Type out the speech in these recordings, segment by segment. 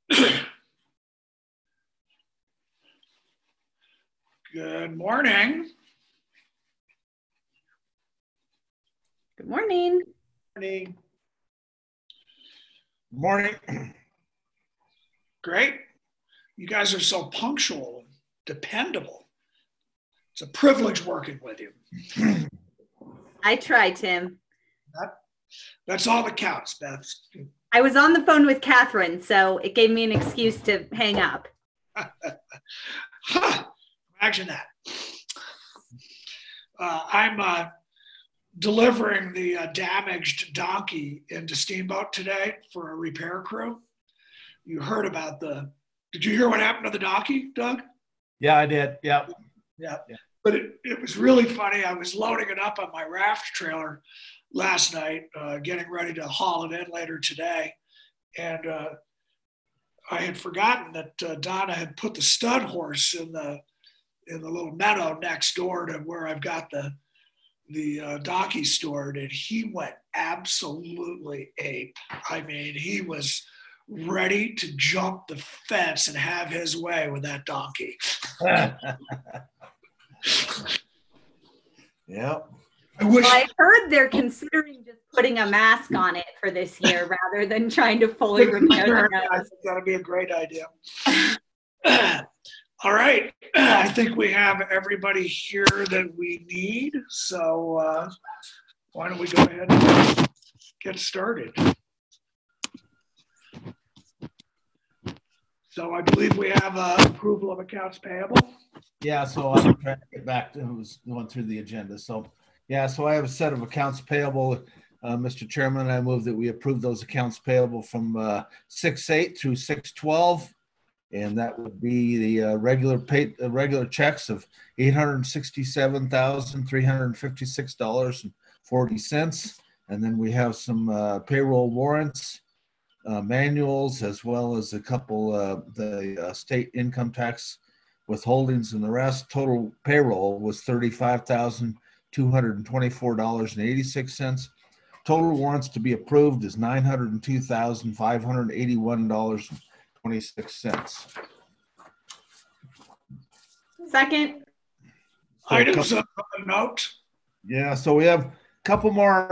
Good morning. Good morning. Morning. Morning. Great. You guys are so punctual and dependable. It's a privilege working with you. I try, Tim. That's all that counts, Beth. I was on the phone with Catherine, so it gave me an excuse to hang up. Imagine that. I'm delivering the damaged donkey into Steamboat today for a repair crew. You heard about did you hear what happened to the donkey, Doug? Yeah, I did. Yep. Yeah. But it was really funny. I was loading it up on my raft trailer last night, getting ready to haul it in later today. And I had forgotten that Donna had put the stud horse in the little meadow next door to where I've got the donkey stored, and he went absolutely ape. I mean, he was ready to jump the fence and have his way with that donkey. Yep. I heard they're considering just putting a mask on it for this year rather than trying to fully repair the nose. I think that'll be a great idea. All right. I think we have everybody here that we need. So why don't we go ahead and get started? So I believe we have approval of accounts payable. Yeah, so I'm trying to get back to who's going through the agenda. So I have a set of accounts payable. Mr. Chairman, I move that we approve those accounts payable from 6/8 through 6/12. And that would be the regular checks of $867,356.40. And then we have some payroll warrants, manuals, as well as a couple the state income tax withholdings and the rest. Total payroll was $35,224.86. Total warrants to be approved is $902,581.26. Second. Items of note. Yeah, so we have a couple more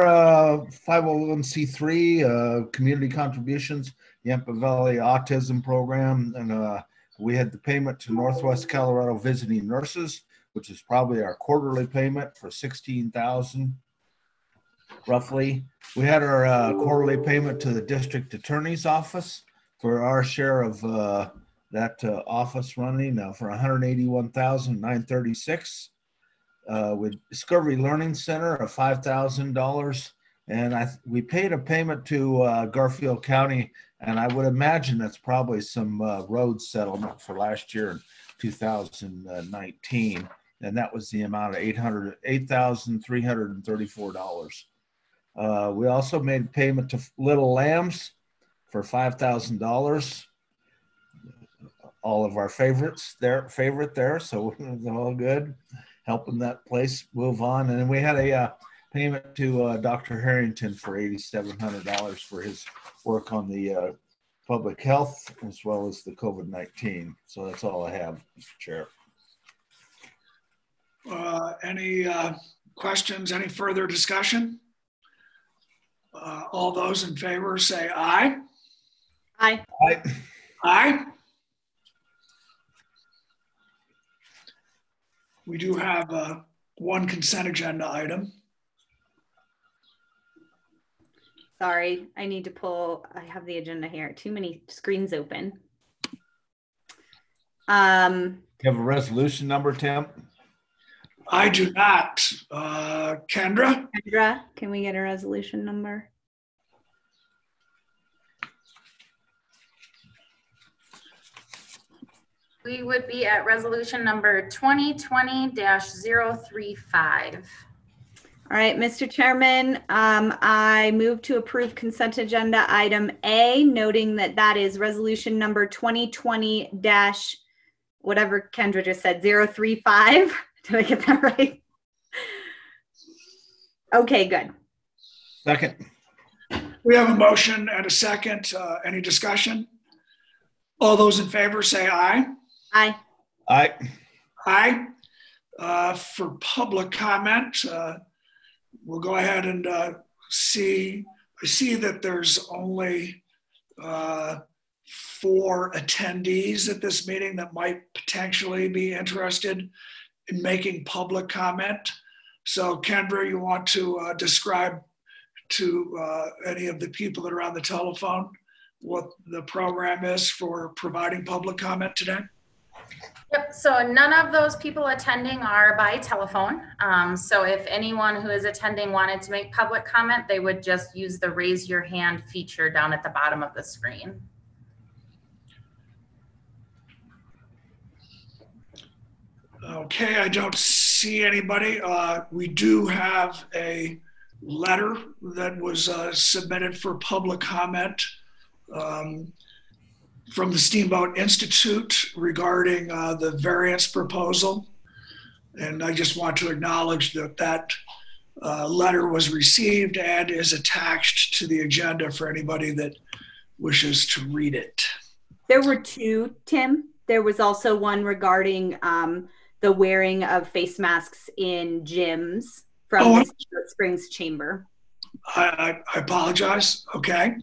501c3 community contributions. Yampa Valley Autism Program, and we had the payment to Northwest Colorado Visiting Nurses, which is probably our quarterly payment for $16,000 roughly. We had our quarterly payment to the district attorney's office for our share of that office running for $181,936. With Discovery Learning Center of $5,000, and we paid a payment to Garfield County, and I would imagine that's probably some road settlement for last year in 2019, and that was the amount of $8,334. We also made payment to Little Lambs for $5,000. All of our favorite there, so it's all good, helping that place move on. And then we had a payment to Dr. Harrington for $8,700 for his work on the public health as well as the COVID-19. So that's all I have, Mr. Chair. Any questions, any further discussion? All those in favor say aye. Aye. Aye. Aye. We do have one consent agenda item. Sorry, I need to pull, I have the agenda here. Too many screens open. You have a resolution number, Tim? I do not. Kendra? Kendra, can we get a resolution number? We would be at resolution number 2020-035. All right, Mr. Chairman, I move to approve consent agenda item A, noting that that is resolution number 2020 whatever Kendra just said, 035. Did I get that right? Okay, good. Second. We have a motion and a second. Any discussion? All those in favor say aye. Aye. Aye. Aye. For public comment, we'll go ahead and see. I see that there's only 4 attendees at this meeting that might potentially be interested in making public comment. So Kendra, you want to describe to any of the people that are on the telephone what the program is for providing public comment today? Yep, so none of those people attending are by telephone. So if anyone who is attending wanted to make public comment, they would just use the raise your hand feature down at the bottom of the screen. Okay, I don't see anybody. We do have a letter that was submitted for public comment from the Steamboat Institute regarding the variance proposal. And I just want to acknowledge that that letter was received and is attached to the agenda for anybody that wishes to read it. There were 2, Tim. There was also one regarding the wearing of face masks in gyms from the Steamboat Springs Chamber. I apologize. Okay.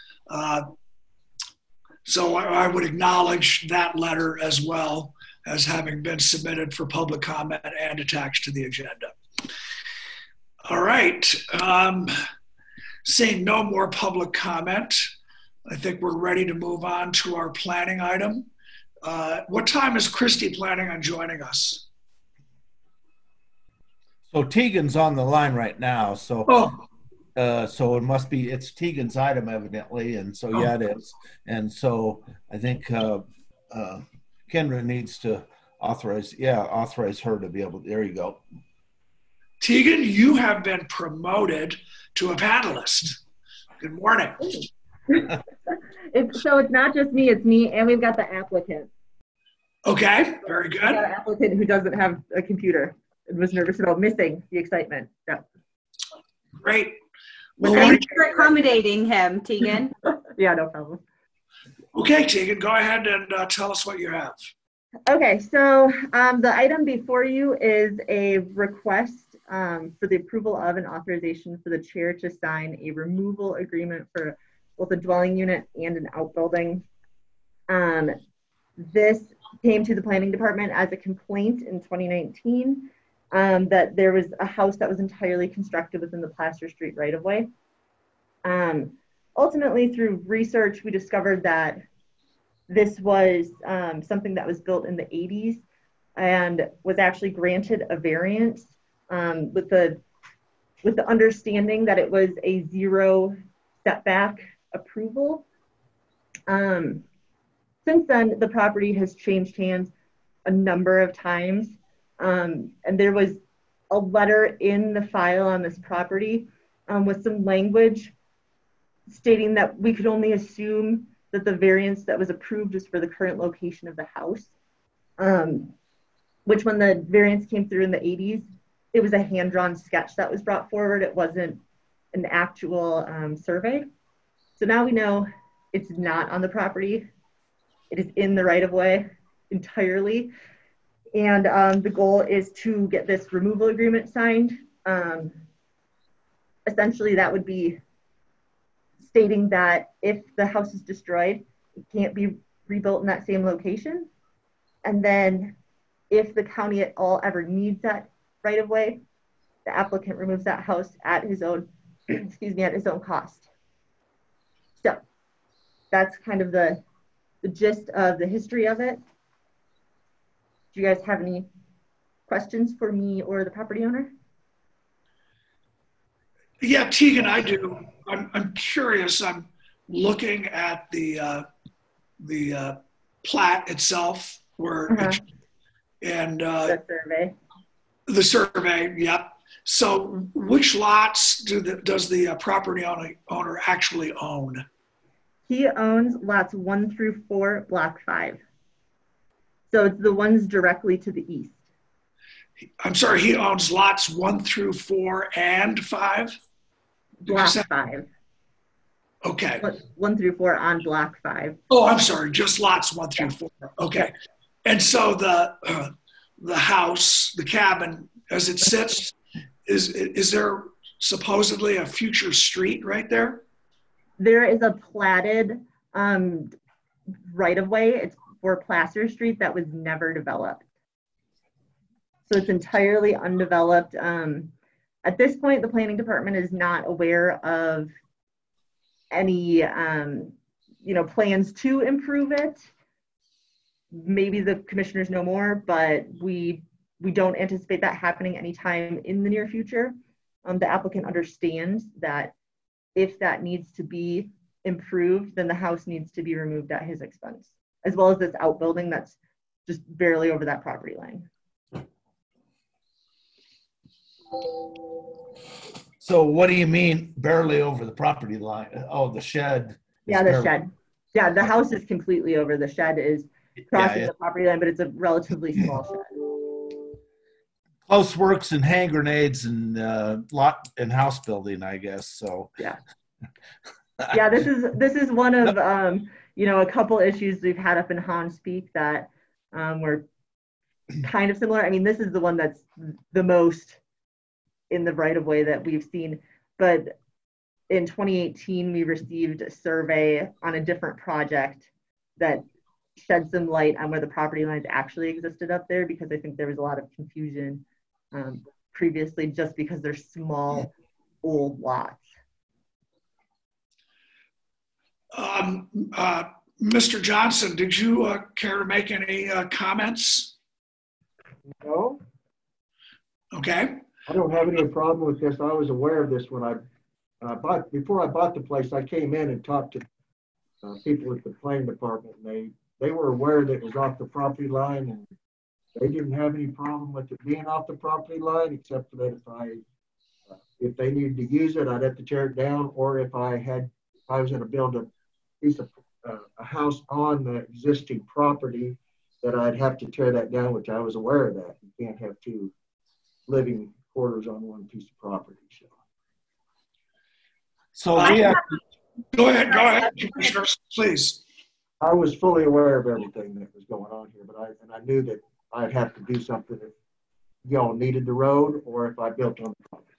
So I would acknowledge that letter as well as having been submitted for public comment and attached to the agenda. All right. Seeing no more public comment, I think we're ready to move on to our planning item. What time is Christy planning on joining us? So Tegan's on the line right now. So so it must be, it's Tegan's item evidently. And so, yeah, it is. And so I think Kendra needs to authorize her to be able to, there you go. Tegan, you have been promoted to a panelist. Good morning. So it's not just me, it's me, and we've got the applicant. Okay, very good. We've got an applicant who doesn't have a computer and was nervous about missing the excitement. Yeah. Great. Thanks for accommodating him, Tegan. Yeah, no problem. Okay, Tegan, go ahead and tell us what you have. Okay, so the item before you is a request for the approval of an authorization for the chair to sign a removal agreement for both a dwelling unit and an outbuilding. This came to the planning department as a complaint in 2019 that there was a house that was entirely constructed within the Plaster Street right-of-way. Ultimately, through research, we discovered that this was something that was built in the 80s and was actually granted a variance with the understanding that it was a 0 setback approval. Since then, the property has changed hands a number of times. And there was a letter in the file on this property with some language stating that we could only assume that the variance that was approved is for the current location of the house, which when the variance came through in the 80s, it was a hand-drawn sketch that was brought forward. It wasn't an actual survey. So now we know it's not on the property. It is in the right-of-way entirely. And the goal is to get this removal agreement signed. Essentially, that would be stating that if the house is destroyed, it can't be rebuilt in that same location. And then if the county at all ever needs that right-of-way, the applicant removes that house at his own, at his own cost. So that's kind of the gist of the history of it. Do you guys have any questions for me or the property owner? Yeah, Tegan, I do. I'm curious. I'm looking at the plat itself, where and the survey. The survey, yep. So, which lots does the property owner actually own? He owns lots 1 through 4, block 5. So it's the ones directly to the east. I'm sorry, he owns lots 1 through 4 and 5? Block 5. Okay. 1 through 4 on block 5. Oh, I'm sorry, just lots 1 through 4. Okay. And so the house, the cabin, as it sits, is there supposedly a future street right there? There is a platted right of way. It's for Placer Street that was never developed. So it's entirely undeveloped. At this point, the planning department is not aware of any plans to improve it. Maybe the commissioners know more, but we don't anticipate that happening anytime in the near future. The applicant understands that if that needs to be improved, then the house needs to be removed at his expense, as well as this outbuilding that's just barely over that property line. So what do you mean barely over the property line? Oh, the shed. Yeah, the shed. Yeah, the house is completely over. The shed is crossing the property line, but it's a relatively small shed. Close works and hand grenades and house building, I guess. So yeah, yeah. This is one of a couple issues we've had up in Hans Peak that were kind of similar. I mean, this is the one that's the most in the right of way that we've seen. But in 2018, we received a survey on a different project that shed some light on where the property lines actually existed up there, because I think there was a lot of confusion previously just because they're small, old lots. Mr. Johnson, did you care to make any comments? No. Okay. I don't have any problem with this. I was aware of this when before I bought the place. I came in and talked to people at the planning department, and they were aware that it was off the property line, and they didn't have any problem with it being off the property line, except that if they needed to use it, I'd have to tear it down, or if I was going to build a piece of a house on the existing property, that I'd have to tear that down, which I was aware of that. You can't have two living quarters on one piece of property. So we have go ahead, Commissioners, please. I was fully aware of everything that was going on here, but I knew that I'd have to do something if y'all needed the road or if I built on the property.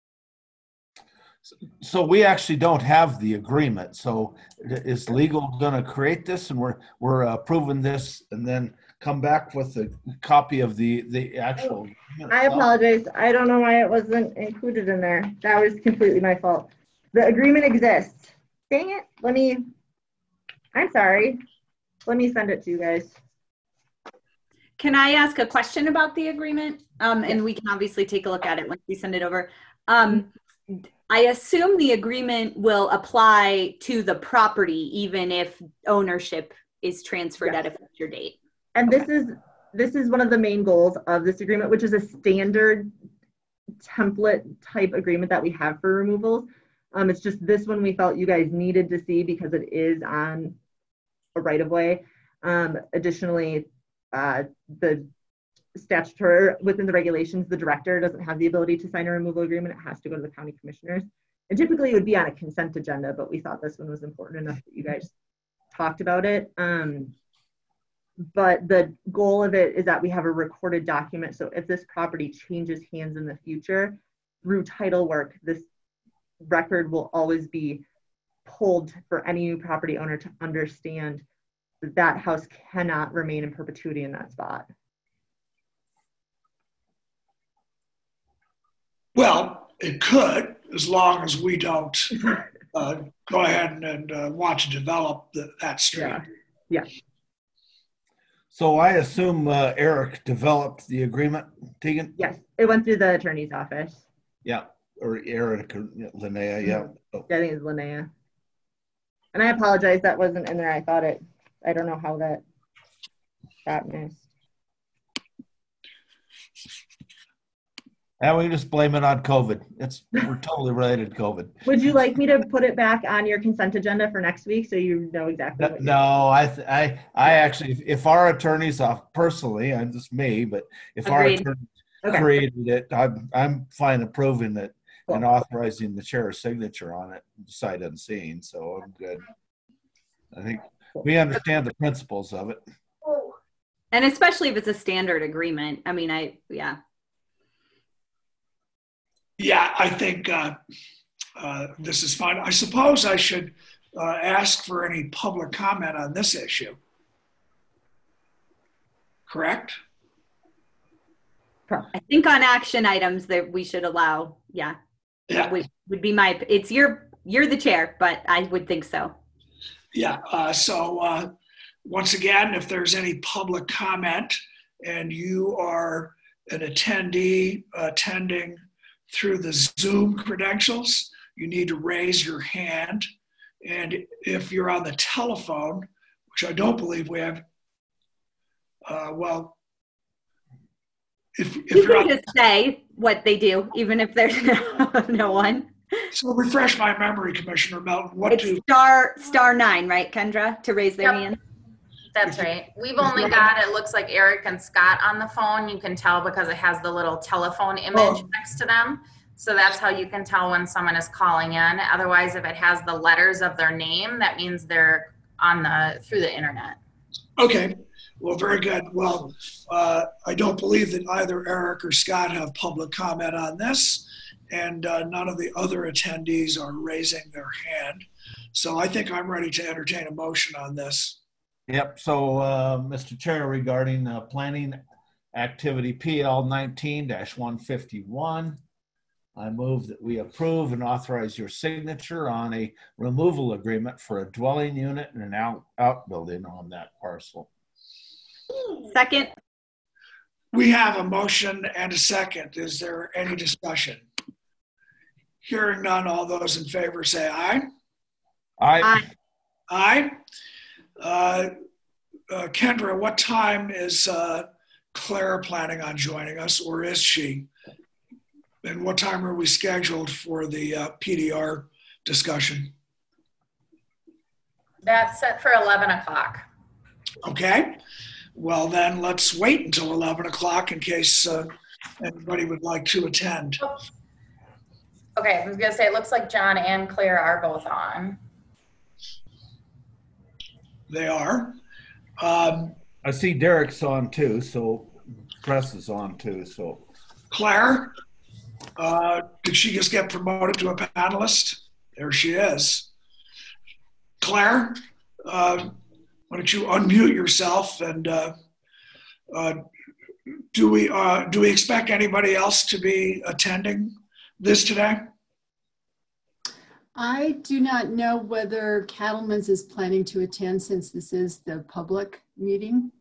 So we actually don't have the agreement. So is legal going to create this, and we're approving this, and then come back with a copy of the actual agreement? I apologize. I don't know why it wasn't included in there. That was completely my fault. The agreement exists. Dang it. I'm sorry. Let me send it to you guys. Can I ask a question about the agreement? And we can obviously take a look at it once we send it over. I assume the agreement will apply to the property even if ownership is transferred at a future date. And this is one of the main goals of this agreement, which is a standard template type agreement that we have for removals. It's just this one we felt you guys needed to see because it is on a right of way. Additionally, the statutory within the regulations, the director doesn't have the ability to sign a removal agreement. It has to go to the county commissioners. And typically it would be on a consent agenda, but we thought this one was important enough that you guys talked about it. But the goal of it is that we have a recorded document. So if this property changes hands in the future through title work, this record will always be pulled for any new property owner to understand that that house cannot remain in perpetuity in that spot. Well, it could, as long as we don't go ahead and want to develop that street. Yeah. So I assume Eric developed the agreement, Tegan? Yes, it went through the attorney's office. Yeah, or Eric, Linnea, yeah. Oh. I think it's Linnea. And I apologize that wasn't in there. I don't know how that got missed. And we just blame it on COVID. We're totally related to COVID. Would you like me to put it back on your consent agenda for next week so you know exactly what No, I actually, if our attorneys personally, I'm just me, but if our attorneys created it, I'm fine approving it. and authorizing the chair's signature on it, sight unseen. So I'm good. I think we understand the principles of it. And especially if it's a standard agreement. I mean, yeah. Yeah, I think this is fine. I suppose I should ask for any public comment on this issue. Correct? I think on action items that we should allow. Yeah. Yeah. Would be you're the chair, but I would think so. Yeah. So once again, if there's any public comment and you are an attendee attending through the Zoom credentials, you need to raise your hand. And if you're on the telephone, which I don't believe we have, well, if you you're can just say what they do, even if there's no one. So refresh my memory, Commissioner Melton. It's star 9, right, Kendra, to raise their hand? That's right. We've only got, it looks like Eric and Scott on the phone. You can tell because it has the little telephone image next to them. So that's how you can tell when someone is calling in. Otherwise, if it has the letters of their name, that means they're through the internet. Okay. Well, very good. Well, I don't believe that either Eric or Scott have public comment on this, and none of the other attendees are raising their hand. So I think I'm ready to entertain a motion on this. Yep. So, Mr. Chair, regarding planning activity PL 19-151, I move that we approve and authorize your signature on a removal agreement for a dwelling unit and an outbuilding on that parcel. Second. We have a motion and a second. Is there any discussion? Hearing none, all those in favor say aye. Aye. Aye. Kendra, what time is Claire planning on joining us, or is she? And what time are we scheduled for the PDR discussion? That's set for 11 o'clock. Okay. Well, then let's wait until 11 o'clock in case anybody would like to attend. Okay, I was going to say, it looks like John and Claire are both on. They are. I see Derek's on too, so Press is on too. So Claire, did she just get promoted to a panelist? There she is. Claire, why don't you unmute yourself, and do we expect anybody else to be attending this today? I do not know whether Cattlemen's is planning to attend, since this is the public meeting.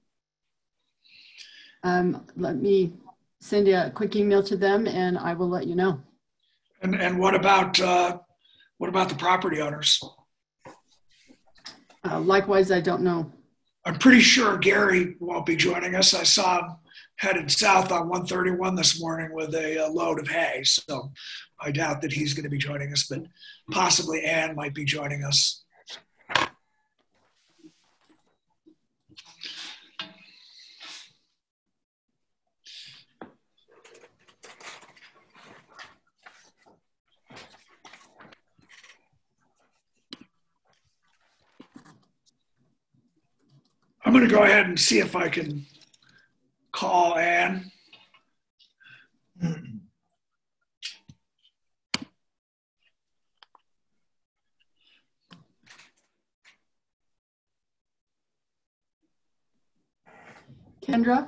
Let me send a quick email to them and I will let you know. And what about the property owners? Likewise, I don't know. I'm pretty sure Gary won't be joining us. I saw him headed south on 131 this morning with a load of hay. So I doubt that he's going to be joining us, but possibly Ann might be joining us. I'm going to go ahead and see if I can call Ann. Kendra?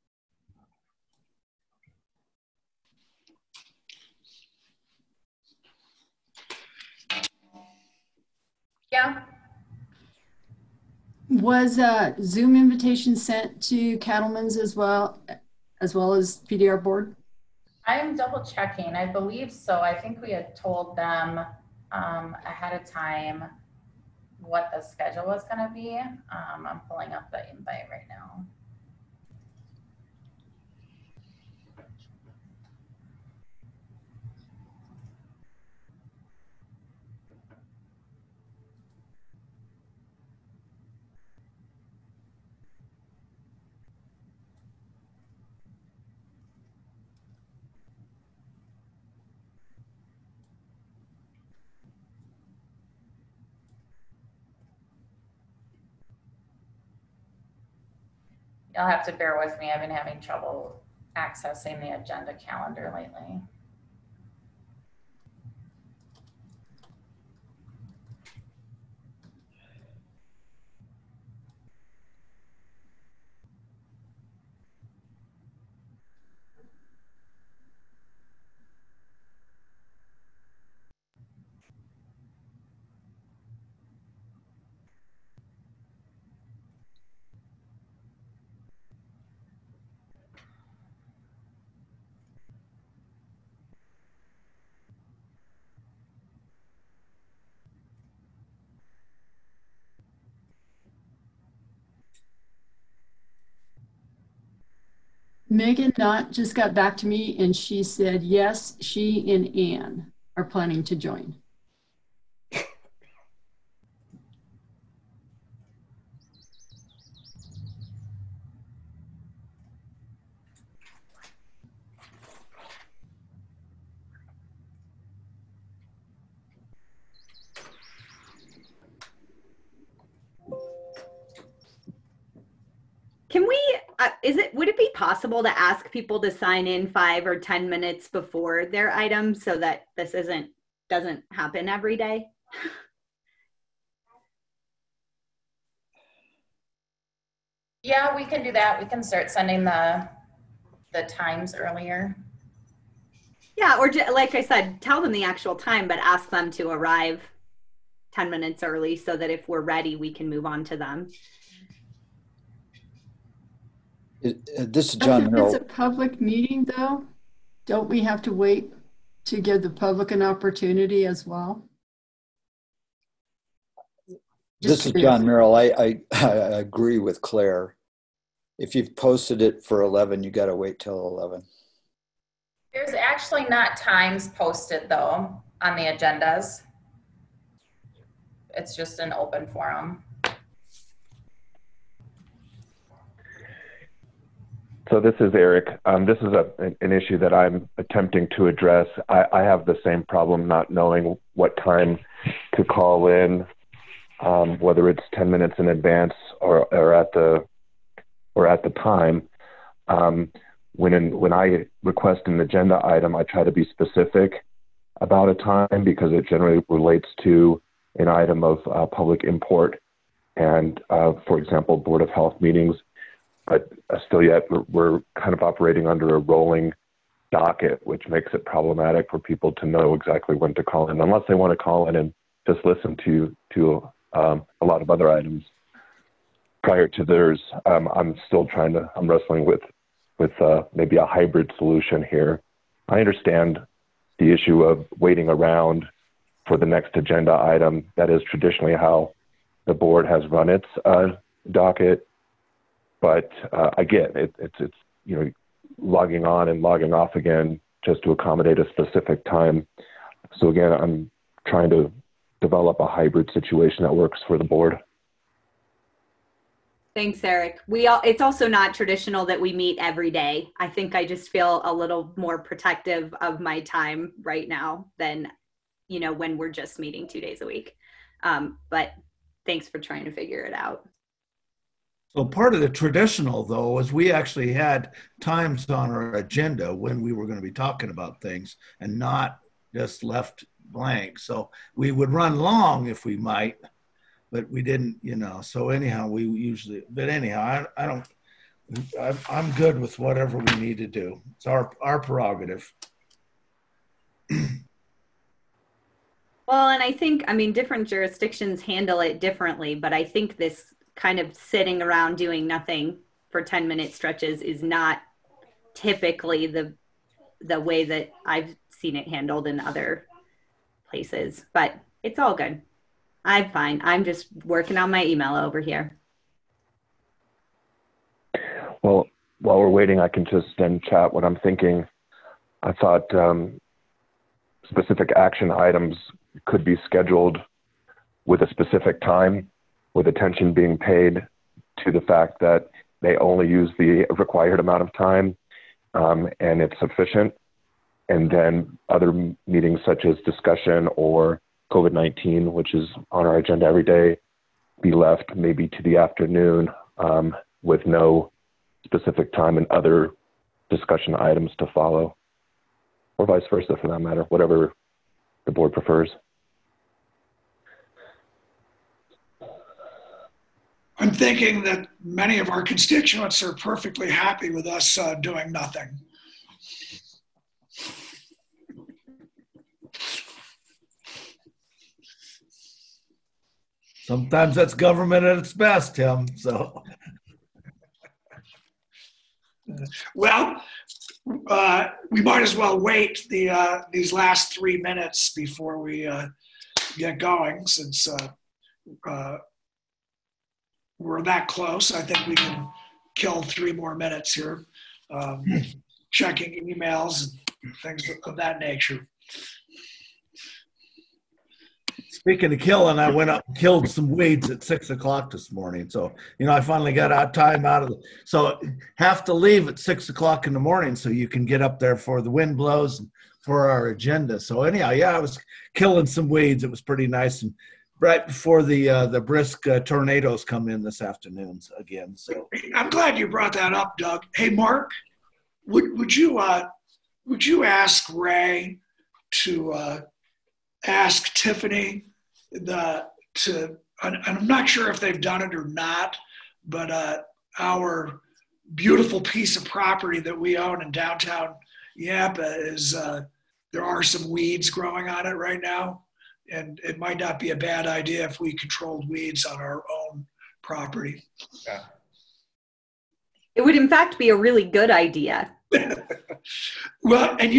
Yeah. Was a Zoom invitation sent to Cattlemen's as well as PDR board? I am double checking. I believe so. I think we had told them ahead of time what the schedule was going to be. I'm pulling up the invite right now. You'll have to bear with me. I've been having trouble accessing the agenda calendar lately. Megan Knott just got back to me and she said, yes, she and Ann are planning to join. Can we, would it be possible to ask people to sign in 5 or 10 minutes before their item so that this doesn't happen every day? Yeah, we can do that. We can start sending the times earlier. Yeah, or like I said, tell them the actual time, but ask them to arrive 10 minutes early so that if we're ready, we can move on to them. This is John If Merrill. it's a public meeting though, don't we have to wait to give the public an opportunity as well? This is John Merrill. I agree with Claire. If you've posted it for 11, you got to wait till 11. There's actually not times posted though on the agendas. It's just an open forum. So this is Eric. This is an issue that I'm attempting to address. I have the same problem not knowing what time to call in, whether it's 10 minutes in advance or at the time. When I request an agenda item, I try to be specific about a time because it generally relates to an item of public import and, for example, Board of Health meetings. But still yet, we're kind of operating under a rolling docket, which makes it problematic for people to know exactly when to call in, unless they want to call in and just listen to a lot of other items prior to theirs. I'm wrestling with maybe a hybrid solution here. I understand the issue of waiting around for the next agenda item. That is traditionally how the board has run its docket. But again, it's logging on and logging off again just to accommodate a specific time. So again, I'm trying to develop a hybrid situation that works for the board. Thanks, Eric. It's also not traditional that we meet every day. I think I just feel a little more protective of my time right now than, when we're just meeting 2 days a week. But thanks for trying to figure it out. So part of the traditional, though, is we actually had times on our agenda when we were going to be talking about things and not just left blank. So we would run long if we might, but we didn't, So anyhow, I'm good with whatever we need to do. It's our prerogative. Well, and I think, different jurisdictions handle it differently, but I think this kind of sitting around doing nothing for 10-minute stretches is not typically the way that I've seen it handled in other places, but it's all good. I'm fine. I'm just working on my email over here. Well, while we're waiting, I can just then chat what I'm thinking. I thought specific action items could be scheduled with a specific time, with attention being paid to the fact that they only use the required amount of time and it's sufficient. And then other meetings such as discussion or COVID-19, which is on our agenda every day, be left maybe to the afternoon with no specific time and other discussion items to follow, or vice versa for that matter, whatever the board prefers. I'm thinking that many of our constituents are perfectly happy with us doing nothing. Sometimes that's government at its best, Tim. So, well, we might as well wait these last 3 minutes before we get going, since we're that close. I think we can kill 3 more minutes here, checking emails and things of that nature. speaking of killing, I went up and killed some weeds at 6 o'clock this morning. So, I finally got time out of it. So have to leave at 6 o'clock in the morning so you can get up there for the wind blows and for our agenda. So anyhow, yeah, I was killing some weeds. It was pretty nice. And right before the brisk tornadoes come in this afternoon again. So I'm glad you brought that up, Doug. Hey, Mark, would you ask Ray to ask Tiffany and I'm not sure if they've done it or not, but our beautiful piece of property that we own in downtown Yampa is there are some weeds growing on it right now. And it might not be a bad idea if we controlled weeds on our own property. yeah. It would, in fact, be a really good idea. Well, and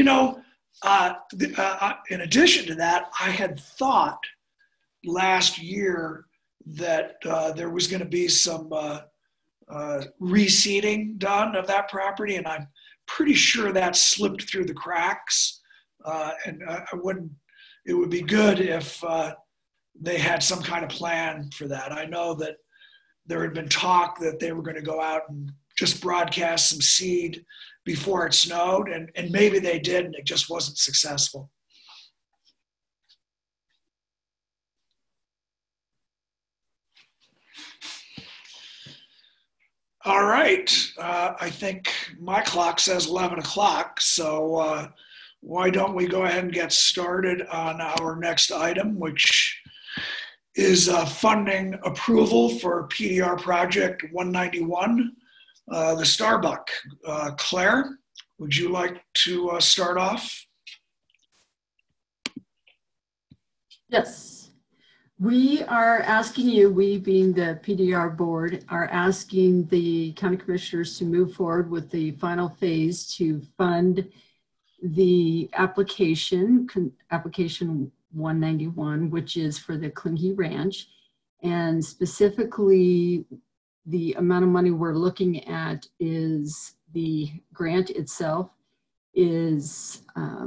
in addition to that, I had thought last year that there was going to be some reseeding done of that property, and I'm pretty sure that slipped through the cracks. And it would be good if they had some kind of plan for that. I know that there had been talk that they were going to go out and just broadcast some seed before it snowed, and maybe they did, and it just wasn't successful. All right, I think my clock says 11 o'clock, so why don't we go ahead and get started on our next item, which is funding approval for PDR project 191, the Starbuck. Claire, would you like to start off? Yes. We are asking you, we being the PDR board, are asking the county commissioners to move forward with the final phase to fund the application 191, which is for the Klinge Ranch. And specifically, the amount of money we're looking at is the grant itself is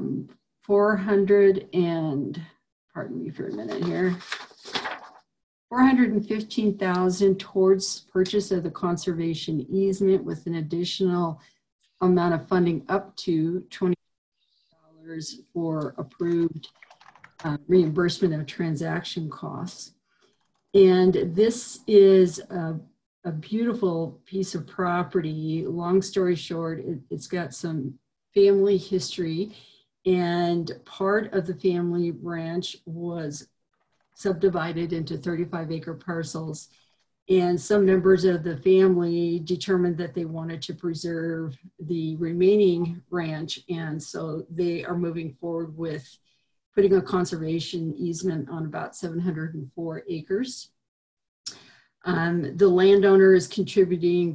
415,000 towards purchase of the conservation easement, with an additional amount of funding up to $20 for approved reimbursement of transaction costs. And this is a beautiful piece of property. Long story short, it's got some family history, and part of the family ranch was subdivided into 35-acre parcels. And some members of the family determined that they wanted to preserve the remaining ranch. And so they are moving forward with putting a conservation easement on about 704 acres. The landowner is contributing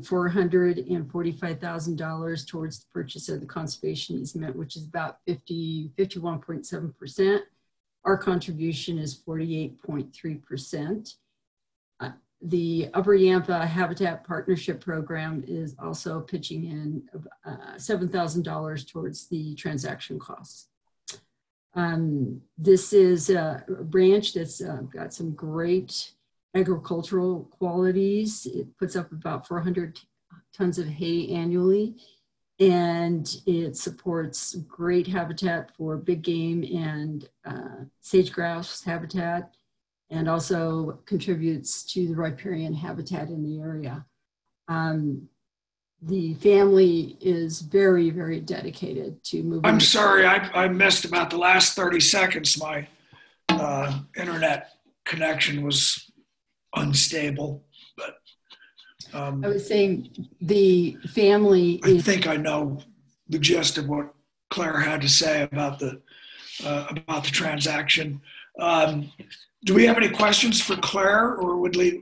$445,000 towards the purchase of the conservation easement, which is about 51.7%. Our contribution is 48.3%. The Upper Yampa Habitat Partnership Program is also pitching in $7,000 towards the transaction costs. This is a ranch that's got some great agricultural qualities. It puts up about 400 tons of hay annually, and it supports great habitat for big game and sage-grouse habitat, and also contributes to the riparian habitat in the area. the family is very, very dedicated to moving. I'm sorry, I missed about the last 30 seconds. My internet connection was unstable, but I was saying the family I think I know the gist of what Claire had to say about the transaction. Do we have any questions for Claire, or would we?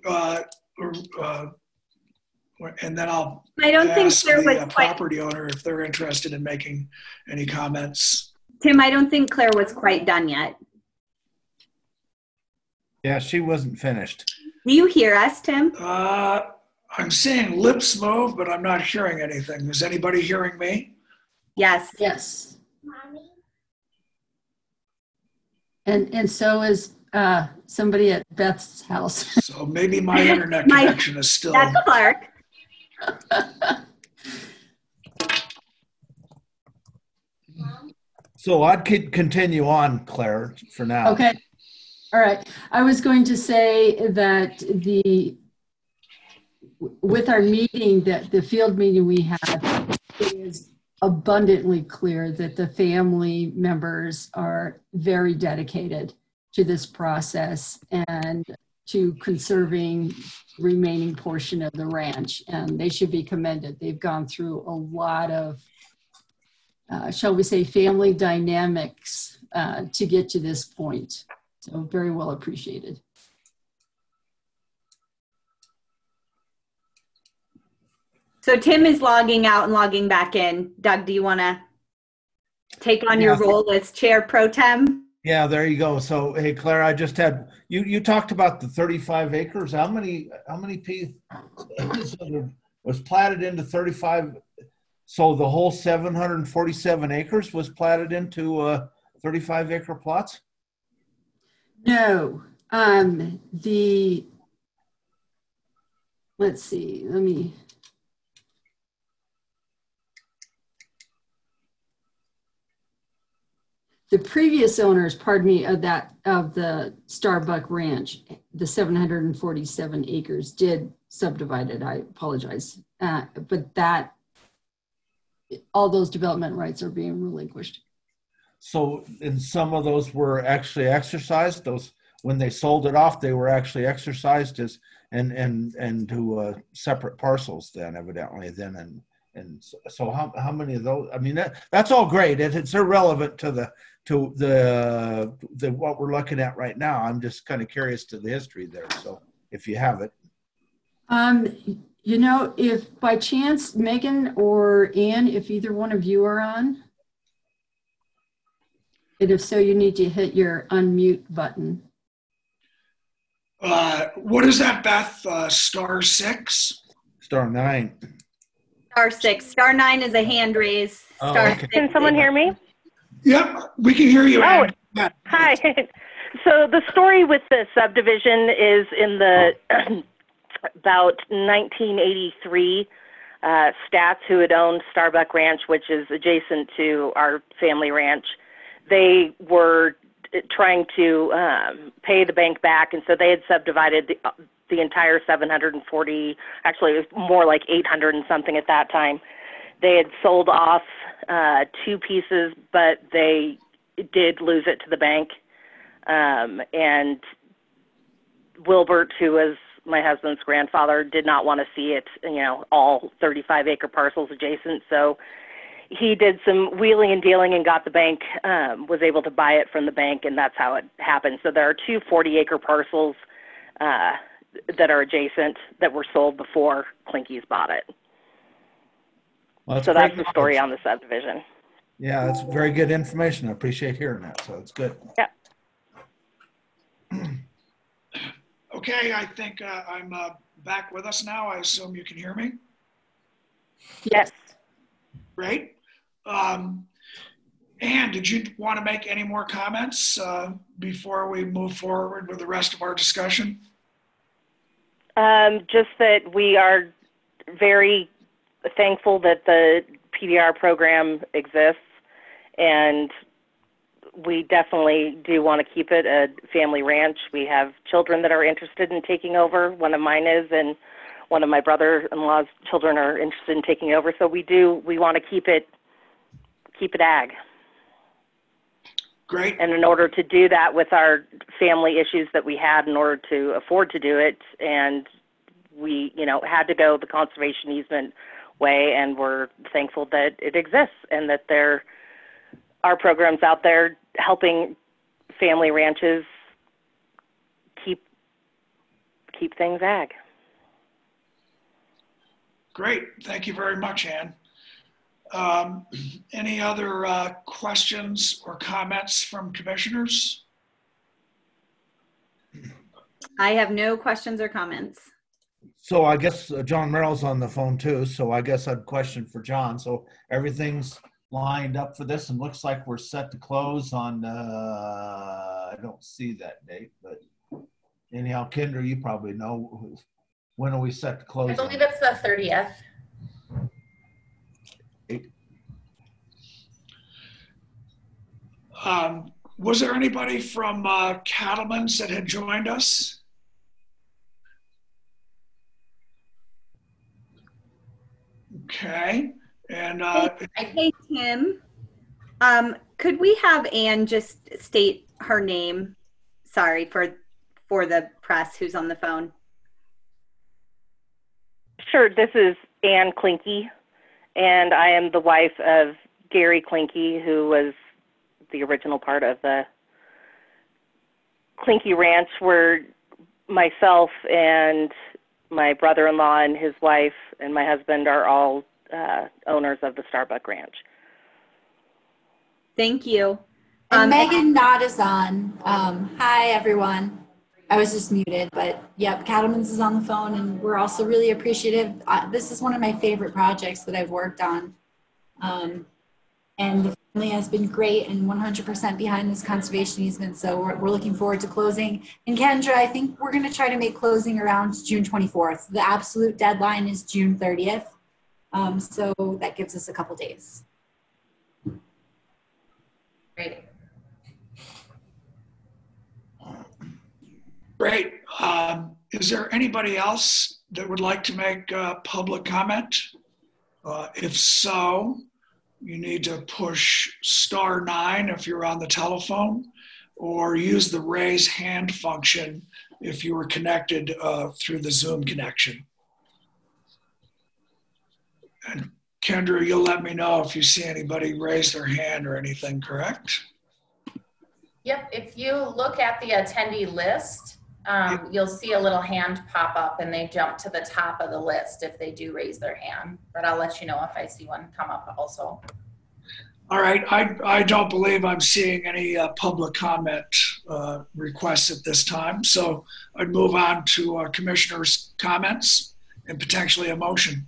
And then I'll I don't think ask Claire the was quite, property owner if they're interested in making any comments. Tim, I don't think Claire was quite done yet. Yeah, she wasn't finished. Do you hear us, Tim? I'm seeing lips move, but I'm not hearing anything. Is anybody hearing me? Yes. Yes. And so is somebody at Beth's house. So maybe my internet connection is still. That's Clark. So I'd continue on, Claire, for now. Okay. All right. I was going to say that with our meeting, that the field meeting we had, it is abundantly clear that the family members are very dedicated to this process and to conserving the remaining portion of the ranch, and they should be commended. They've gone through a lot of, shall we say, family dynamics to get to this point. So very well appreciated. So Tim is logging out and logging back in. Doug, do you want to take on your role as chair pro tem? Yeah, there you go. So, hey, Claire, I just had, you talked about the 35 acres. How many was platted into 35? So the whole 747 acres was platted into 35 acre plots? No, let's see, the previous owners, pardon me, of the Starbuck Ranch, the 747 acres did subdivide it. I apologize. But all those development rights are being relinquished. So, and some of those were actually exercised. Those, when they sold it off, they were actually exercised as and to separate parcels. Then, evidently, then and so how many of those? I mean, that's all great. It's irrelevant to what we're looking at right now. I'm just kind of curious to the history there. So, if you have it, you know, if by chance Megan or Ann, if either one of you are on. And if so, you need to hit your unmute button. What is that, Beth? *6? *9. *6. *9 is a hand raise. Okay. Can someone hear me? Yep, we can hear you. Oh, Ann. hi. So the story with the subdivision is in the about 1983. Stats, who had owned Starbuck Ranch, which is adjacent to our family ranch, they were trying to pay the bank back, and so they had subdivided the entire 740, actually it was more like 800 and something at that time. They had sold off 2 pieces, but they did lose it to the bank. And Wilbert, who was my husband's grandfather, did not want to see it, you know, all 35 acre parcels adjacent. So he did some wheeling and dealing and got the bank, was able to buy it from the bank, and that's how it happened. So there are 2 40-acre parcels that are adjacent that were sold before Klinke's bought it. Well, so that's the story on the subdivision. Yeah, that's very good information. I appreciate hearing that. So it's good. Yeah. Okay, I think I'm back with us now. I assume you can hear me? Yes. Great. Ann, did you want to make any more comments before we move forward with the rest of our discussion? Just that we are very thankful that the PDR program exists, and we definitely do want to keep it a family ranch. We have children that are interested in taking over. One of mine is, and one of my brother-in-law's children are interested in taking over. So we want to keep it ag. Great. And in order to do that with our family issues that we had in order to afford to do it, and we, had to go the conservation easement way, and we're thankful that it exists and that there are programs out there helping family ranches keep things ag. Great. Thank you very much, Ann. Any other questions or comments from commissioners? I have no questions or comments. So I guess John Merrill's on the phone too. So I guess I'd question for John. So everything's lined up for this and looks like we're set to close on, I don't see that date, but anyhow, Kendra, you probably know, when are we set to close? I believe it's the 30th. Was there anybody from Cattlemen's that had joined us? Okay. And hey, Tim, could we have Ann just state her name? Sorry for the press who's on the phone. Sure. This is Ann Klinke, and I am the wife of Gary Klinke, who was the original part of the Klinke Ranch, where myself and my brother-in-law and his wife and my husband are all owners of the Starbuck Ranch. Thank you. And Megan Knott is on. Hi, everyone. I was just muted, but yep, Cattlemen's is on the phone, and we're also really appreciative. This is one of my favorite projects that I've worked on. And the family has been great and 100% behind this conservation easement. So we're looking forward to closing. And Kendra, I think we're going to try to make closing around June 24th. The absolute deadline is June 30th. So that gives us a couple days. Great. Great. Is there anybody else that would like to make public comment? If so, you need to push *9 if you're on the telephone, or use the raise hand function if you were connected through the Zoom connection. And Kendra, you'll let me know if you see anybody raise their hand or anything, correct? Yep, if you look at the attendee list, you'll see a little hand pop up and they jump to the top of the list if they do raise their hand, but I'll let you know if I see one come up also. All right, I don't believe I'm seeing any public comment requests at this time, so I'd move on to our commissioners' comments and potentially a motion.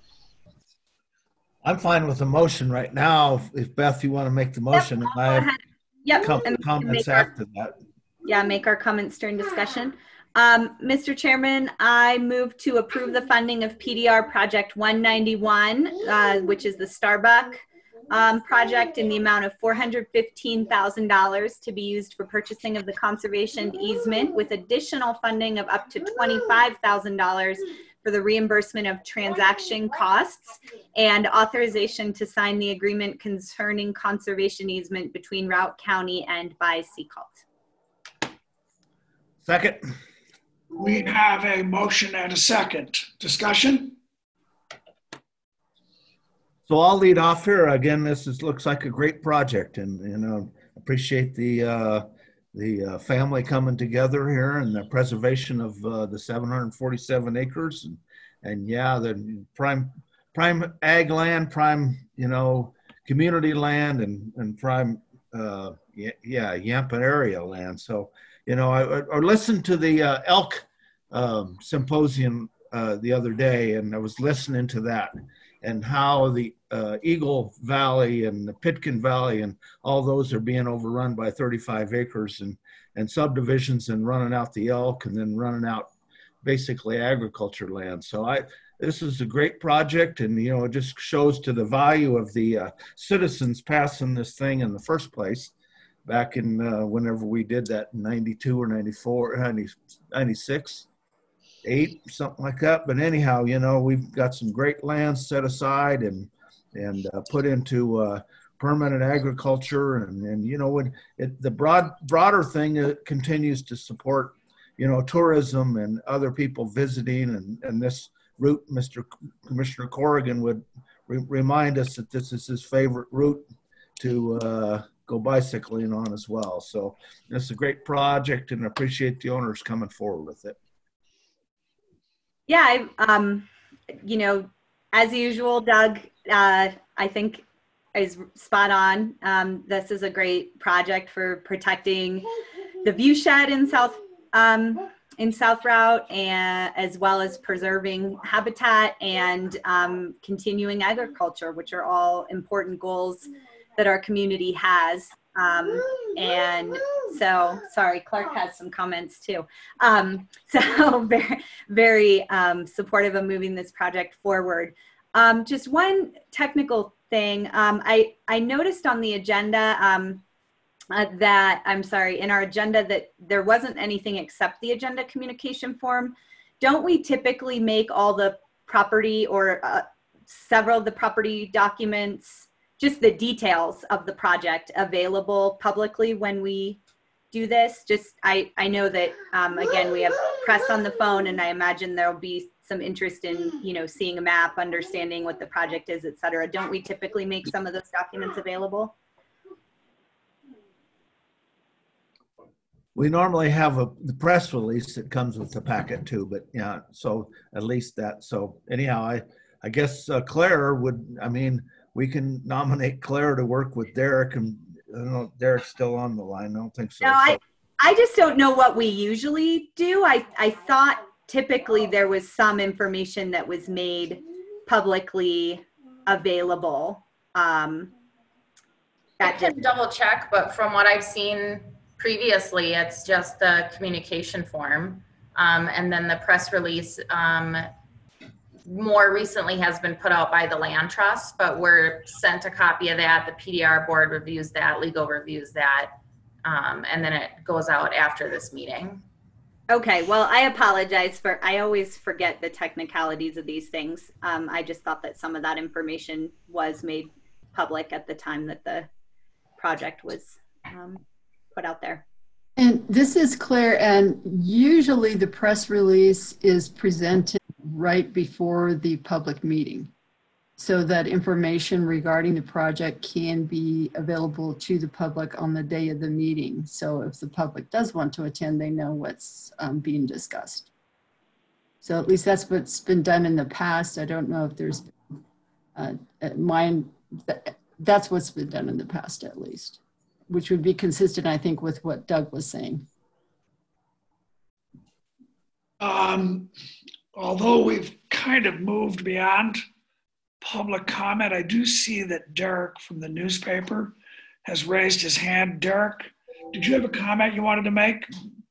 I'm fine with the motion right now. If Beth, you want to make the motion, Yep, and I have Yep. comments after that. Yeah, make our comments during discussion. Mr. Chairman, I move to approve the funding of PDR Project 191, which is the Starbuck project, in the amount of $415,000 to be used for purchasing of the conservation easement, with additional funding of up to $25,000 for the reimbursement of transaction costs, and authorization to sign the agreement concerning conservation easement between Routt County and by Seacult. Second. We have a motion and a second. Discussion? So I'll lead off here. Again, this looks like a great project, and appreciate the family coming together here and the preservation of the 747 acres, and yeah, the prime ag land, prime community land, and prime Yampa area land. So I listened to the elk symposium the other day, and I was listening to that, and how the Eagle Valley and the Pitkin Valley and all those are being overrun by 35 acres and subdivisions, and running out the elk, and then running out basically agriculture land. So this is a great project, and it just shows to the value of the citizens passing this thing in the first place back in whenever we did that in 92 or 94, 96. 8, something like that. But anyhow, you know, we've got some great land set aside and put into permanent agriculture, and you know, when the broader thing continues to support, you know, tourism and other people visiting, and this route, Mr. Commissioner Corrigan would remind us that this is his favorite route to go bicycling on as well. So it's a great project, and appreciate the owners coming forward with it. Yeah, you know, as usual, Doug, I think is spot on. This is a great project for protecting the view shed in South Route, and as well as preserving habitat and continuing agriculture, which are all important goals that our community has. And so, sorry, Clark has some comments too. So very, very supportive of moving this project forward. Just one technical thing. I noticed on the agenda that, I'm sorry, in our agenda that there wasn't anything except the agenda communication form. Don't we typically make all the property or several of the property documents, just the details of the project, available publicly when we do this? Just, I know that, again, we have press on the phone, and I imagine there'll be some interest in, you know, seeing a map, understanding what the project is, et cetera. Don't we typically make some of those documents available? We normally have the press release that comes with the packet too, but yeah, so at least that. So anyhow, I guess Claire would, I mean, we can nominate Claire to work with Derek, and I don't know, Derek's still on the line. I don't think so. No, I just don't know what we usually do. I thought typically there was some information that was made publicly available. I can double check, but from what I've seen previously, it's just the communication form. And then the press release more recently has been put out by the Land Trust, but we're sent a copy of that. The PDR board reviews that, legal reviews that, and then it goes out after this meeting. Okay, well, I apologize I always forget the technicalities of these things. I just thought that some of that information was made public at the time that the project was put out there. And this is Claire, and usually the press release is presented right before the public meeting, so that information regarding the project can be available to the public on the day of the meeting. So if the public does want to attend, they know what's being discussed. So at least that's what's been done in the past. I don't know if there's that's what's been done in the past, at least, which would be consistent, I think, with what Doug was saying. Although we've kind of moved beyond public comment, I do see that Derek from the newspaper has raised his hand. Derek, did you have a comment you wanted to make?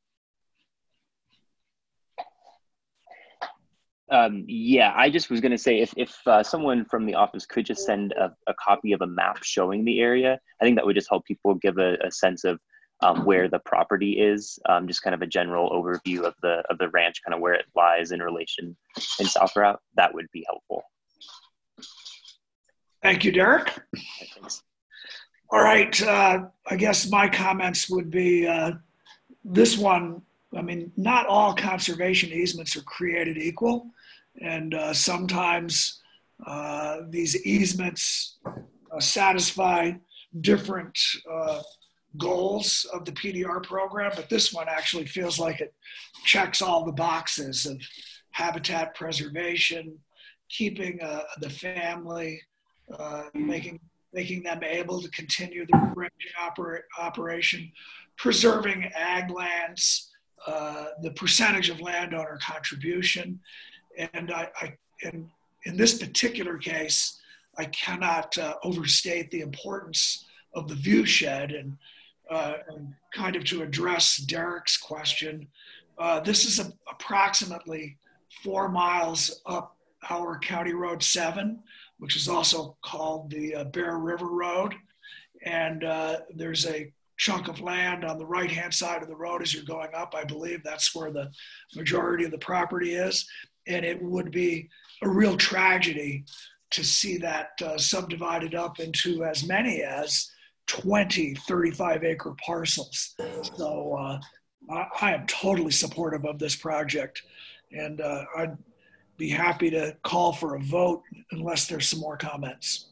Yeah, I just was going to say if someone from the office could just send a copy of a map showing the area, I think that would just help people give a sense of where the property is, just kind of a general overview of the ranch, kind of where it lies in relation in South Route. That would be helpful. Thank you, Derek. Thanks. All right, I guess my comments would be this one. I mean, not all conservation easements are created equal, and sometimes these easements satisfy different goals of the PDR program, but this one actually feels like it checks all the boxes of habitat preservation, keeping the family, making them able to continue the ranching operation, preserving ag lands, the percentage of landowner contribution. And in this particular case, I cannot overstate the importance of the view shed. And kind of to address Derek's question, this is approximately 4 miles up our County Road 7, which is also called the Bear River Road. And there's a chunk of land on the right-hand side of the road as you're going up. I believe that's where the majority of the property is. And it would be a real tragedy to see that subdivided up into as many as 20 35-acre parcels. So I am totally supportive of this project. And I'd be happy to call for a vote unless there's some more comments.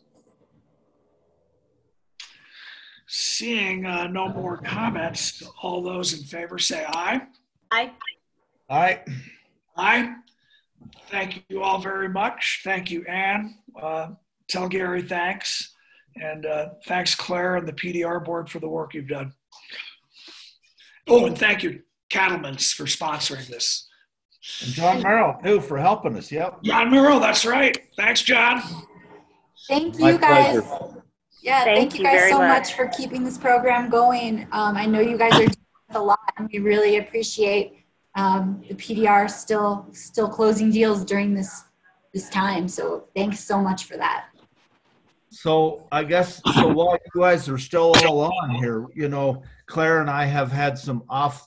Seeing no more comments, all those in favor say aye. Aye. Aye. Aye. Thank you all very much. Thank you, Ann. Tell Gary thanks. And thanks, Claire and the PDR board for the work you've done. Oh, and thank you, Cattleman's, for sponsoring this. And John Merrill, too, for helping us. Yep. John Merrill, that's right. Thanks, John. Thank My you guys. pleasure. Yeah, thank you guys so much for keeping this program going. I know you guys are doing a lot, and we really appreciate the PDR still closing deals during this time. So thanks so much for that. So I guess, so while you guys are still all on here, you know, Claire and I have had some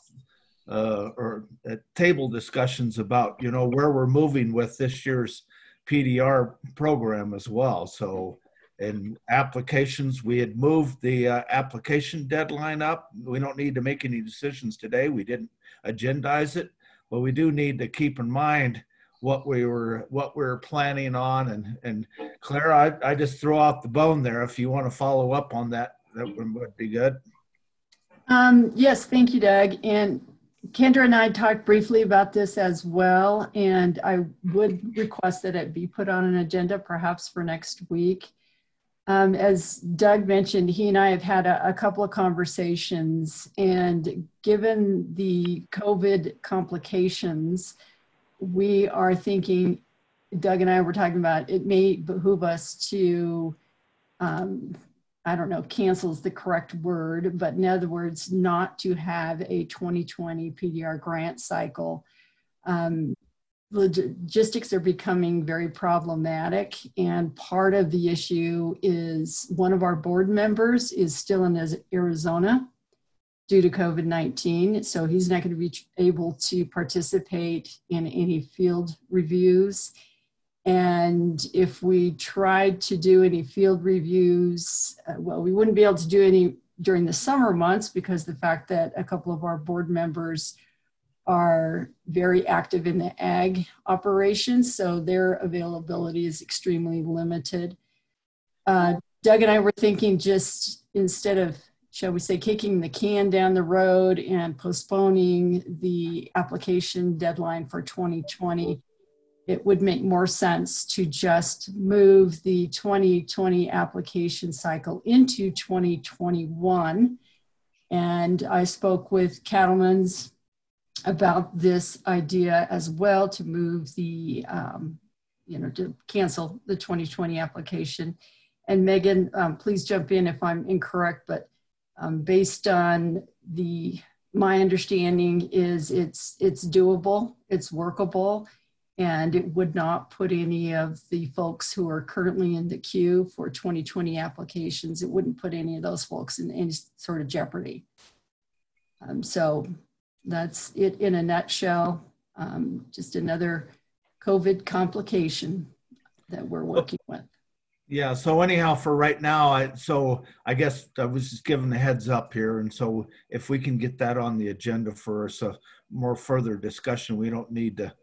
table discussions about, you know, where we're moving with this year's PDR program as well. So in applications, we had moved the application deadline up. We don't need to make any decisions today. We didn't agendize it, but we do need to keep in mind what we were planning on. And Claire, I just throw out the bone there. If you want to follow up on that, that would be good. Yes, thank you, Doug. And Kendra and I talked briefly about this as well, and I would request that it be put on an agenda perhaps for next week. As Doug mentioned, he and I have had a couple of conversations, and given the COVID complications, we are thinking, Doug and I were talking about, it may behoove us to, I don't know, cancel is the correct word, but in other words, not to have a 2020 PDR grant cycle. Logistics are becoming very problematic, and part of the issue is one of our board members is still in Arizona due to COVID-19, so he's not going to be able to participate in any field reviews. And if we tried to do any field reviews, well, we wouldn't be able to do any during the summer months because the fact that a couple of our board members are very active in the ag operations, so their availability is extremely limited. Doug and I were thinking, just instead of, shall we say, kicking the can down the road and postponing the application deadline for 2020, it would make more sense to just move the 2020 application cycle into 2021. And I spoke with Cattleman's about this idea as well, to move the, to cancel the 2020 application. And Megan, please jump in if I'm incorrect, but based on my understanding is it's doable, it's workable, and it would not put any of the folks who are currently in the queue for 2020 applications, it wouldn't put any of those folks in any sort of jeopardy. So that's it in a nutshell. Just another COVID complication that we're working with. Yeah, so anyhow, for right now, I guess I was just giving a heads up here. And so if we can get that on the agenda for us, a more further discussion, we don't need to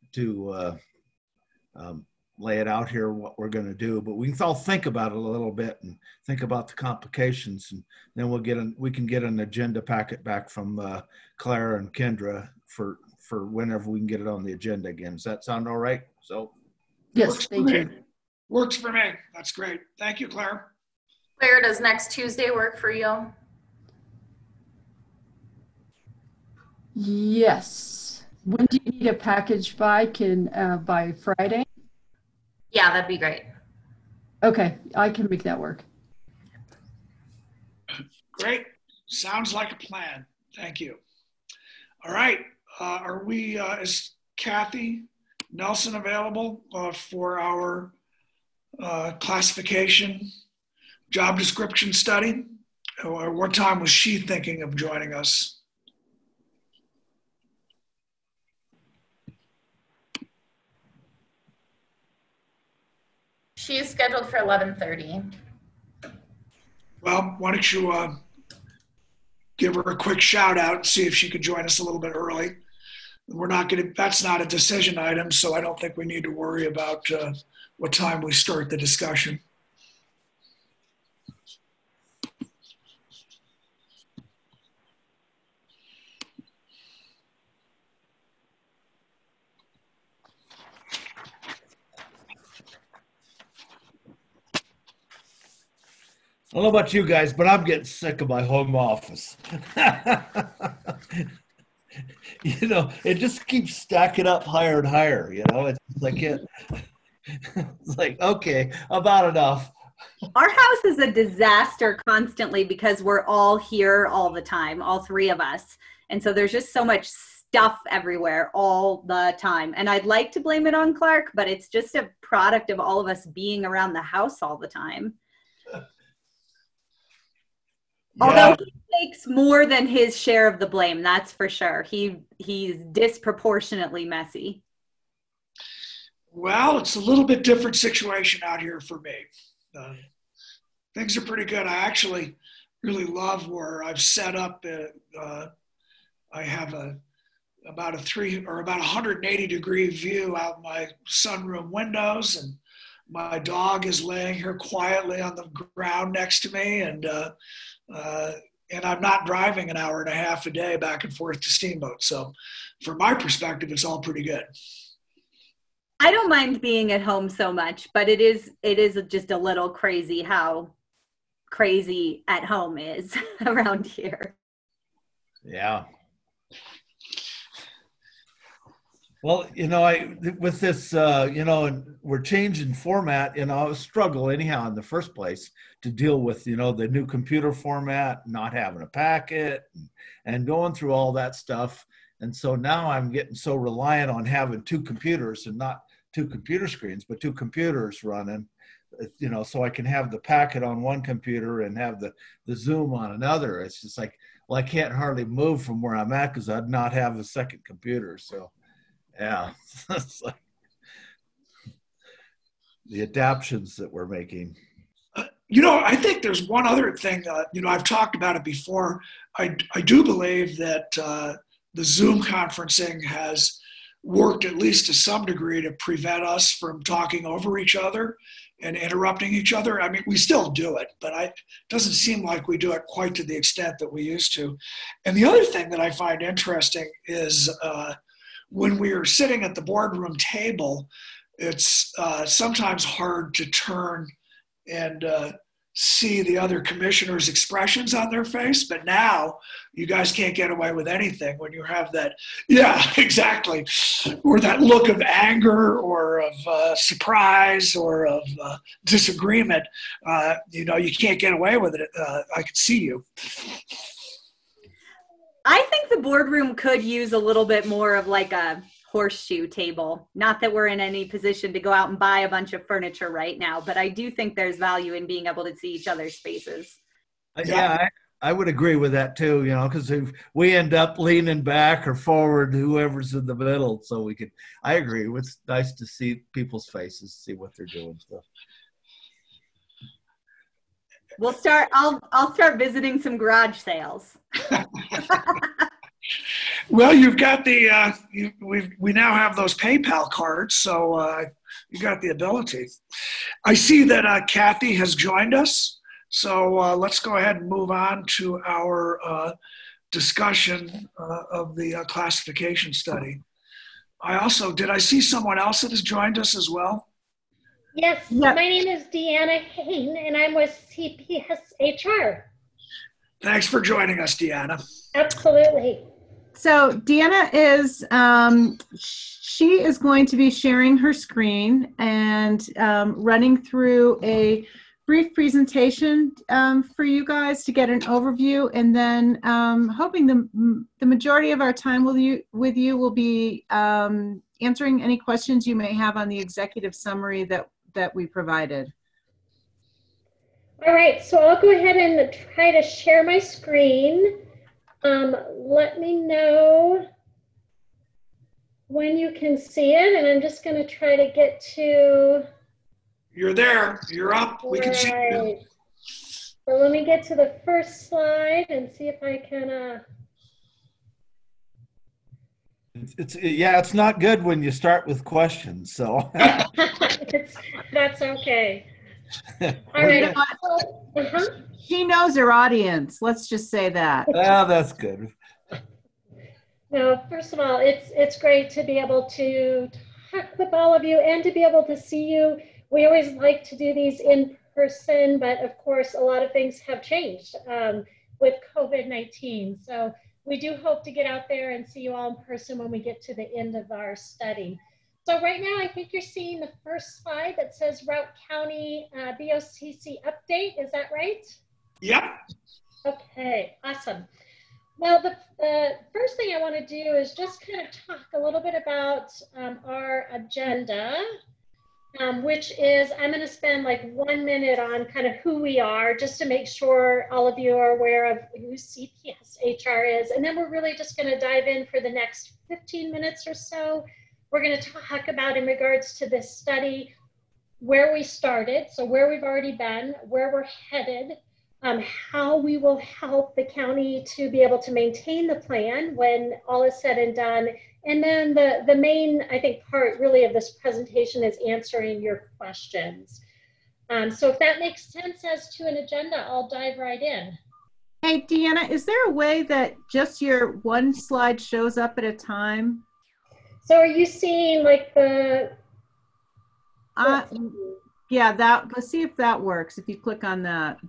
lay it out here what we're going to do, but we can all think about it a little bit and think about the complications, and then we can get an agenda packet back from Claire and Kendra for whenever we can get it on the agenda again. Does that sound all right? So yes, thank you. Works for me. That's great. Thank you, Claire. Claire, does next Tuesday work for you? Yes. When do you need a package by? By Friday? Yeah, that'd be great. Okay, I can make that work. Great. Sounds like a plan. Thank you. All right. Is Kathy Nelson available for our classification job description study? or what time was she thinking of joining us? She is scheduled for 11:30. Well, why don't you give her a quick shout out and see if she could join us a little bit early. We're not going to, that's not a decision item, so I don't think we need to worry about what time we start the discussion. I don't know about you guys, but I'm getting sick of my home office. You know, it just keeps stacking up higher and higher. You know, it's like it's like, okay, about enough. Our house is a disaster constantly because we're all here all the time, all three of us. And so there's just so much stuff everywhere all the time. And I'd like to blame it on Clark, but it's just a product of all of us being around the house all the time. Yeah. Although he takes more than his share of the blame, that's for sure. He's disproportionately messy. Well, it's a little bit different situation out here for me. Things are pretty good. I actually really love where I've set up. I have about a 180-degree view out my sunroom windows, and my dog is laying here quietly on the ground next to me, and I'm not driving an hour and a half a day back and forth to Steamboat. So from my perspective, it's all pretty good. I don't mind being at home so much, but it is just a little crazy how crazy at home is around here. Yeah. Well, you know, with this, you know, we're changing format, you know, I was struggle anyhow in the first place to deal with, you know, the new computer format, not having a packet and going through all that stuff. And so now I'm getting so reliant on having two computers, and not two computer screens, but two computers running, you know, so I can have the packet on one computer and have the Zoom on another. It's just like, well, I can't hardly move from where I'm at because I'd not have a second computer. So yeah, it's like the adaptions that we're making. You know, I think there's one other thing, you know, I've talked about it before. I do believe that the Zoom conferencing has worked at least to some degree to prevent us from talking over each other and interrupting each other. I mean, we still do it, but it doesn't seem like we do it quite to the extent that we used to. And the other thing that I find interesting is when we are sitting at the boardroom table, it's sometimes hard to turn and see the other commissioners' expressions on their face. But now you guys can't get away with anything when you have that, yeah, exactly, or that look of anger or of surprise or of disagreement. You know, you can't get away with it. I can see you. I think the boardroom could use a little bit more of like a horseshoe table. Not that we're in any position to go out and buy a bunch of furniture right now, but I do think there's value in being able to see each other's faces. Yeah, I would agree with that too, you know, because if we end up leaning back or forward, whoever's in the middle, so we could, I agree. It's nice to see people's faces, see what they're doing. So. I'll start visiting some garage sales. Well, you've got the we now have those PayPal cards, so you got the ability. I see that Kathy has joined us, so let's go ahead and move on to our discussion of the classification study. Did I see someone else that has joined us as well? Yes, my name is Deanna Hain, and I'm with CPS HR. Thanks for joining us, Deanna. Absolutely. So Deanna is, she is going to be sharing her screen and running through a brief presentation for you guys to get an overview, and then hoping the majority of our time with you will be answering any questions you may have on the executive summary that we provided. All right, so I'll go ahead and try to share my screen. Let me know when you can see it, and I'm just going to try to get to. You're there. You're up. We can see you. So let me get to the first slide and see if I can. It's not good when you start with questions. So that's okay. All right. Uh-huh. She knows her audience. Let's just say that. Oh, that's good. No, first of all, it's great to be able to talk with all of you and to be able to see you. We always like to do these in person, but of course, a lot of things have changed with COVID-19. So we do hope to get out there and see you all in person when we get to the end of our study. So right now, I think you're seeing the first slide that says Routt County BOCC update. Is that right? Yep. Okay, awesome. Well, the first thing I want to do is just kind of talk a little bit about our agenda, which is I'm going to spend like 1 minute on kind of who we are, just to make sure all of you are aware of who CPS HR is. And then we're really just going to dive in for the next 15 minutes or so. We're going to talk about, in regards to this study, where we started, so where we've already been, where we're headed, how we will help the county to be able to maintain the plan when all is said and done. And then the main, I think, part really of this presentation is answering your questions. So if that makes sense as to an agenda, I'll dive right in. Hey, Deanna, is there a way that just your one slide shows up at a time? So are you seeing like the... Yeah, let's see if that works, if you click on that.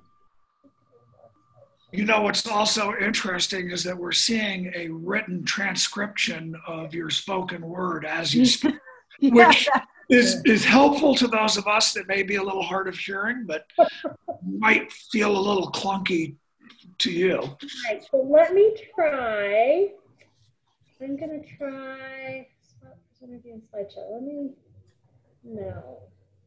You know, what's also interesting is that we're seeing a written transcription of your spoken word as you speak, which is helpful to those of us that may be a little hard of hearing, but might feel a little clunky to you. All right, so let me try. I'm going to try. Slideshow. No.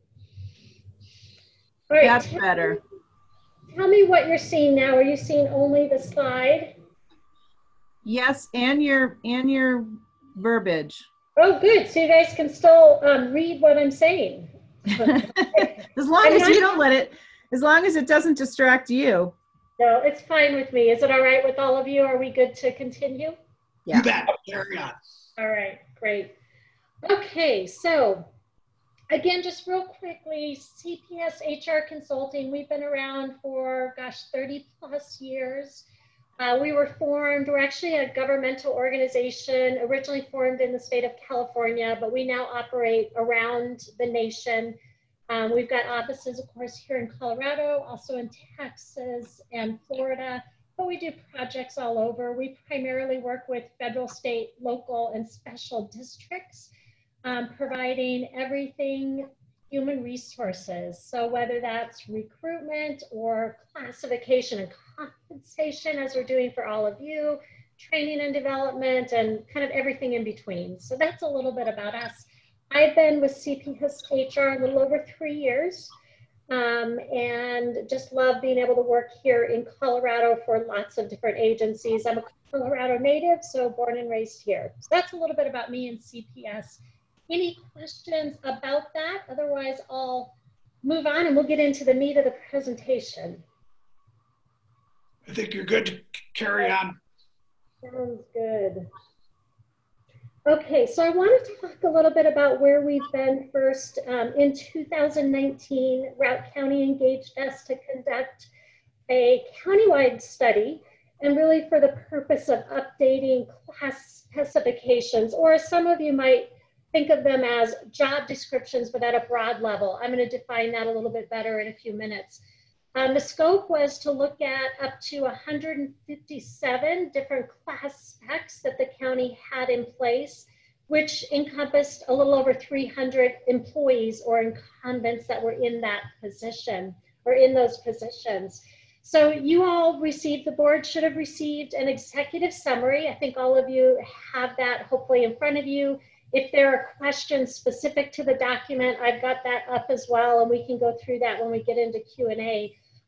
All right, that's better. Tell me what you're seeing now. Are you seeing only the slide? Yes, and your verbiage. Oh, good. So you guys can still read what I'm saying. As long as you don't let it, as long as it doesn't distract you. No, it's fine with me. Is it all right with all of you? Are we good to continue? Yeah. You bet. Carry on. All right, great. Okay, so again, just real quickly, CPS HR Consulting, we've been around for, 30 plus years. We're actually a governmental organization, originally formed in the state of California, but we now operate around the nation. We've got offices, of course, here in Colorado, also in Texas and Florida, but we do projects all over. We primarily work with federal, state, local, and special districts, providing everything human resources. So whether that's recruitment or classification and compensation, as we're doing for all of you, training and development, and kind of everything in between. So that's a little bit about us. I've been with CPS HR a little over 3 years, and just love being able to work here in Colorado for lots of different agencies. I'm a Colorado native, so born and raised here. So that's a little bit about me and CPS. Any questions about that? Otherwise, I'll move on and we'll get into the meat of the presentation. I think you're good to carry on. Sounds good. Okay, so I wanted to talk a little bit about where we've been first. In 2019, Routt County engaged us to conduct a countywide study, and really for the purpose of updating class specifications, or some of you might think of them as job descriptions, but at a broad level. I'm going to define that a little bit better in a few minutes. The scope was to look at up to 157 different class specs that the county had in place, which encompassed a little over 300 employees or incumbents that were in that position or in those positions. So you all received, the board should have received an executive summary. I think all of you have that hopefully in front of you. If there are questions specific to the document, I've got that up as well, and we can go through that when we get into Q&A.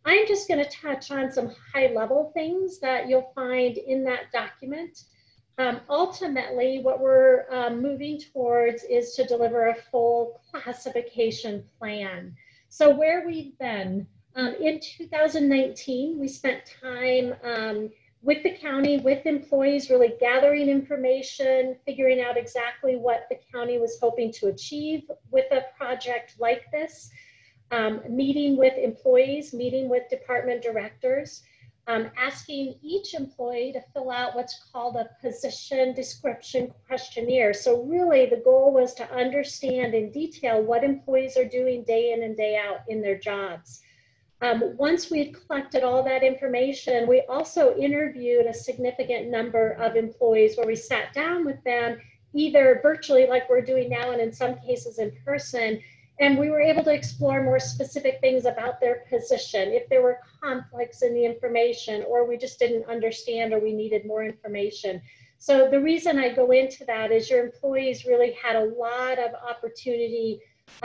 I'm just going to touch on some high-level things that you'll find in that document. Ultimately, what we're moving towards is to deliver a full classification plan. So where we've been, in 2019, we spent time with the county, with employees, really gathering information, figuring out exactly what the county was hoping to achieve with a project like this, meeting with employees, meeting with department directors, asking each employee to fill out what's called a position description questionnaire. So really the goal was to understand in detail what employees are doing day in and day out in their jobs. Once we had collected all that information, we also interviewed a significant number of employees where we sat down with them, either virtually like we're doing now and in some cases in person, and we were able to explore more specific things about their position, if there were conflicts in the information, or we just didn't understand or we needed more information. So the reason I go into that is your employees really had a lot of opportunity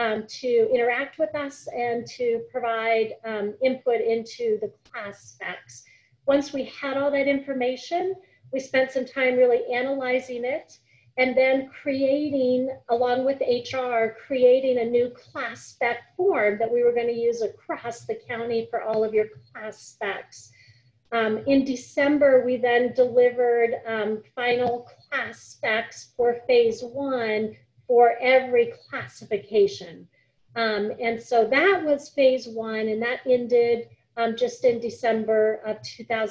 to interact with us and to provide input into the class specs. Once we had all that information, we spent some time really analyzing it and then creating, along with HR, creating a new class spec form that we were going to use across the county for all of your class specs. In December, we then delivered final class specs for phase 1 for every classification. And so that was phase 1, and that ended just in December of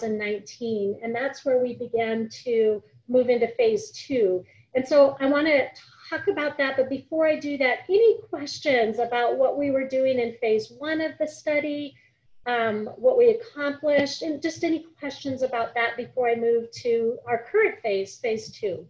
2019. And that's where we began to move into phase 2. And so I want to talk about that, but before I do that, any questions about what we were doing in phase 1 of the study, what we accomplished, and just any questions about that before I move to our current phase, phase 2?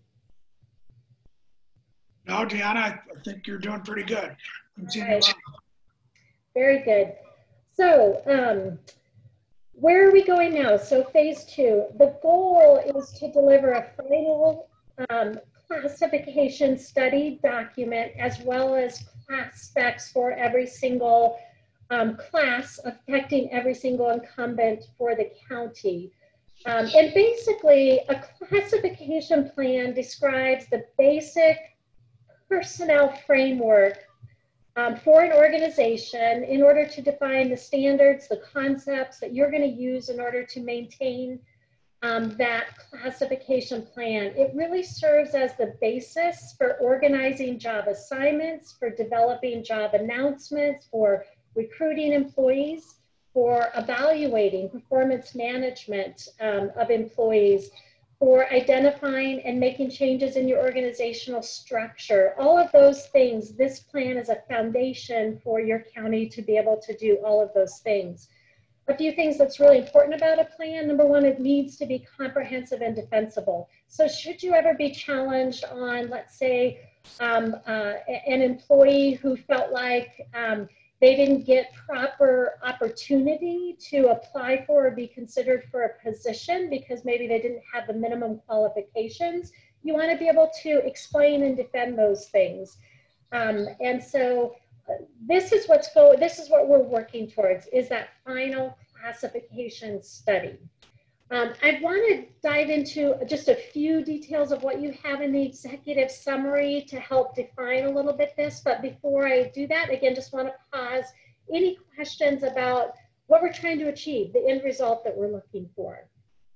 No, Deanna, I think you're doing pretty good. Continue. Right. Very good. So where are we going now? So phase 2, the goal is to deliver a final classification study document as well as class specs for every single class affecting every single incumbent for the county. And basically a classification plan describes the basic personnel framework for an organization in order to define the standards, the concepts that you're going to use in order to maintain that classification plan. It really serves as the basis for organizing job assignments, for developing job announcements, for recruiting employees, for evaluating performance management of employees, for identifying and making changes in your organizational structure. All of those things, this plan is a foundation for your county to be able to do all of those things. A few things that's really important about a plan. Number one, it needs to be comprehensive and defensible. So should you ever be challenged on, let's say, an employee who felt like they didn't get proper opportunity to apply for or be considered for a position because maybe they didn't have the minimum qualifications, you want to be able to explain and defend those things. And so this is what we're working towards, is that final classification study. I want to dive into just a few details of what you have in the executive summary to help define a little bit this, but before I do that, again, just want to pause. Any questions about what we're trying to achieve, the end result that we're looking for?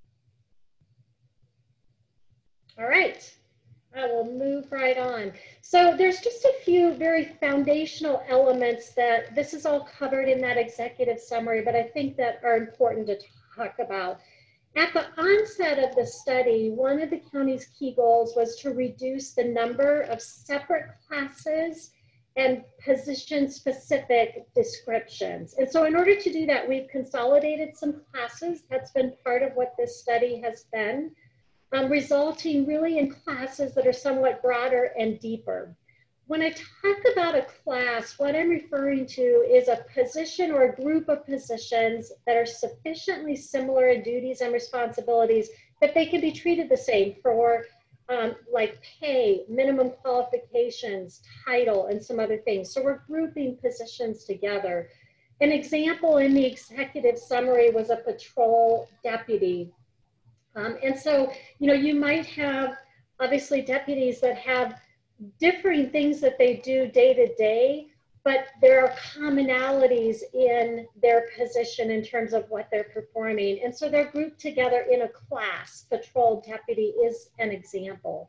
All right. I will move right on. So there's just a few very foundational elements that this is all covered in that executive summary, but I think that are important to talk about. At the onset of the study, one of the county's key goals was to reduce the number of separate classes and position-specific descriptions. And so in order to do that, we've consolidated some classes. That's been part of what this study has been. Resulting really in classes that are somewhat broader and deeper. When I talk about a class, what I'm referring to is a position or a group of positions that are sufficiently similar in duties and responsibilities that they can be treated the same for like pay, minimum qualifications, title, and some other things. So we're grouping positions together. An example in the executive summary was a patrol deputy. And so, you might have obviously deputies that have differing things that they do day to day, but there are commonalities in their position in terms of what they're performing. And so they're grouped together in a class. Patrol deputy is an example.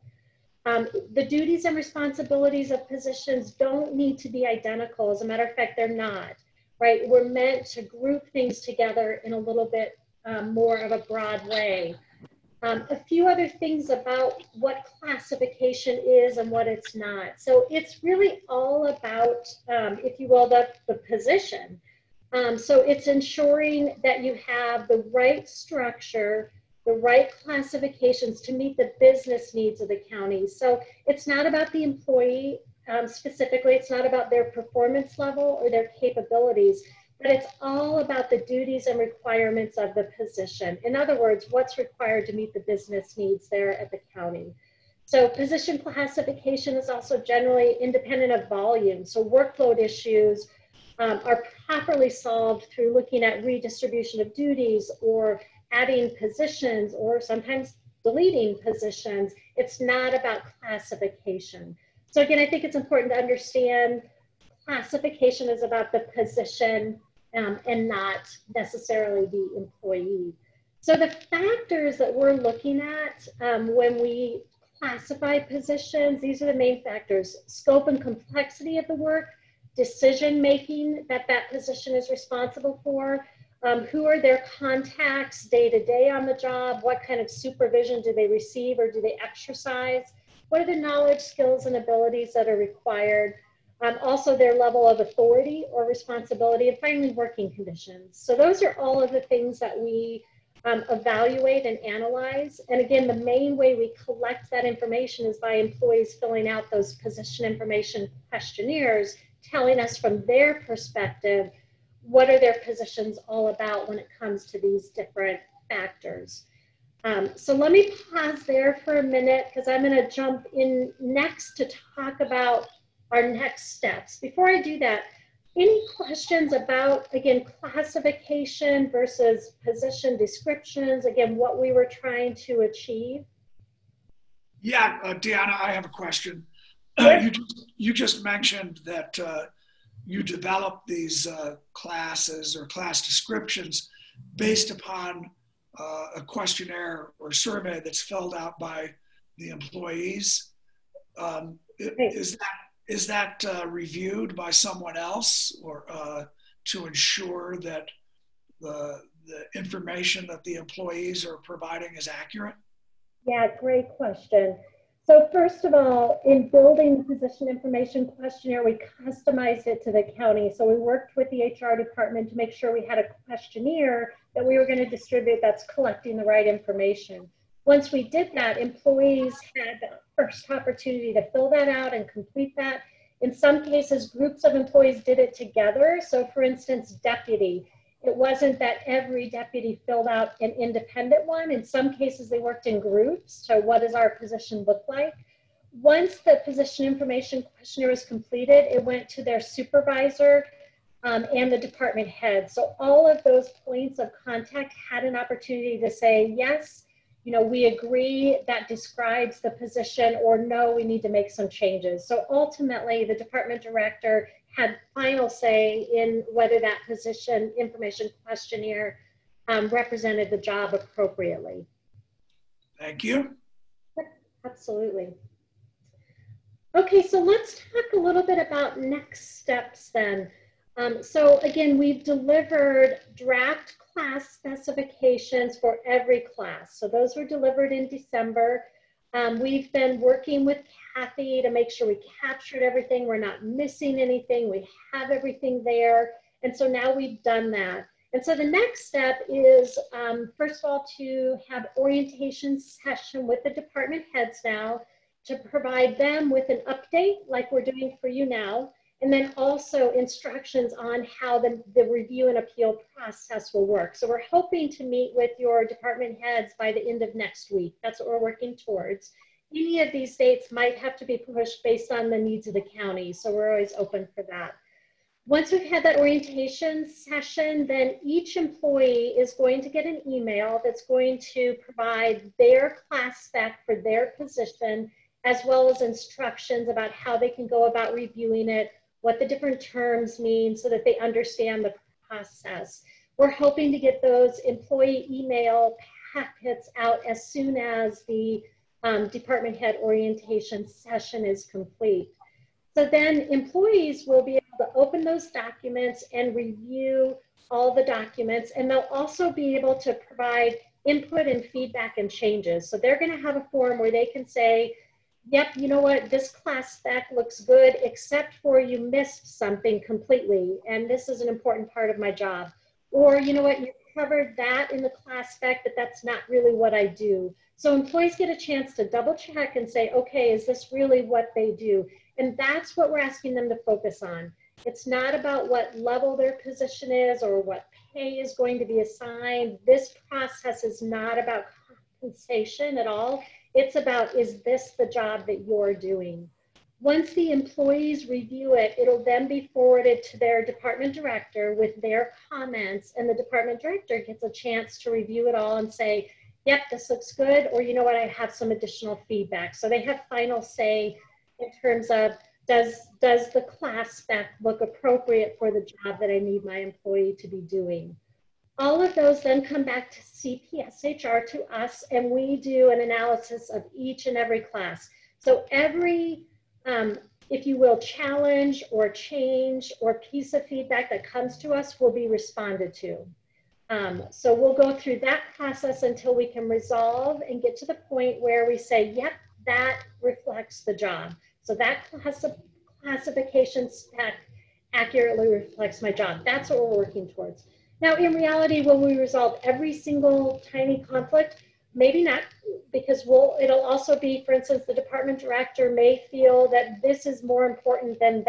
The duties and responsibilities of positions don't need to be identical. As a matter of fact, they're not, right? We're meant to group things together in a little bit more of a broad way. A few other things about what classification is and what it's not. So it's really all about, if you will, the position. So it's ensuring that you have the right structure, the right classifications to meet the business needs of the county. So it's not about the employee specifically, it's not about their performance level or their capabilities, but it's all about the duties and requirements of the position. In other words, what's required to meet the business needs there at the county. So position classification is also generally independent of volume. So workload issues are properly solved through looking at redistribution of duties or adding positions or sometimes deleting positions. It's not about classification. So again, I think it's important to understand classification is about the position and not necessarily the employee. So the factors that we're looking at when we classify positions, these are the main factors: scope and complexity of the work, decision-making that that position is responsible for, who are their contacts day to day on the job, what kind of supervision do they receive or do they exercise, what are the knowledge, skills, and abilities that are required, also their level of authority or responsibility, and finally working conditions. So those are all of the things that we evaluate and analyze. And again, the main way we collect that information is by employees filling out those position information questionnaires, telling us from their perspective, what are their positions all about when it comes to these different factors. So let me pause there for a minute because I'm going to jump in next to talk about our next steps. Before I do that, any questions about, again, classification versus position descriptions, again, what we were trying to achieve? Yeah, Deanna, I have a question. You just mentioned that you develop these classes or class descriptions based upon a questionnaire or survey that's filled out by the employees. Is that reviewed by someone else or to ensure that the information that the employees are providing is accurate? Yeah, great question. So first of all, in building the position information questionnaire, we customized it to the county. So we worked with the HR department to make sure we had a questionnaire that we were going to distribute that's collecting the right information. Once we did that, employees had the first opportunity to fill that out and complete that. In some cases, groups of employees did it together. So for instance, deputy, it wasn't that every deputy filled out an independent one. In some cases, they worked in groups. So what does our position look like? Once the position information questionnaire was completed, it went to their supervisor and the department head. So all of those points of contact had an opportunity to say, yes, we agree that describes the position, or no, we need to make some changes. So ultimately, the department director had final say in whether that position information questionnaire represented the job appropriately. Thank you. Absolutely. Okay, so let's talk a little bit about next steps then. So again, we've delivered draft class specifications for every class. So those were delivered in December. We've been working with Kathy to make sure we captured everything. We're not missing anything. We have everything there. And so now we've done that. And so the next step is, first of all, to have orientation session with the department heads now to provide them with an update like we're doing for you now. And then also instructions on how the review and appeal process will work. So we're hoping to meet with your department heads by the end of next week. That's what we're working towards. Any of these dates might have to be pushed based on the needs of the county. So we're always open for that. Once we've had that orientation session, then each employee is going to get an email that's going to provide their class spec for their position, as well as instructions about how they can go about reviewing it, what the different terms mean so that they understand the process. We're hoping to get those employee email packets out as soon as the department head orientation session is complete. So then employees will be able to open those documents and review all the documents, and they'll also be able to provide input and feedback and changes. So they're going to have a form where they can say, yep, you know what, this class spec looks good, except for you missed something completely, and this is an important part of my job. Or, you know what, you covered that in the class spec, but that's not really what I do. So employees get a chance to double check and say, okay, is this really what they do? And that's what we're asking them to focus on. It's not about what level their position is or what pay is going to be assigned. This process is not about compensation at all. It's about, is this the job that you're doing? Once the employees review it, it'll then be forwarded to their department director with their comments, and the department director gets a chance to review it all and say, yep, this looks good, or you know what, I have some additional feedback. So they have final say in terms of, does the class spec look appropriate for the job that I need my employee to be doing? All of those then come back to CPSHR, to us, and we do an analysis of each and every class. So every, if you will, challenge or change or piece of feedback that comes to us will be responded to. So we'll go through that process until we can resolve and get to the point where we say, yep, that reflects the job. So that classification spec accurately reflects my job. That's what we're working towards. Now, in reality, will we resolve every single tiny conflict? Maybe not, because it'll also be, for instance, the department director may feel that this is more important than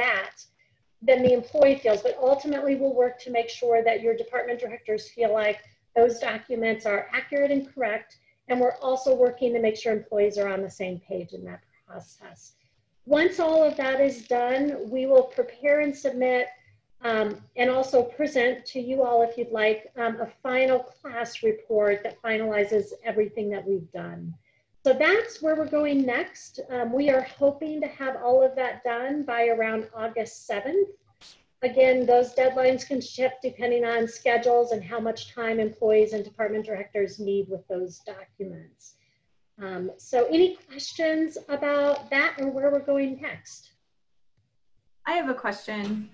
the employee feels, but ultimately we'll work to make sure that your department directors feel like those documents are accurate and correct, and we're also working to make sure employees are on the same page in that process. Once all of that is done, we will prepare and submit and also present to you all, if you'd like, a final class report that finalizes everything that we've done. So that's where we're going next. We are hoping to have all of that done by around August 7th. Again, those deadlines can shift depending on schedules and how much time employees and department directors need with those documents. So any questions about that or where we're going next? I have a question.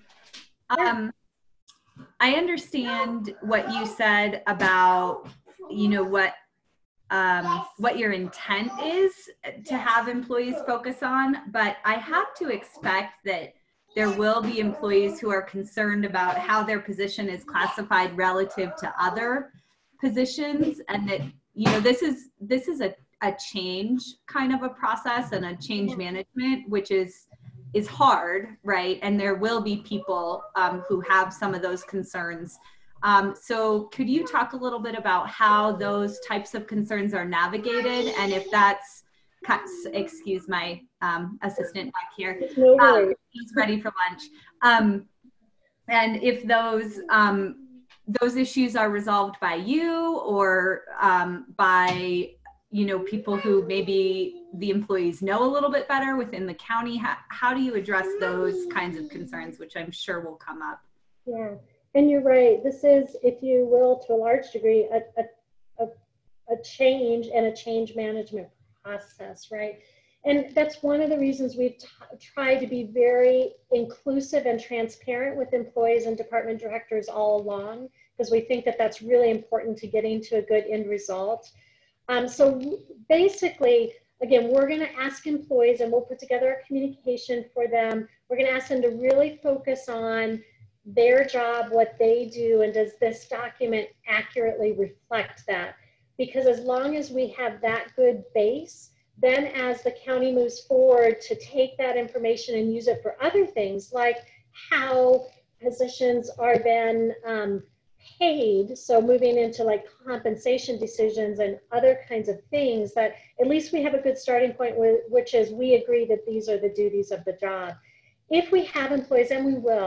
I understand what you said about, you know, what your intent is to have employees focus on, but I have to expect that there will be employees who are concerned about how their position is classified relative to other positions, and that, you know, this is a change kind of a process and a change management, which is hard, right? And there will be people who have some of those concerns. So could you talk a little bit about how those types of concerns are navigated, and if that's, excuse my assistant back here, he's ready for lunch. And if those issues are resolved by you or by, you know, people who maybe the employees know a little bit better within the county, how do you address those kinds of concerns, which I'm sure will come up? Yeah, and you're right. This is, if you will, to a large degree, a change and a change management process, right? And that's one of the reasons we've tried to be very inclusive and transparent with employees and department directors all along, because we think that that's really important to getting to a good end result. So basically, again, we're going to ask employees, and we'll put together a communication for them. We're going to ask them to really focus on their job, what they do, and does this document accurately reflect that? Because as long as we have that good base, then as the county moves forward to take that information and use it for other things, like how positions are then paid, so moving into like compensation decisions and other kinds of things, that at least we have a good starting point with, which is we agree that these are the duties of the job. If we have employees, and we will,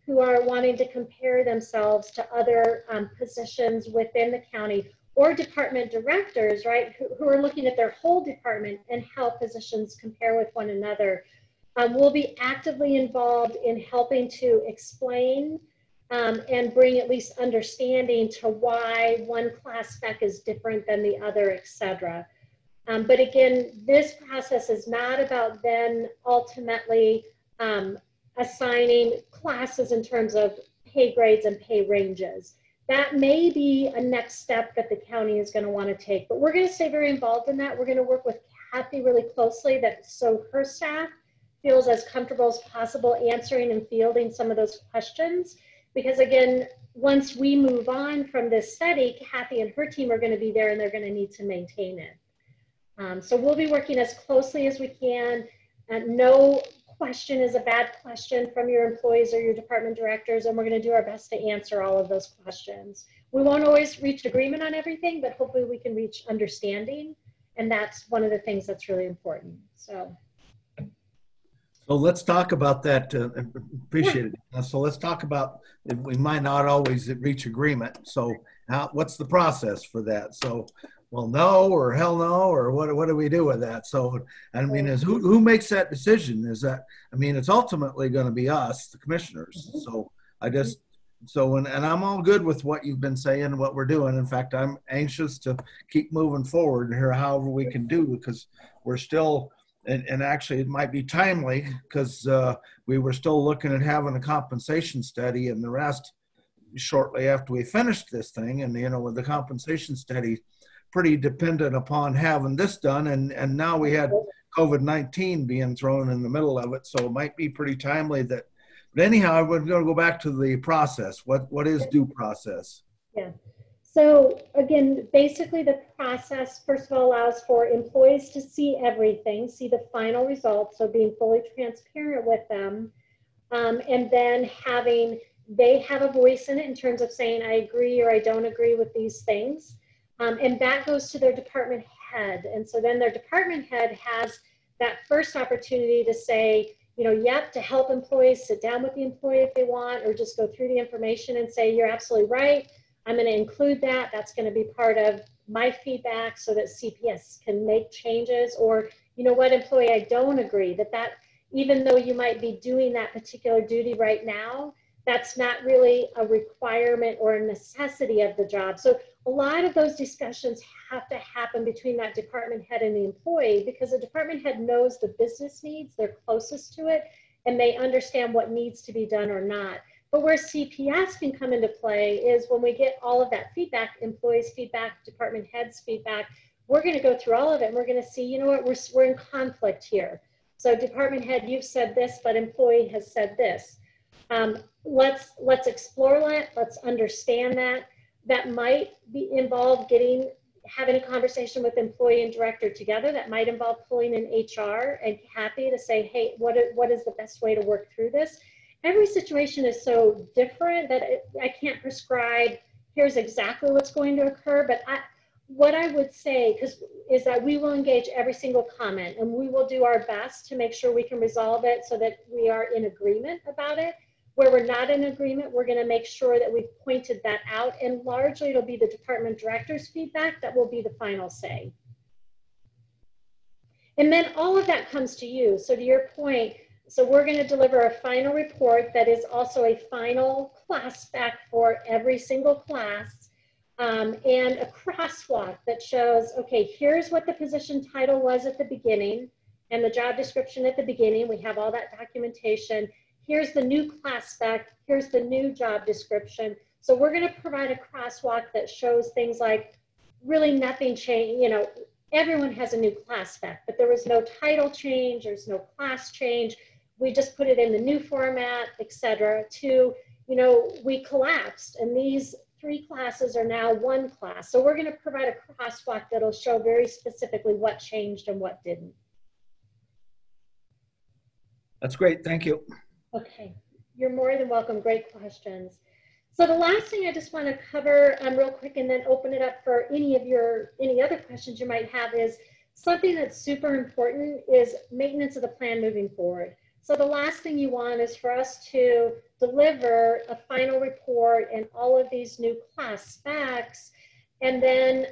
who are wanting to compare themselves to other positions within the county, or department directors, right, who are looking at their whole department and how positions compare with one another. We'll be actively involved in helping to explain and bring at least understanding to why one class spec is different than the other, et cetera. But again, this process is not about then ultimately assigning classes in terms of pay grades and pay ranges. That may be a next step that the county is going to want to take, but we're going to stay very involved in that. We're going to work with Kathy really closely, so her staff feels as comfortable as possible answering and fielding some of those questions. Because again, once we move on from this study, Kathy and her team are going to be there and they're going to need to maintain it. So we'll be working as closely as we can. No question is a bad question from your employees or your department directors, and we're going to do our best to answer all of those questions. We won't always reach agreement on everything, but hopefully we can reach understanding, and that's one of the things that's really important. So let's talk about that. Appreciate it. So let's talk about, we might not always reach agreement. So what's the process for that? So, well, no, or hell no, or what do we do with that? So, I mean, who makes that decision? Is that, I mean, it's ultimately going to be us, the commissioners. So and I'm all good with what you've been saying and what we're doing. In fact, I'm anxious to keep moving forward here, however we can do, because we're still, and actually it might be timely, because we were still looking at having a compensation study and the rest shortly after we finished this thing. And, you know, with the compensation study, pretty dependent upon having this done, and now we had COVID-19 being thrown in the middle of it, so it might be pretty timely that. But anyhow, we're going to go back to the process. What is due process? Yeah. So again, basically the process first of all allows for employees to see everything, see the final results, so being fully transparent with them, and then they have a voice in it in terms of saying I agree or I don't agree with these things. And that goes to their department head. And so then their department head has that first opportunity to say, you know, yep, to help employees, sit down with the employee if they want, or just go through the information and say, you're absolutely right. I'm going to include that. That's going to be part of my feedback so that CPS can make changes. Or, you know what, employee, I don't agree that even though you might be doing that particular duty right now, that's not really a requirement or a necessity of the job. So a lot of those discussions have to happen between that department head and the employee, because the department head knows the business needs, they're closest to it, and they understand what needs to be done or not. But where CPS can come into play is when we get all of that feedback, employees' feedback, department heads' feedback, we're going to go through all of it and we're going to see, you know what, we're in conflict here. So department head, you've said this, but employee has said this. Let's explore that. Let's understand that. That might involve having a conversation with employee and director together. That might involve pulling in HR and Kathy to say, hey, what is the best way to work through this? Every situation is so different that I can't prescribe, here's exactly what's going to occur. But what I would say is that we will engage every single comment and we will do our best to make sure we can resolve it so that we are in agreement about it. Where we're not in agreement, we're going to make sure that we've pointed that out, and largely it'll be the department director's feedback that will be the final say. And then all of that comes to you. So to your point, so we're going to deliver a final report that is also a final class spec for every single class, and a crosswalk that shows, okay, here's what the position title was at the beginning and the job description at the beginning. We have all that documentation. Here's the new class spec, here's the new job description. So we're going to provide a crosswalk that shows things like really nothing changed. You know, everyone has a new class spec, but there was no title change, there's no class change. We just put it in the new format, et cetera, to, you know, we collapsed and these 3 classes are now 1 class. So we're going to provide a crosswalk that'll show very specifically what changed and what didn't. That's great, thank you. Okay, you're more than welcome. Great questions. So the last thing I just want to cover real quick and then open it up for any other questions you might have is something that's super important is maintenance of the plan moving forward. So the last thing you want is for us to deliver a final report and all of these new class specs, and then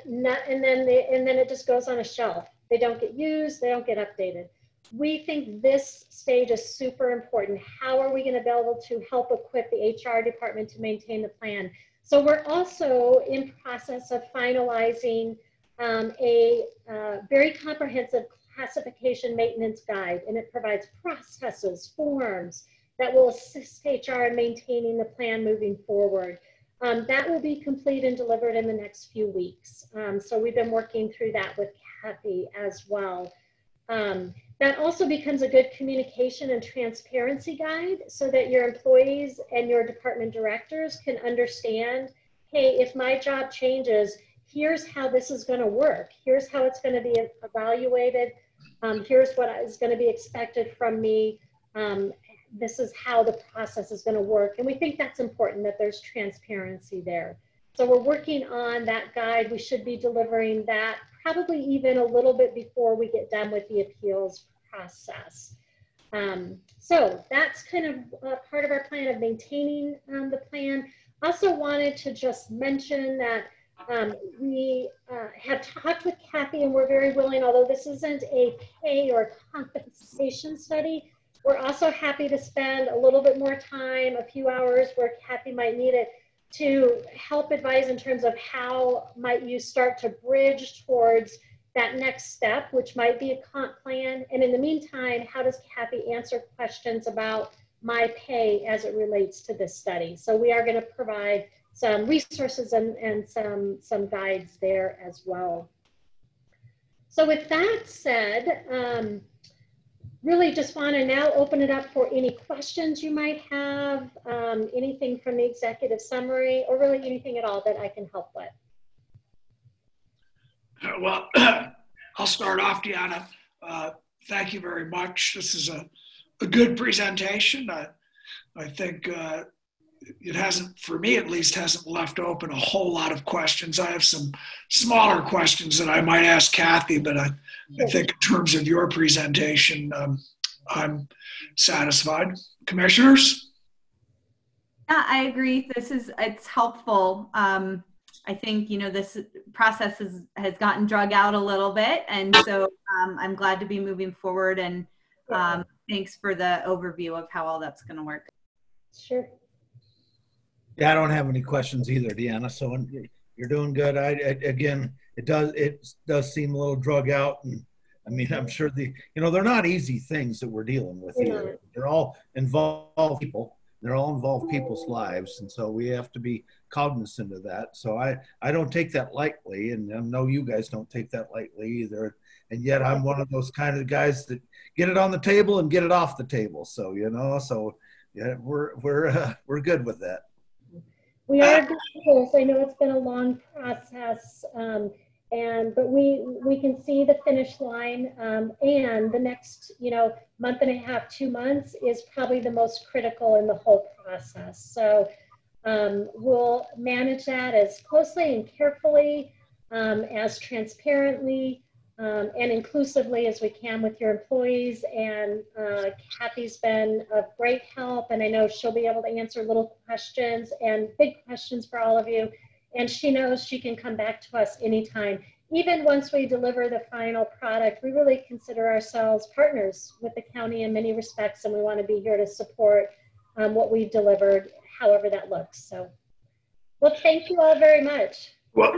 it just goes on a shelf. They don't get used, they don't get updated. We think this stage is super important. How are we going to be able to help equip the HR department to maintain the plan? So we're also in process of finalizing a very comprehensive classification maintenance guide, and it provides processes, forms that will assist HR in maintaining the plan moving forward. That will be complete and delivered in the next few weeks. So we've been working through that with Kathy as well. That also becomes a good communication and transparency guide so that your employees and your department directors can understand, hey, if my job changes, here's how this is going to work. Here's how it's going to be evaluated. Here's what is going to be expected from me. This is how the process is going to work. And we think that's important, that there's transparency there. So we're working on that guide. We should be delivering that probably even a little bit before we get done with the appeals process. So that's kind of part of our plan of maintaining the plan. Also wanted to just mention that we have talked with Kathy, and we're very willing, although this isn't a pay or compensation study, we're also happy to spend a little bit more time, a few hours where Kathy might need it, to help advise in terms of how might you start to bridge towards that next step, which might be a comp plan. And in the meantime, how does Kathy answer questions about my pay as it relates to this study? So we are going to provide some resources and some guides there as well. So with that said, really just want to now open it up for any questions you might have, anything from the executive summary, or really anything at all that I can help with. Well, I'll start off, Deanna. Thank you very much. This is a good presentation. I think it hasn't, for me at least, hasn't left open a whole lot of questions. I have some smaller questions that I might ask Kathy, but I think in terms of your presentation, I'm satisfied. Commissioners? Yeah, I agree. It's helpful. I think, this process has gotten drug out a little bit. And so I'm glad to be moving forward, and thanks for the overview of how all that's going to work. Sure. Yeah, I don't have any questions either, Deanna. So you're doing good. Again, it does seem a little drug out, and I mean, I'm sure they're not easy things that we're dealing with either. They're all involved people. They're all involved people's lives, and so we have to be cognizant of that. So I don't take that lightly, and I know you guys don't take that lightly either. And yet I'm one of those kind of guys that get it on the table and get it off the table. So so yeah, we're good with that. We are good with this. I know it's been a long process, but we can see the finish line, and the next month and a half, 2 months is probably the most critical in the whole process. So we'll manage that as closely and carefully, as transparently and inclusively as we can with your employees. And Kathy's been of great help, and I know she'll be able to answer little questions and big questions for all of you. And she knows she can come back to us anytime. Even once we deliver the final product, we really consider ourselves partners with the county in many respects, and we want to be here to support what we've delivered, however that looks. So, well, thank you all very much. Well,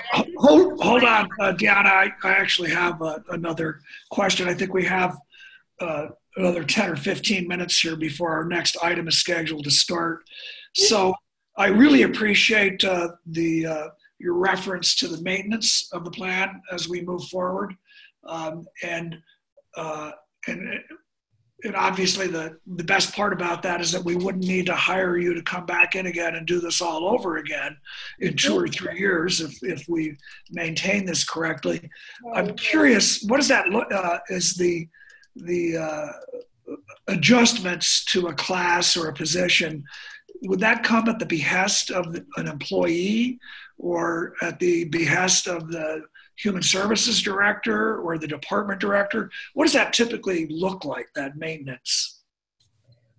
hold on, Deanna. I actually have another question. I think we have another 10 or 15 minutes here before our next item is scheduled to start. So I really appreciate your reference to the maintenance of the plan as we move forward. And obviously the best part about that is that we wouldn't need to hire you to come back in again and do this all over again in 2 or 3 years if we maintain this correctly. I'm curious, what does that look as the adjustments to a class or a position? Would that come at the behest of an employee or at the behest of the human services director or the department director? What does that typically look like, that maintenance?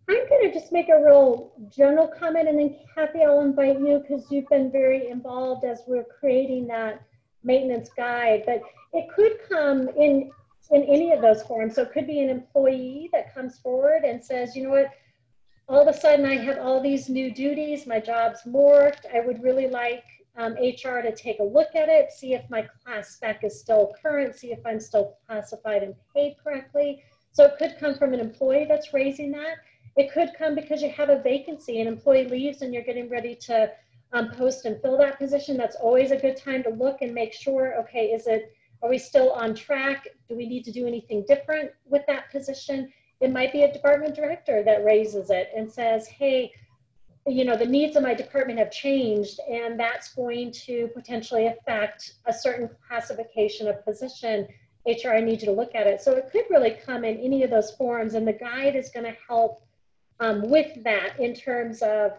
I'm going to just make a real general comment, and then Kathy, I'll invite you because you've been very involved as we're creating that maintenance guide. But it could come in any of those forms. So it could be an employee that comes forward and says, you know what, all of a sudden I have all these new duties, my job's morphed. I would really like HR to take a look at it, see if my class spec is still current, see if I'm still classified and paid correctly. So it could come from an employee that's raising that. It could come because you have a vacancy, an employee leaves and you're getting ready to post and fill that position. That's always a good time to look and make sure, okay, are we still on track? Do we need to do anything different with that position? It might be a department director that raises it and says, hey, you know, the needs of my department have changed, and that's going to potentially affect a certain classification of position. HR, I need you to look at it. So it could really come in any of those forms, and the guide is going to help with that in terms of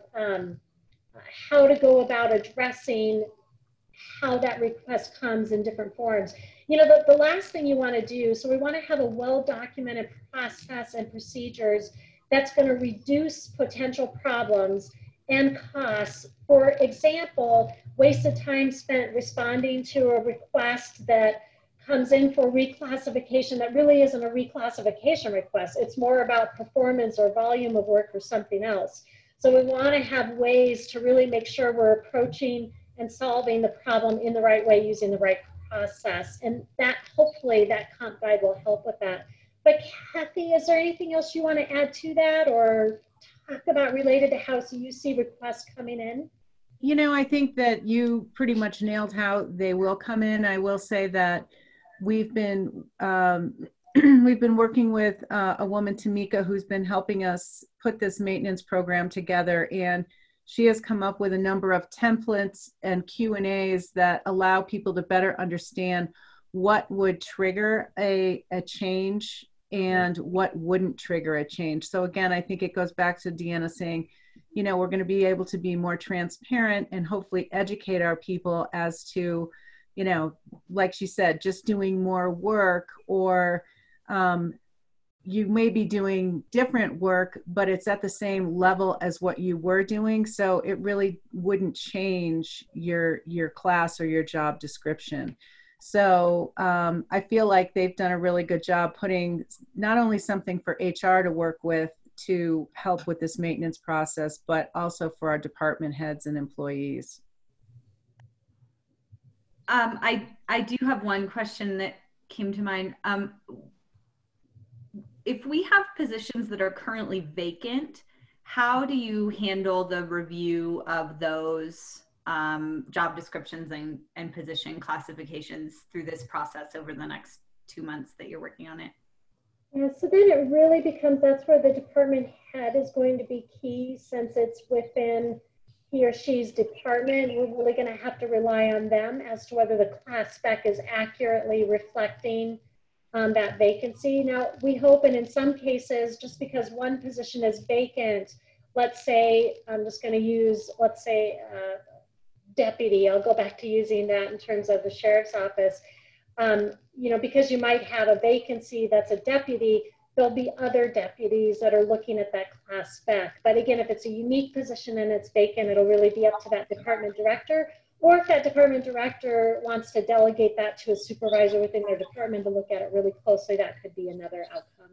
how to go about addressing how that request comes in different forms. You know, the last thing you want to do, so we want to have a well-documented process and procedures that's going to reduce potential problems and costs. For example, wasted time spent responding to a request that comes in for reclassification that really isn't a reclassification request. It's more about performance or volume of work or something else. So we want to have ways to really make sure we're approaching and solving the problem in the right way using the right process. And that, hopefully, that comp guide will help with that. But Kathy, is there anything else you want to add to that or talk about related to how you see requests coming in? You know, I think that you pretty much nailed how they will come in. I will say that we've been we've been working with a woman, Tamika, who's been helping us put this maintenance program together, and she has come up with a number of templates and Q&As that allow people to better understand what would trigger a change and what wouldn't trigger a change. So again, I think it goes back to Deanna saying, you know, we're going to be able to be more transparent and hopefully educate our people as to, you know, like she said, just doing more work, or you may be doing different work, but it's at the same level as what you were doing. So it really wouldn't change your class or your job description. So I feel like they've done a really good job putting not only something for HR to work with to help with this maintenance process, but also for our department heads and employees. I do have one question that came to mind. If we have positions that are currently vacant, how do you handle the review of those job descriptions and position classifications through this process over the next 2 months that you're working on it? Yeah, so then it really becomes, that's where the department head is going to be key, since it's within he or she's department. We're really going to have to rely on them as to whether the class spec is accurately reflecting that vacancy. Now, we hope, and in some cases, just because one position is vacant, let's say, I'm just going to use, let's say, deputy. I'll go back to using that in terms of the sheriff's office. You know, because you might have a vacancy that's a deputy, there'll be other deputies that are looking at that class spec. But again, if it's a unique position and it's vacant, it'll really be up to that department director. Or if that department director wants to delegate that to a supervisor within their department to look at it really closely, that could be another outcome.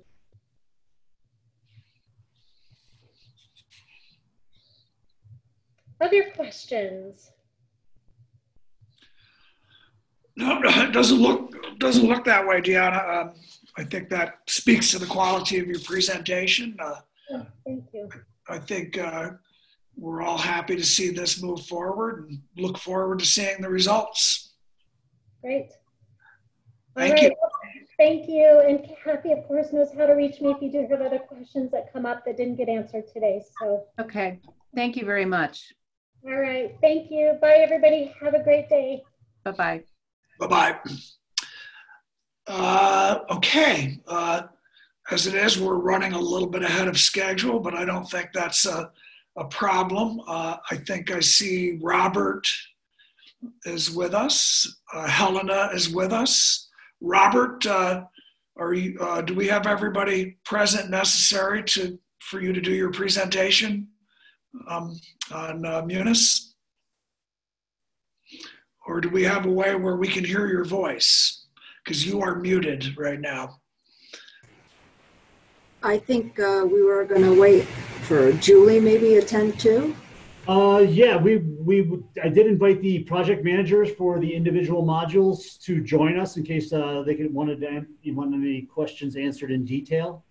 Other questions? No, it doesn't look that way, Deanna. I think that speaks to the quality of your presentation. Thank you. I think we're all happy to see this move forward and look forward to seeing the results. Great. Thank you. Thank you. And Kathy, of course, knows how to reach me if you do have other questions that come up that didn't get answered today. So. Okay. Thank you very much. All right. Thank you. Bye, everybody. Have a great day. Bye-bye. Bye-bye. Okay. As it is, we're running a little bit ahead of schedule, but I don't think that's a problem. I think I see Robert is with us. Helena is with us. Robert, are you? Do we have everybody present necessary to for you to do your presentation on Munis? Or do we have a way where we can hear your voice? Because you are muted right now. I think we were going to wait for Julie maybe attend too. Yeah, I did invite the project managers for the individual modules to join us in case they wanted any questions answered in detail.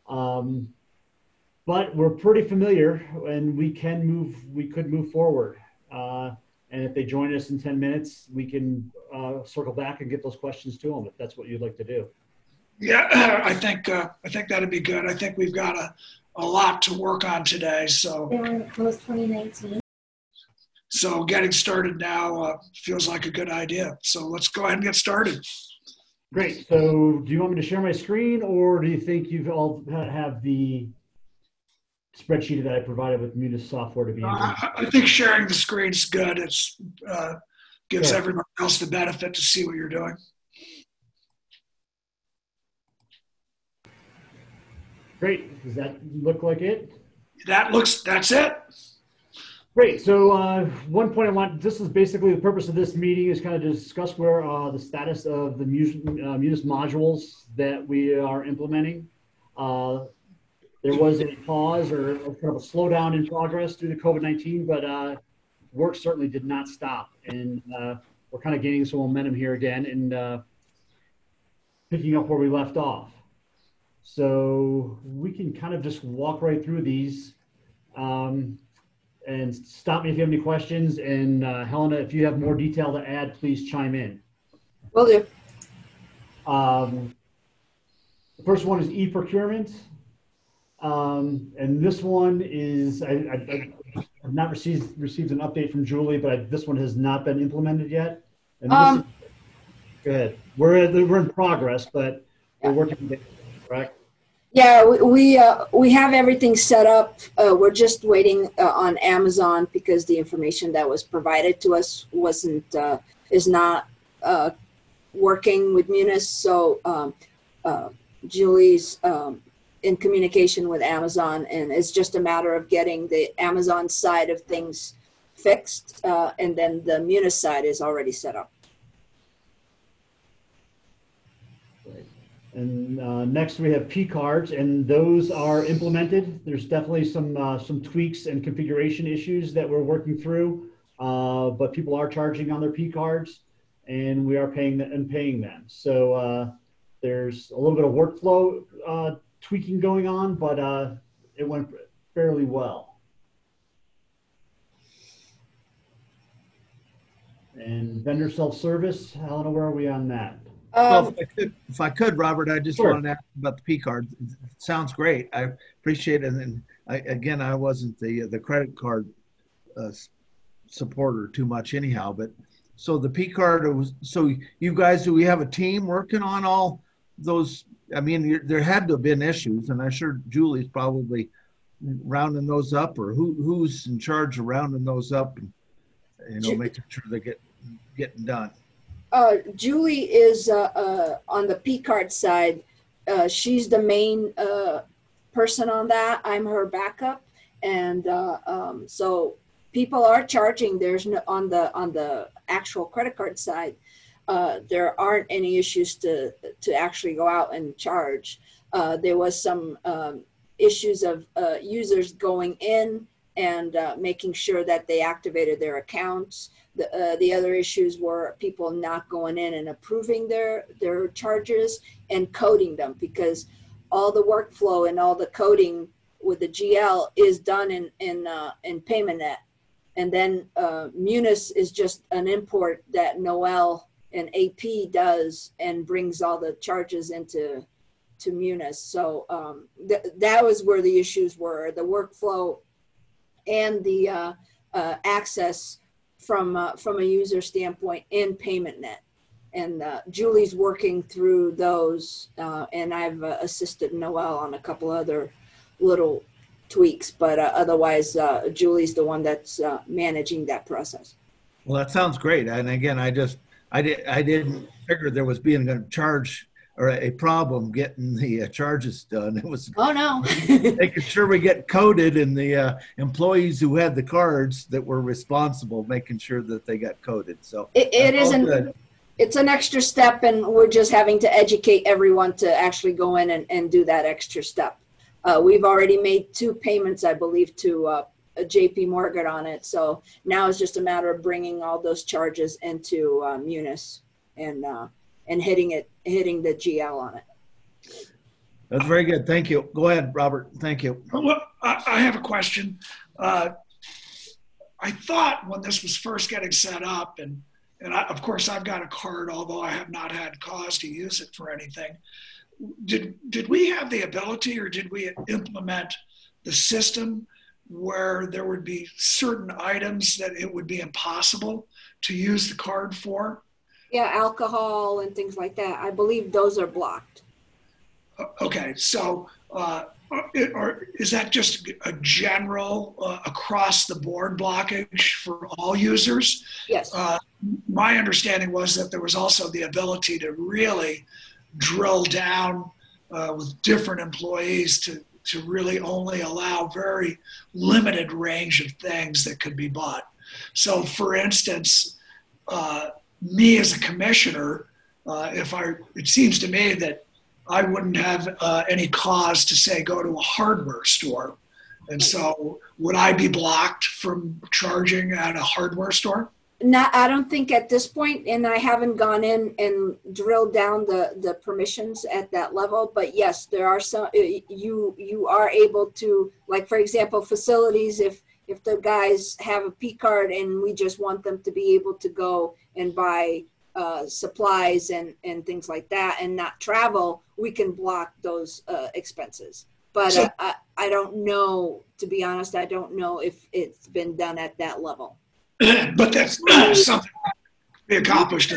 But we're pretty familiar, and we could move forward. And if they join us in 10 minutes, we can circle back and get those questions to them if that's what you'd like to do. Yeah, I think that'd be good. I think we've got a lot to work on today. So they were closed 2019. So getting started now feels like a good idea. So let's go ahead and get started. Great. So do you want me to share my screen, or do you think you all have the spreadsheet that I provided with Munis software to be used? I think sharing the screen's good. It's gives Sure. everyone else the benefit to see what you're doing. Great. Does that look like it? That's it. Great. So one point this is basically the purpose of this meeting is kind of to discuss where the status of the Munis modules that we are implementing. There was a pause or kind of a slowdown in progress due to COVID-19, but work certainly did not stop. And we're kind of gaining some momentum here again and picking up where we left off. So we can kind of just walk right through these and stop me if you have any questions. And Helena, if you have more detail to add, please chime in. Will do. The first one is e-procurement. And this one is, I have not received an update from Julie, but this one has not been implemented yet. And this go ahead. We're in progress, but we're working on it, correct? Yeah, we have everything set up. We're just waiting on Amazon because the information that was provided to us is not working with Munis. So Julie's in communication with Amazon, and it's just a matter of getting the Amazon side of things fixed, and then the Munis side is already set up. And next we have P cards, and those are implemented. There's definitely some tweaks and configuration issues that we're working through, but people are charging on their P cards, and we are paying them. So there's a little bit of workflow tweaking going on, but it went fairly well. And vendor self-service, Helena, where are we on that? Well, if I could, Robert, I just Sure. wanted to ask about the P card. It sounds great. I appreciate it. And I wasn't the credit card supporter too much anyhow. But so the P card was. So you guys, do we have a team working on all those? I mean, there had to have been issues, and I'm sure Julie's probably rounding those up, or who's in charge of rounding those up, and making sure they getting done. Julie is on the P card side. She's the main person on that. I'm her backup, and so people are charging. There's no on the actual credit card side. There aren't any issues to actually go out and charge. There was some issues of users going in and making sure that they activated their accounts. The other issues were people not going in and approving their charges and coding them, because all the workflow and all the coding with the GL is done in PaymentNet, and then Munis is just an import that Noel and AP does and brings all the charges into Munis. So that was where the issues were: the workflow and the access from a user standpoint in PaymentNet. And Julie's working through those, and I've assisted Noel on a couple other little tweaks, but otherwise Julie's the one that's managing that process. Well, that sounds great. And again, I didn't figure there was being a charge a problem getting the charges done. It was Oh, no. making sure we get coded, and the employees who had the cards that were responsible, making sure that they got coded. So It isn't. It's an extra step, and we're just having to educate everyone to actually go in and do that extra step. We've already made 2 payments, I believe, to JP Morgan on it. So now it's just a matter of bringing all those charges into Munis and hitting the GL on it. That's very good. Thank you. Go ahead, Robert. Thank you. Well, I have a question. I thought when this was first getting set up, and of course I've got a card, although I have not had cause to use it for anything. Did we have the ability, or did we implement the system where there would be certain items that it would be impossible to use the card for? Yeah, alcohol and things like that. I believe those are blocked. Okay, so or is that just a general across the board blockage for all users? Yes. My understanding was that there was also the ability to really drill down with different employees to really only allow very limited range of things that could be bought. So for instance, me as a commissioner, it seems to me that I wouldn't have any cause to say go to a hardware store. And so would I be blocked from charging at a hardware store? No, I don't think at this point, and I haven't gone in and drilled down the permissions at that level. But yes, there are some. You are able to, like for example, facilities. If the guys have a P card and we just want them to be able to go and buy supplies and things like that, and not travel, we can block those expenses. But so, I don't know. To be honest, I don't know if it's been done at that level. But that's something that can be accomplished.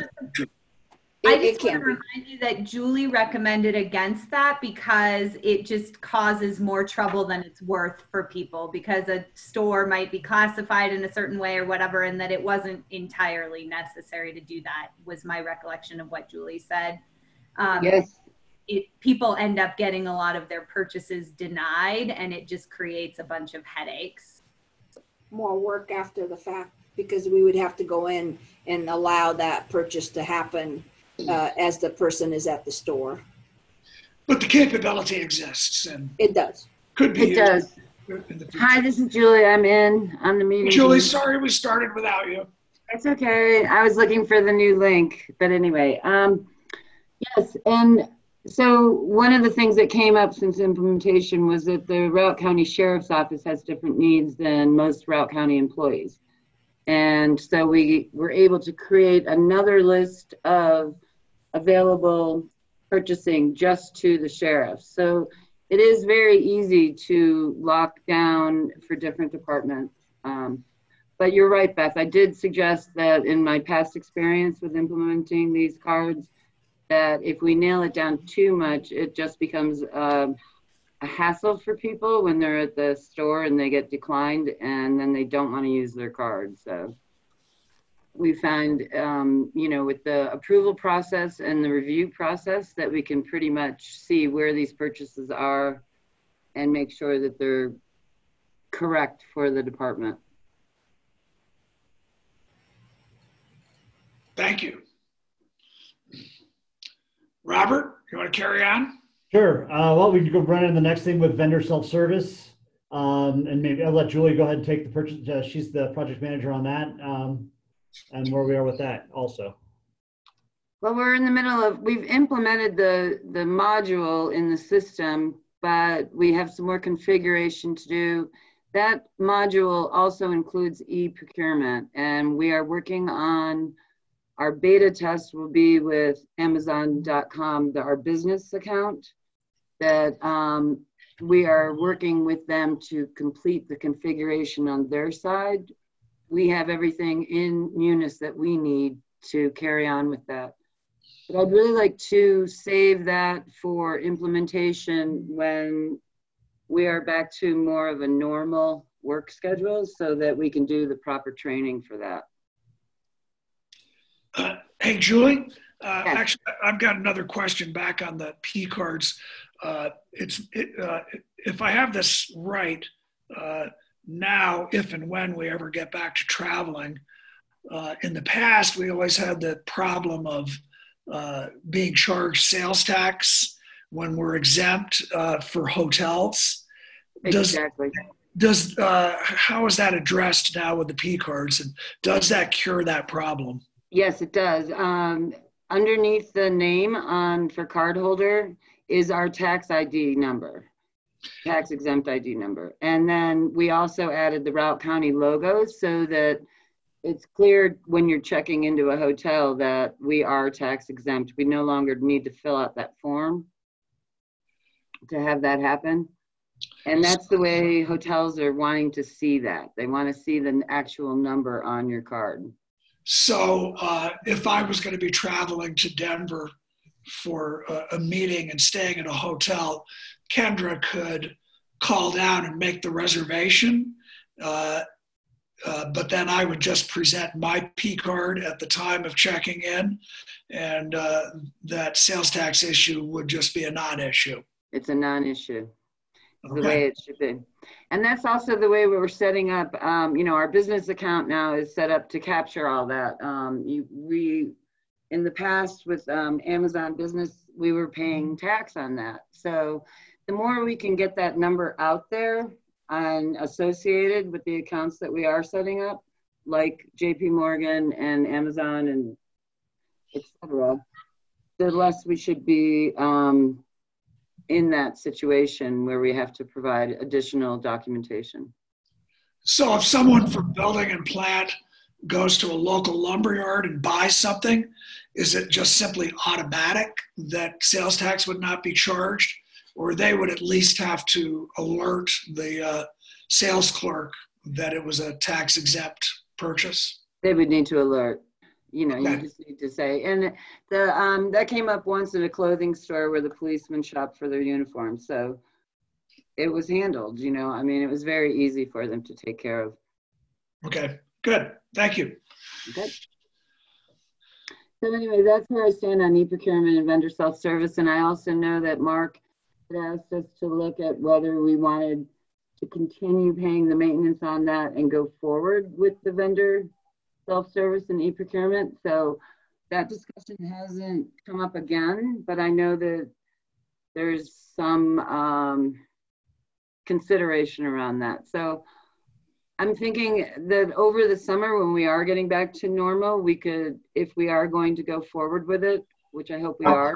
I just want to remind you that Julie recommended against that because it just causes more trouble than it's worth for people, because a store might be classified in a certain way or whatever, and that it wasn't entirely necessary to do that, was my recollection of what Julie said. Yes. People end up getting a lot of their purchases denied, and it just creates a bunch of headaches. More work after the fact, because we would have to go in and allow that purchase to happen as the person is at the store. But the capability exists, and it does. Could be. It does. Hi, this is Julie. I'm on the meeting. Julie, sorry we started without you. It's okay. I was looking for the new link, but anyway, yes. And so one of the things that came up since implementation was that the Routt County Sheriff's Office has different needs than most Routt County employees. And so we were able to create another list of available purchasing just to the sheriff. So it is very easy to lock down for different departments. But you're right, Beth. I did suggest that in my past experience with implementing these cards, that if we nail it down too much, it just becomes a hassle for people when they're at the store and they get declined and then they don't want to use their card. So we find, with the approval process and the review process, that we can pretty much see where these purchases are and make sure that they're correct for the department. Thank you. Robert, you want to carry on? Sure. Well, we can go run into the next thing with vendor self-service. And maybe I'll let Julie go ahead and take the purchase. She's the project manager on that, and where we are with that also. Well, we're in the middle of, we've implemented the module in the system, but we have some more configuration to do. That module also includes e-procurement, and we are working on our beta test will be with Amazon.com, our business account, that we are working with them to complete the configuration on their side. We have everything in Munis that we need to carry on with that. But I'd really like to save that for implementation when we are back to more of a normal work schedule so that we can do the proper training for that. Hey, Julie. Actually, I've got another question back on the P cards. If I have this right, now, if and when we ever get back to traveling, in the past, we always had the problem of being charged sales tax when we're exempt for hotels. Exactly. How is that addressed now with the P cards, and does that cure that problem? Yes, it does. Underneath the name for cardholder is our tax ID number, tax exempt ID number. And then we also added the Routt County logo so that it's clear when you're checking into a hotel that we are tax exempt. We no longer need to fill out that form to have that happen. And that's the way hotels are wanting to see that. They want to see the actual number on your card. So if I was going to be traveling to Denver for a meeting and staying at a hotel, Kendra could call down and make the reservation, but then I would just present my P card at the time of checking in, and that sales tax issue would just be a non-issue. It's a non-issue. The way it should be. And that's also the way we were setting up, our business account now is set up to capture all that. In the past with Amazon Business, we were paying tax on that. So the more we can get that number out there and associated with the accounts that we are setting up, like JP Morgan and Amazon and et cetera, the less we should be in that situation where we have to provide additional documentation. So if someone from building and plant goes to a local lumberyard and buys something, is it just simply automatic that sales tax would not be charged, or they would at least have to alert the sales clerk that it was a tax exempt purchase? They would need to alert. You just need to say. And that came up once in a clothing store where the policemen shop for their uniforms. So it was handled, it was very easy for them to take care of. Okay, good. Thank you. Okay. So anyway, that's where I stand on e-procurement and vendor self-service. And I also know that Mark had asked us to look at whether we wanted to continue paying the maintenance on that and go forward with the vendor self-service and e-procurement. So that discussion hasn't come up again, but I know that there's some consideration around that. So I'm thinking that over the summer, when we are getting back to normal, we could, if we are going to go forward with it, which I hope we are,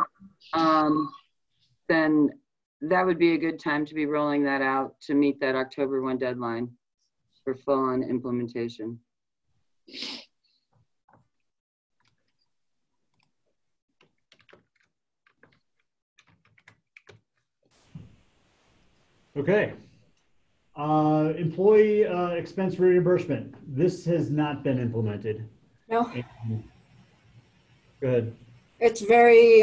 then that would be a good time to be rolling that out to meet that October 1 deadline for full-on implementation. Okay. Employee expense reimbursement. This has not been implemented. No. Go ahead. It's very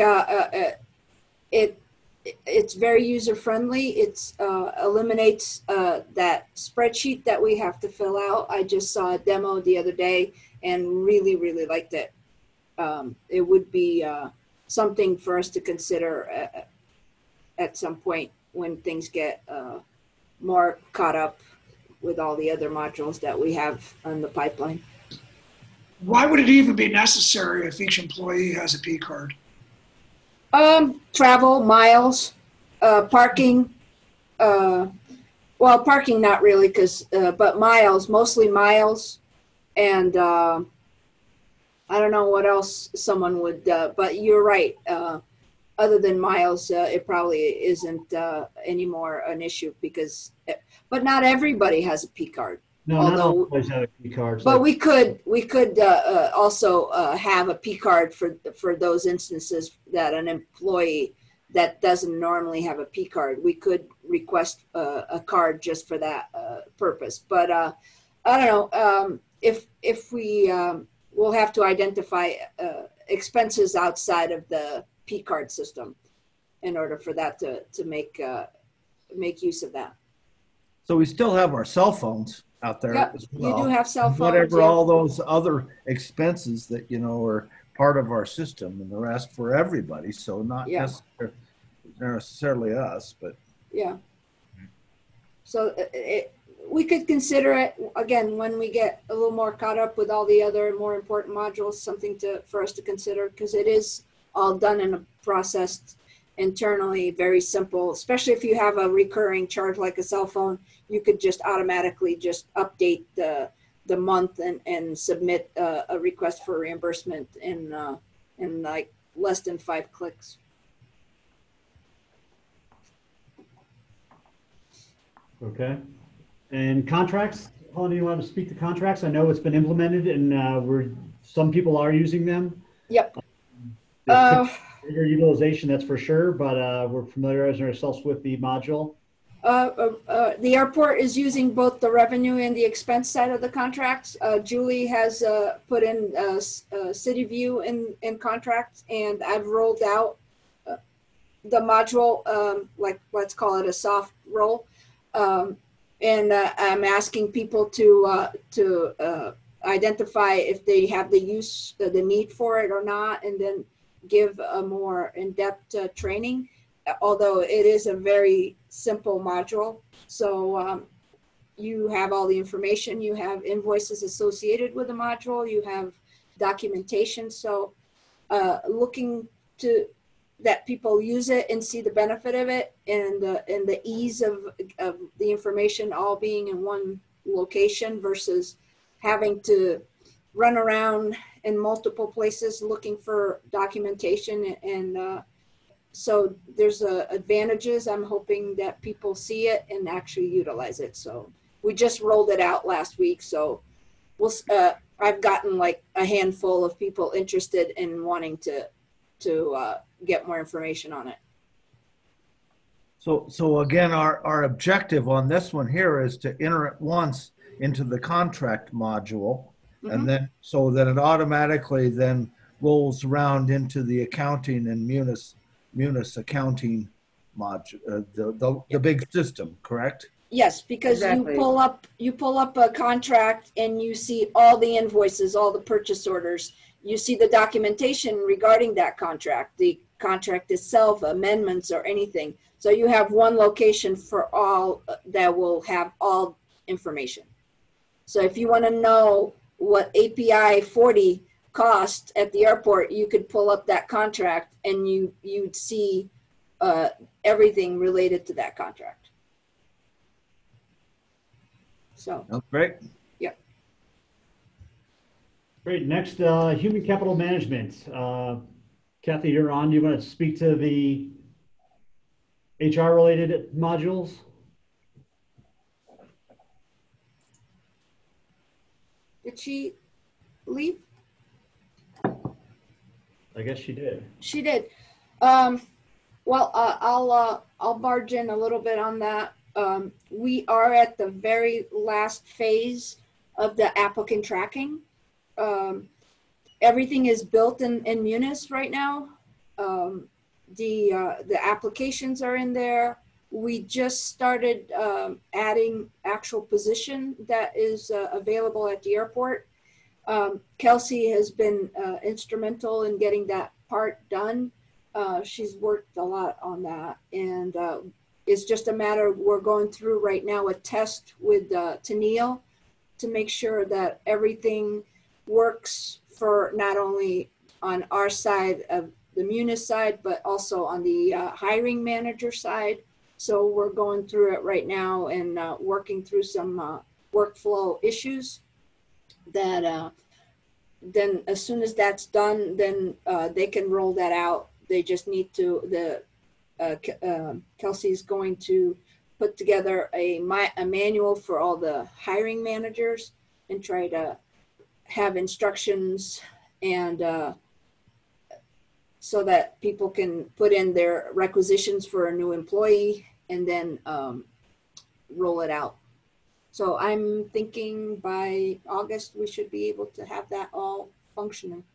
it's very user friendly. It's eliminates that spreadsheet that we have to fill out. I just saw a demo the other day and really liked it. It would be something for us to consider at some point when things get more caught up with all the other modules that we have on the pipeline. Why would it even be necessary if each employee has a P card? Travel, miles, parking. Well, parking not really, but miles, mostly miles, and I don't know what else someone would. But you're right. Other than miles, it probably isn't anymore an issue because, but not everybody has a P card. No, not all employees have a P card. But we could also have a P card for those instances that an employee that doesn't normally have a P card, we could request a card just for that purpose. But I don't know if we will have to identify expenses outside of the P card system in order for that to make use of that. So we still have our cell phones out there. Yep, as well. you do have cell phones. Whatever yeah. all those other expenses that are part of our system, and the rest for everybody. So not Yeah. necessarily us, but Yeah. So we could consider it, again, when we get a little more caught up with all the other more important modules, something for us to consider, because it is all done in a process internally, very simple, especially if you have a recurring charge like a cell phone. You could just automatically just update the month and submit a request for reimbursement in like less than 5 clicks. Okay. And contracts, Helen, do you want to speak to contracts? I know it's been implemented and some people are using them. Yep. Bigger utilization, that's for sure, but we're familiarizing ourselves with the module. The airport is using both the revenue and the expense side of the contracts. Julie has put in City View in contracts, and I've rolled out the module, like let's call it a soft roll. And I'm asking people to identify if they have the need for it or not, and then give a more in-depth training. Although it is a very simple module. So you have all the information, you have invoices associated with the module, you have documentation. So looking to that people use it and see the benefit of it, and the ease of the information all being in one location versus having to run around in multiple places looking for documentation. And so there's advantages. I'm hoping that people see it and actually utilize it. So we just rolled it out last week. So I've gotten like a handful of people interested in wanting to get more information on it. So again, our objective on this one here is to enter it once into the contract module, and then so that it automatically then rolls around into the accounting and Munis accounting module, the big system, correct? Yes, because Exactly. you pull up a contract and you see all the invoices, all the purchase orders. You see the documentation regarding that contract, the contract itself, amendments or anything. So you have one location for all that will have all information. So if you want to know what API 40 cost at the airport, you could pull up that contract and you'd see everything related to that contract. So great. Yep. Great. Next, human capital management. Kathy, you're on. Do you want to speak to the HR related modules? Did she leave? I guess she did. She did. Well, I'll barge in a little bit on that. We are at the very last phase of the applicant tracking. Everything is built in Munis right now. The applications are in there. We just started adding actual position that is available at the airport. Kelsey has been instrumental in getting that part done. She's worked a lot on that, and it's just a matter of, we're going through right now a test with Tennille to make sure that everything works for not only on our side of the Munis side, but also on the hiring manager side. So we're going through it right now and working through some workflow issues that then as soon as that's done, then they can roll that out. They just need to, Kelsey's going to put together a manual for all the hiring managers and try to have instructions and so that people can put in their requisitions for a new employee and then roll it out. So I'm thinking by August, we should be able to have that all functioning.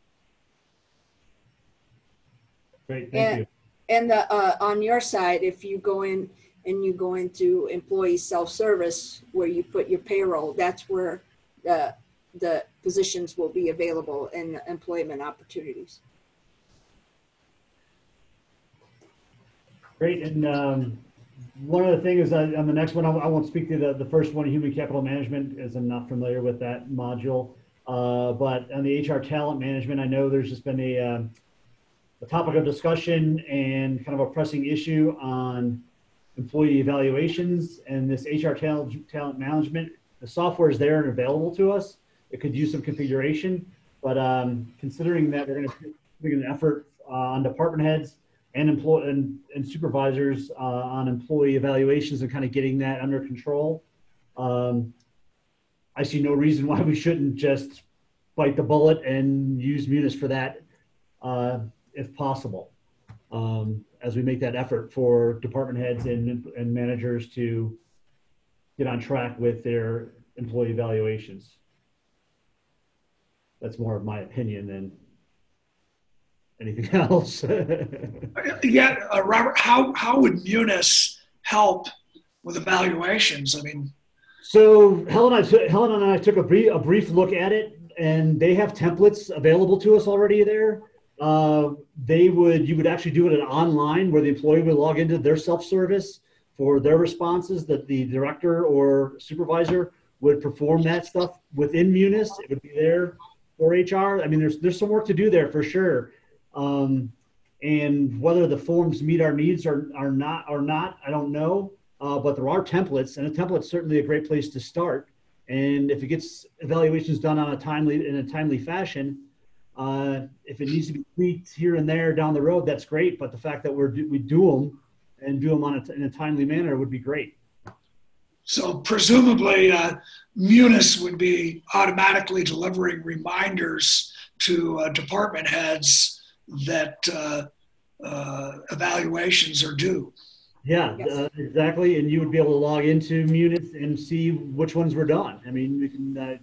Great, thank you. And on your side, if you go in and you go into employee self-service where you put your payroll, that's where the positions will be available in employment opportunities. Great. And one of the things on the next one, I won't speak to the first one, human capital management, as I'm not familiar with that module. But on the HR talent management, I know there's just been a topic of discussion and kind of a pressing issue on employee evaluations and this HR talent management. The software is there and available to us. It could use some configuration, but considering that we're going to make an effort on department heads and supervisors on employee evaluations and kind of getting that under control, I see no reason why we shouldn't just bite the bullet and use Munis for that if possible, as we make that effort for department heads and managers to get on track with their employee evaluations. That's more of my opinion than anything else. Yeah, Robert, how would Munis help with evaluations? I mean, so Helen and I took a brief look at it, and they have templates available to us already there. You would actually do it online where the employee would log into their self-service for their responses, that the director or supervisor would perform that stuff within Munis. It would be there for HR. I mean, there's some work to do there for sure. And whether the forms meet our needs or not, I don't know. But there are templates, and a template's certainly a great place to start. And if it gets evaluations done in a timely fashion, if it needs to be tweaked here and there down the road, that's great. But the fact that we do them and do them in a timely manner would be great. So presumably Munis would be automatically delivering reminders to department heads that evaluations are due. Yeah, yes. Exactly. And you would be able to log into Munis and see which ones were done. I mean, we can.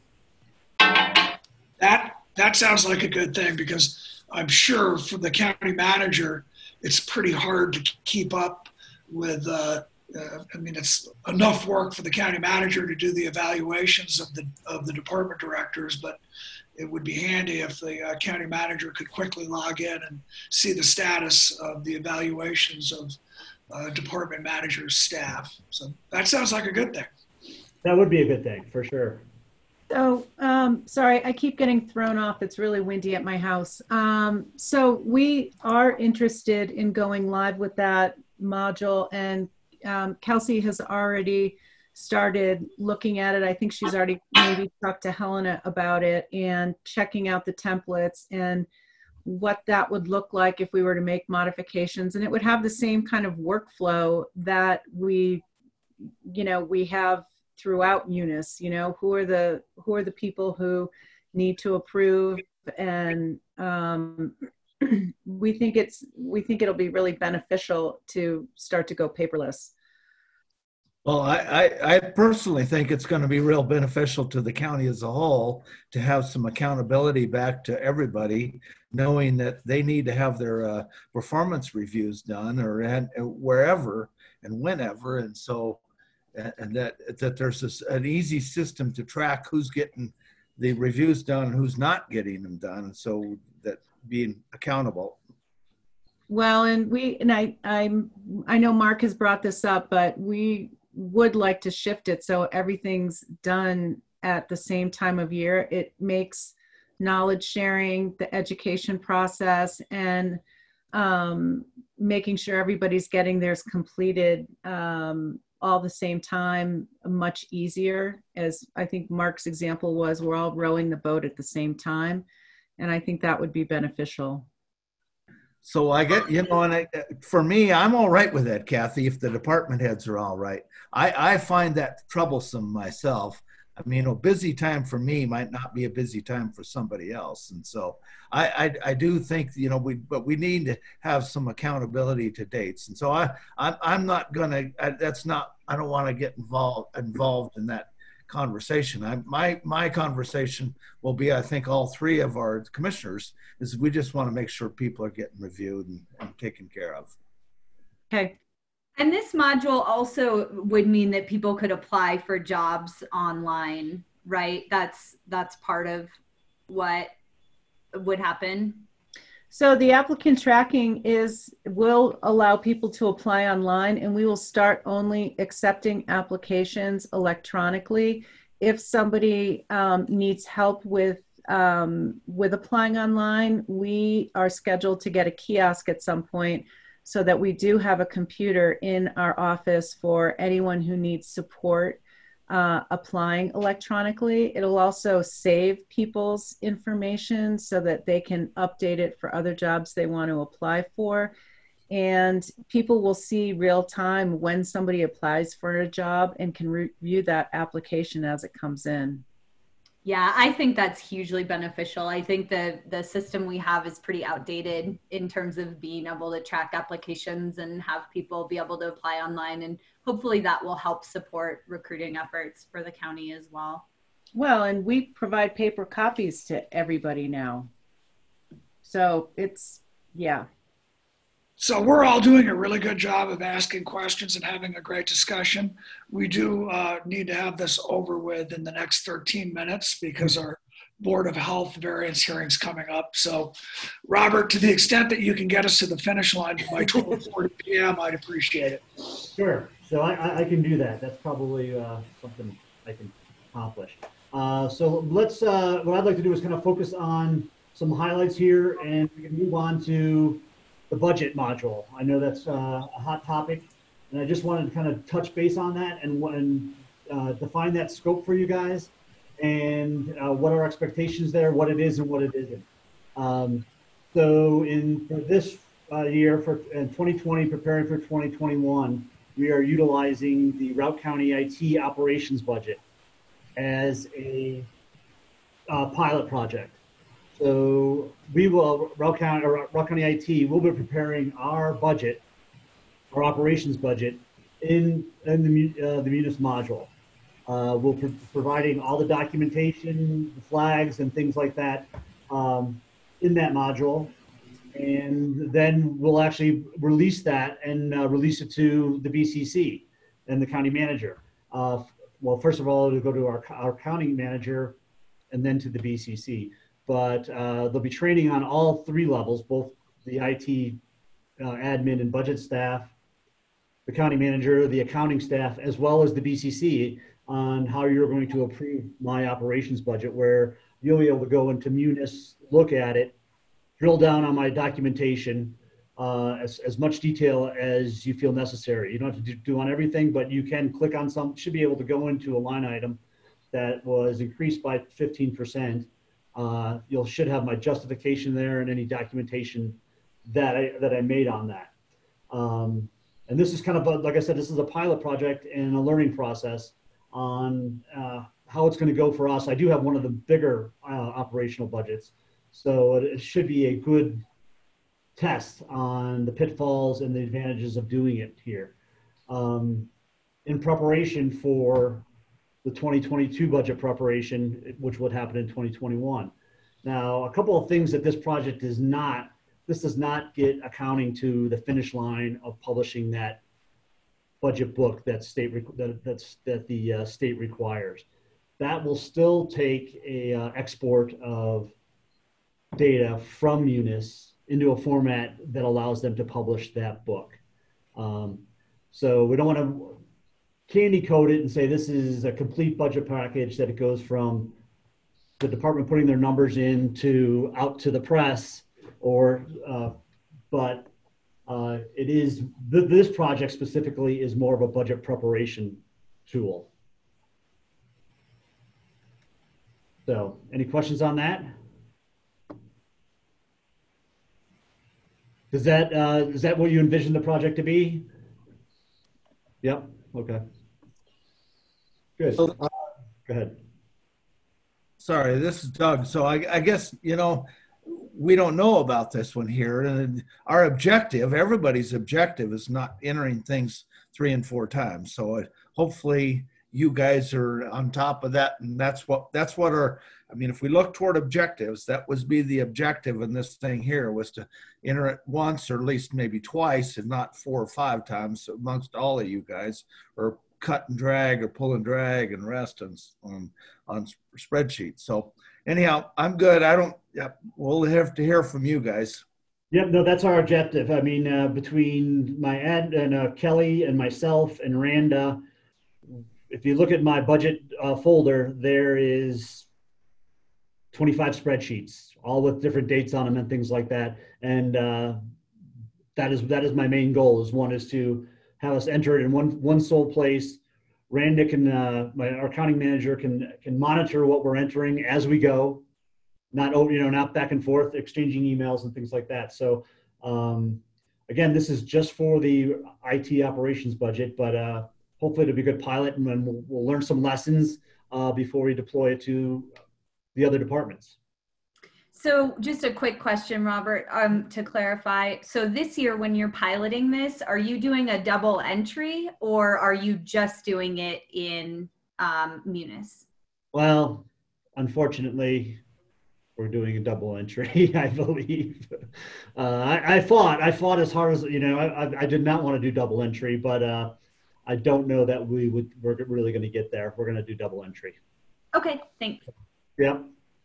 That sounds like a good thing, because I'm sure for the county manager, it's pretty hard to keep up with. I mean, it's enough work for the county manager to do the evaluations of the department directors, but it would be handy if the county manager could quickly log in and see the status of the evaluations of department managers' staff. So that sounds like a good thing. That would be a good thing for sure. So, sorry, I keep getting thrown off. It's really windy at my house. So we are interested in going live with that module, and Kelsey has already started looking at it. I think she's already maybe talked to Helena about it and checking out the templates and what that would look like if we were to make modifications. And it would have the same kind of workflow that we have throughout Munis. Who are the people who need to approve, and we think it'll be really beneficial to start to go paperless. Well, I personally think it's going to be real beneficial to the county as a whole to have some accountability back to everybody, knowing that they need to have their performance reviews done or wherever and whenever, and so and that there's an easy system to track who's getting the reviews done and who's not getting them done, and so that being accountable. Well, and I know Mark has brought this up, but we would like to shift it so everything's done at the same time of year. It makes knowledge sharing, the education process, and making sure everybody's getting theirs completed all the same time much easier. As I think Mark's example was, we're all rowing the boat at the same time, and I think that would be beneficial. So I get, and for me, I'm all right with that, Kathy, if the department heads are all right. I find that troublesome myself. I mean, a busy time for me might not be a busy time for somebody else. And so I do think, but we need to have some accountability to dates. And so I'm not going to, I don't want to get involved in that conversation. My conversation will be, I think all three of our commissioners, is we just want to make sure people are getting reviewed and taken care of. Okay. And this module also would mean that people could apply for jobs online, right? That's part of what would happen? So the applicant tracking will allow people to apply online, and we will start only accepting applications electronically. If somebody needs help with applying online, we are scheduled to get a kiosk at some point so that we do have a computer in our office for anyone who needs support applying electronically. It'll also save people's information so that they can update it for other jobs they want to apply for. And people will see real time when somebody applies for a job and can review that application as it comes in. Yeah, I think that's hugely beneficial. I think the system we have is pretty outdated in terms of being able to track applications and have people be able to apply online. And hopefully that will help support recruiting efforts for the county as well. Well, and we provide paper copies to everybody now. So it's, yeah. So we're all doing a really good job of asking questions and having a great discussion. We do need to have this over with in the next 13 minutes because our Board of Health variance hearing's coming up. So Robert, to the extent that you can get us to the finish line by 12:40 p.m., I'd appreciate it. Sure. So I can do that. That's probably something I can accomplish. So let's, what I'd like to do is kind of focus on some highlights here, and we can move on to the budget module. I know that's a hot topic, and I just wanted to kind of touch base on that and define that scope for you guys, and what our expectations there, what it is and what it isn't. So for this year, in 2020, preparing for 2021, we are utilizing the Routt County IT operations budget as a pilot project. So we will, Routt County IT will be preparing our budget, our operations budget in the Munis module. We'll be providing all the documentation, the flags and things like that in that module. And then we'll actually release that and release it to the BCC and the county manager. Well, first of all, it'll go to our county manager and then to the BCC. But there'll be training on all three levels, both the IT admin and budget staff, the county manager, the accounting staff, as well as the BCC on how you're going to approve my operations budget, where you'll be able to go into Munis, look at it, drill down on my documentation, as much detail as you feel necessary. You don't have to do on everything, but you can click on some, should be able to go into a line item that was increased by 15%. You should have my justification there and any documentation that I made on that. And this is kind of, like I said, this is a pilot project and a learning process on how it's going to go for us. I do have one of the bigger operational budgets, so it should be a good test on the pitfalls and the advantages of doing it here. In preparation for the 2022 budget preparation, which would happen in 2021. Now, a couple of things that this project does not get accounting to the finish line of publishing that budget book that the state requires. That will still take a export of data from Munis into a format that allows them to publish that book. So we don't want to candy coat it and say this is a complete budget package that it goes from the department putting their numbers in to out to the press, or but it is this project specifically is more of a budget preparation tool. So any questions on that? Is that what you envision the project to be? Yep. Okay. Good. So, Go ahead. Sorry, this is Doug. So I guess, you know, we don't know about this one here. And our objective, everybody's objective, is not entering things 3 and 4 times. So hopefully you guys are on top of that. And that's what our, I mean, if we look toward objectives, that would be the objective in this thing here, was to enter it once or at least maybe twice and not 4 or 5 times amongst all of you guys, or cut and drag or pull and drag and rest on spreadsheets. So anyhow, I'm good. We'll have to hear from you guys. Yep, no, that's our objective. I mean, between my ad and Kelly and myself and Randa, if you look at my budget folder, there is 25 spreadsheets, all with different dates on them and things like that. And that is my main goal. Is to have us enter it in one sole place. Randa can, our accounting manager can monitor what we're entering as we go, not back and forth exchanging emails and things like that. So again, this is just for the IT operations budget, but hopefully it'll be a good pilot, and then we'll learn some lessons before we deploy it to the other departments. So just a quick question, Robert, to clarify. So this year when you're piloting this, are you doing a double entry or are you just doing it in Munis? Well, unfortunately, we're doing a double entry, I believe. I fought as hard as, I did not want to do double entry, but I don't know that we're really going to get there. We're going to do double entry. Okay, thanks. Yep.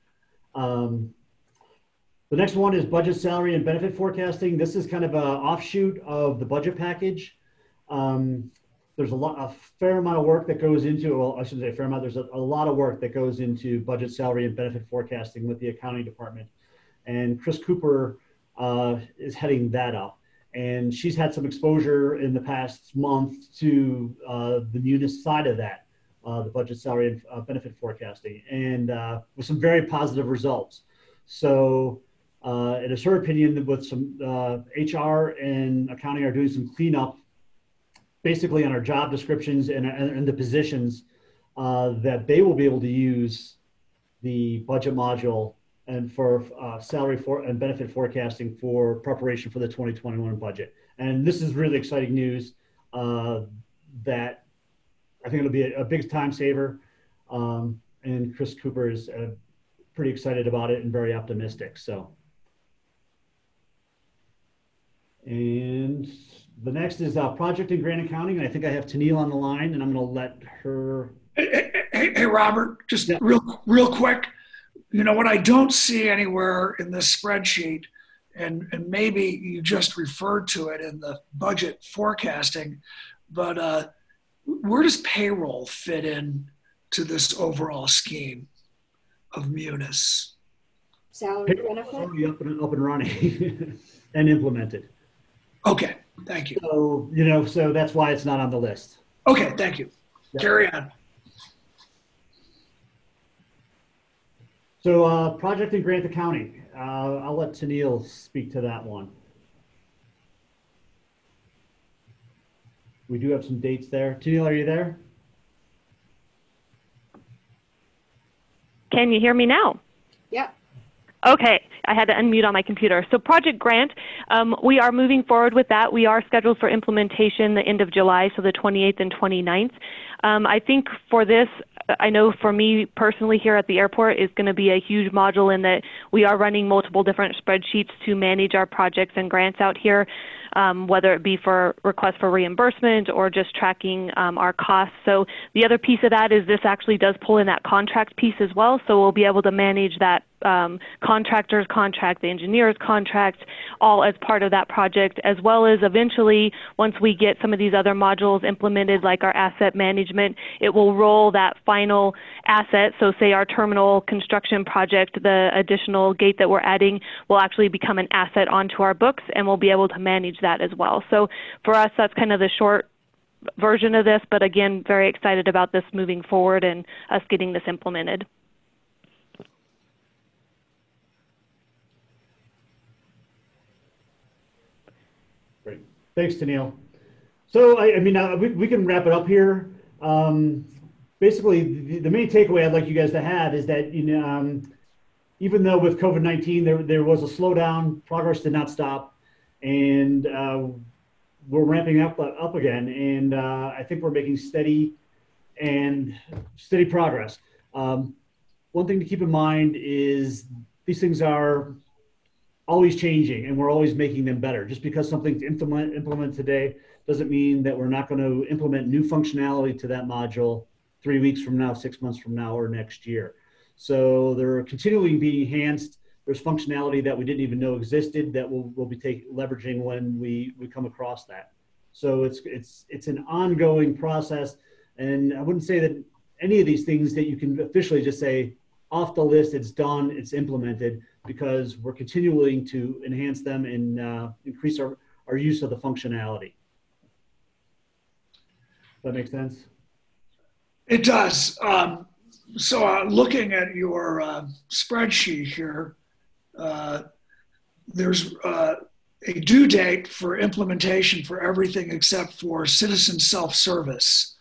The next one is budget, salary, and benefit forecasting. This is kind of an offshoot of the budget package. There's a fair amount of work that goes into, well, I shouldn't say a fair amount, there's a lot of work that goes into budget, salary, and benefit forecasting with the accounting department. And Chris Cooper is heading that up. And she's had some exposure in the past month to the Munis side of that, the budget, salary, and benefit forecasting, and with some very positive results. So it is her opinion that with some HR and accounting are doing some cleanup basically on our job descriptions and the positions that they will be able to use the budget module and for salary and benefit forecasting for preparation for the 2021 budget. And this is really exciting news that I think it'll be a big time saver. And Chris Cooper is pretty excited about it and very optimistic. So, and the next is project and grant accounting. And I think I have Tennille on the line, and I'm going to let her. Hey, Robert, just real quick. What I don't see anywhere in this spreadsheet, and maybe you just referred to it in the budget forecasting, but where does payroll fit in to this overall scheme of Munis? Salary benefit? Already up and running and implemented. Okay, thank you. So, so that's why it's not on the list. Okay, thank you. Yeah. Carry on. So project and grant accounting, I'll let Tennille speak to that one. We do have some dates there. Tennille, are you there? Can you hear me now? Yeah. Okay, I had to unmute on my computer. So Project Grant, we are moving forward with that. We are scheduled for implementation the end of July, so the 28th and 29th. I think for this, I know for me personally here at the airport is going to be a huge module in that we are running multiple different spreadsheets to manage our projects and grants out here, whether it be for requests for reimbursement or just tracking our costs. So the other piece of that is this actually does pull in that contract piece as well. So we'll be able to manage that contractor's contract, the engineer's contract, all as part of that project, as well as eventually once we get some of these other modules implemented like our asset management, it will roll that final asset. So say our terminal construction project, the additional gate that we're adding will actually become an asset onto our books, and we'll be able to manage that as well. So for us, that's kind of the short version of this, but again, very excited about this moving forward and us getting this implemented. Great. Thanks, Tennille. So, we can wrap it up here. Basically, the main takeaway I'd like you guys to have is that, even though with COVID-19 there was a slowdown, progress did not stop, and we're ramping up again. And I think we're making steady progress. One thing to keep in mind is these things are always changing, and we're always making them better. Just because something's implemented today doesn't mean that we're not going to implement new functionality to that module 3 weeks from now, 6 months from now, or next year. So they're continually being enhanced. There's functionality that we didn't even know existed that we'll be leveraging when we come across that. So it's an ongoing process, and I wouldn't say that any of these things that you can officially just say off the list, it's done, it's implemented, because we're continuing to enhance them and increase our use of the functionality. Does that make sense? It does. So looking at your spreadsheet here, there's a due date for implementation for everything except for citizen self-service.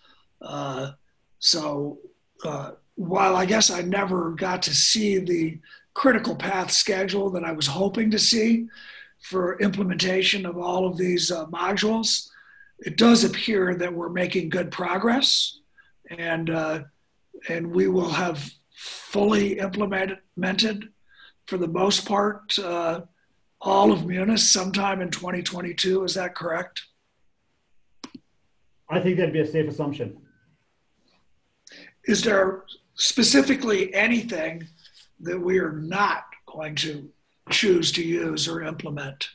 So while I guess I never got to see the critical path schedule that I was hoping to see for implementation of all of these modules, it does appear that we're making good progress, and we will have fully implemented, for the most part, all of Munis sometime in 2022. Is that correct? I think that'd be a safe assumption. Is there specifically anything that we are not going to choose to use or implement?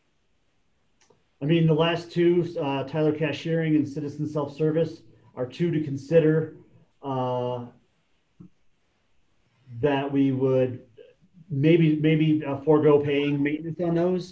I mean, the last two, Tyler Cashiering and Citizen Self-Service, are two to consider that we would maybe forego paying maintenance on those.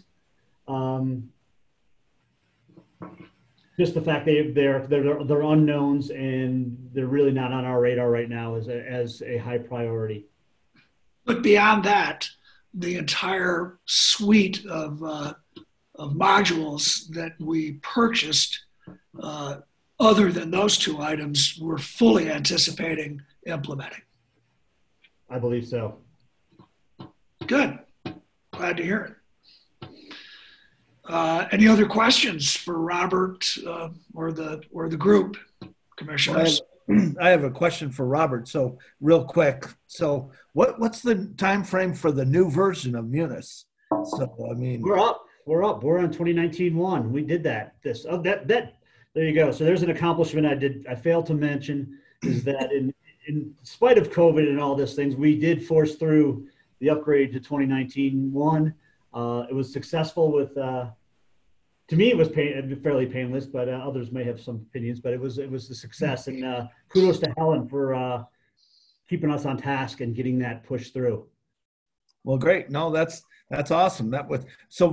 Just the fact they're unknowns and they're really not on our radar right now as a high priority. But beyond that, the entire suite of modules that we purchased, other than those two items, we're fully anticipating implementing. I believe so. Good. Glad to hear it. Any other questions for Robert or the group, commissioners? Well, I have a question for Robert. So real quick. So what's the time frame for the new version of Munis? So I mean, we're up. We're on 2019-1. We did that. There you go. So there's an accomplishment I failed to mention, is that in spite of COVID and all these things, we did force through the upgrade to 2019-1. It was successful with, to me, it was fairly painless, but others may have some opinions, but it was a success. And kudos to Helen for keeping us on task and getting that pushed through. Well, great. No, that's awesome. That was, so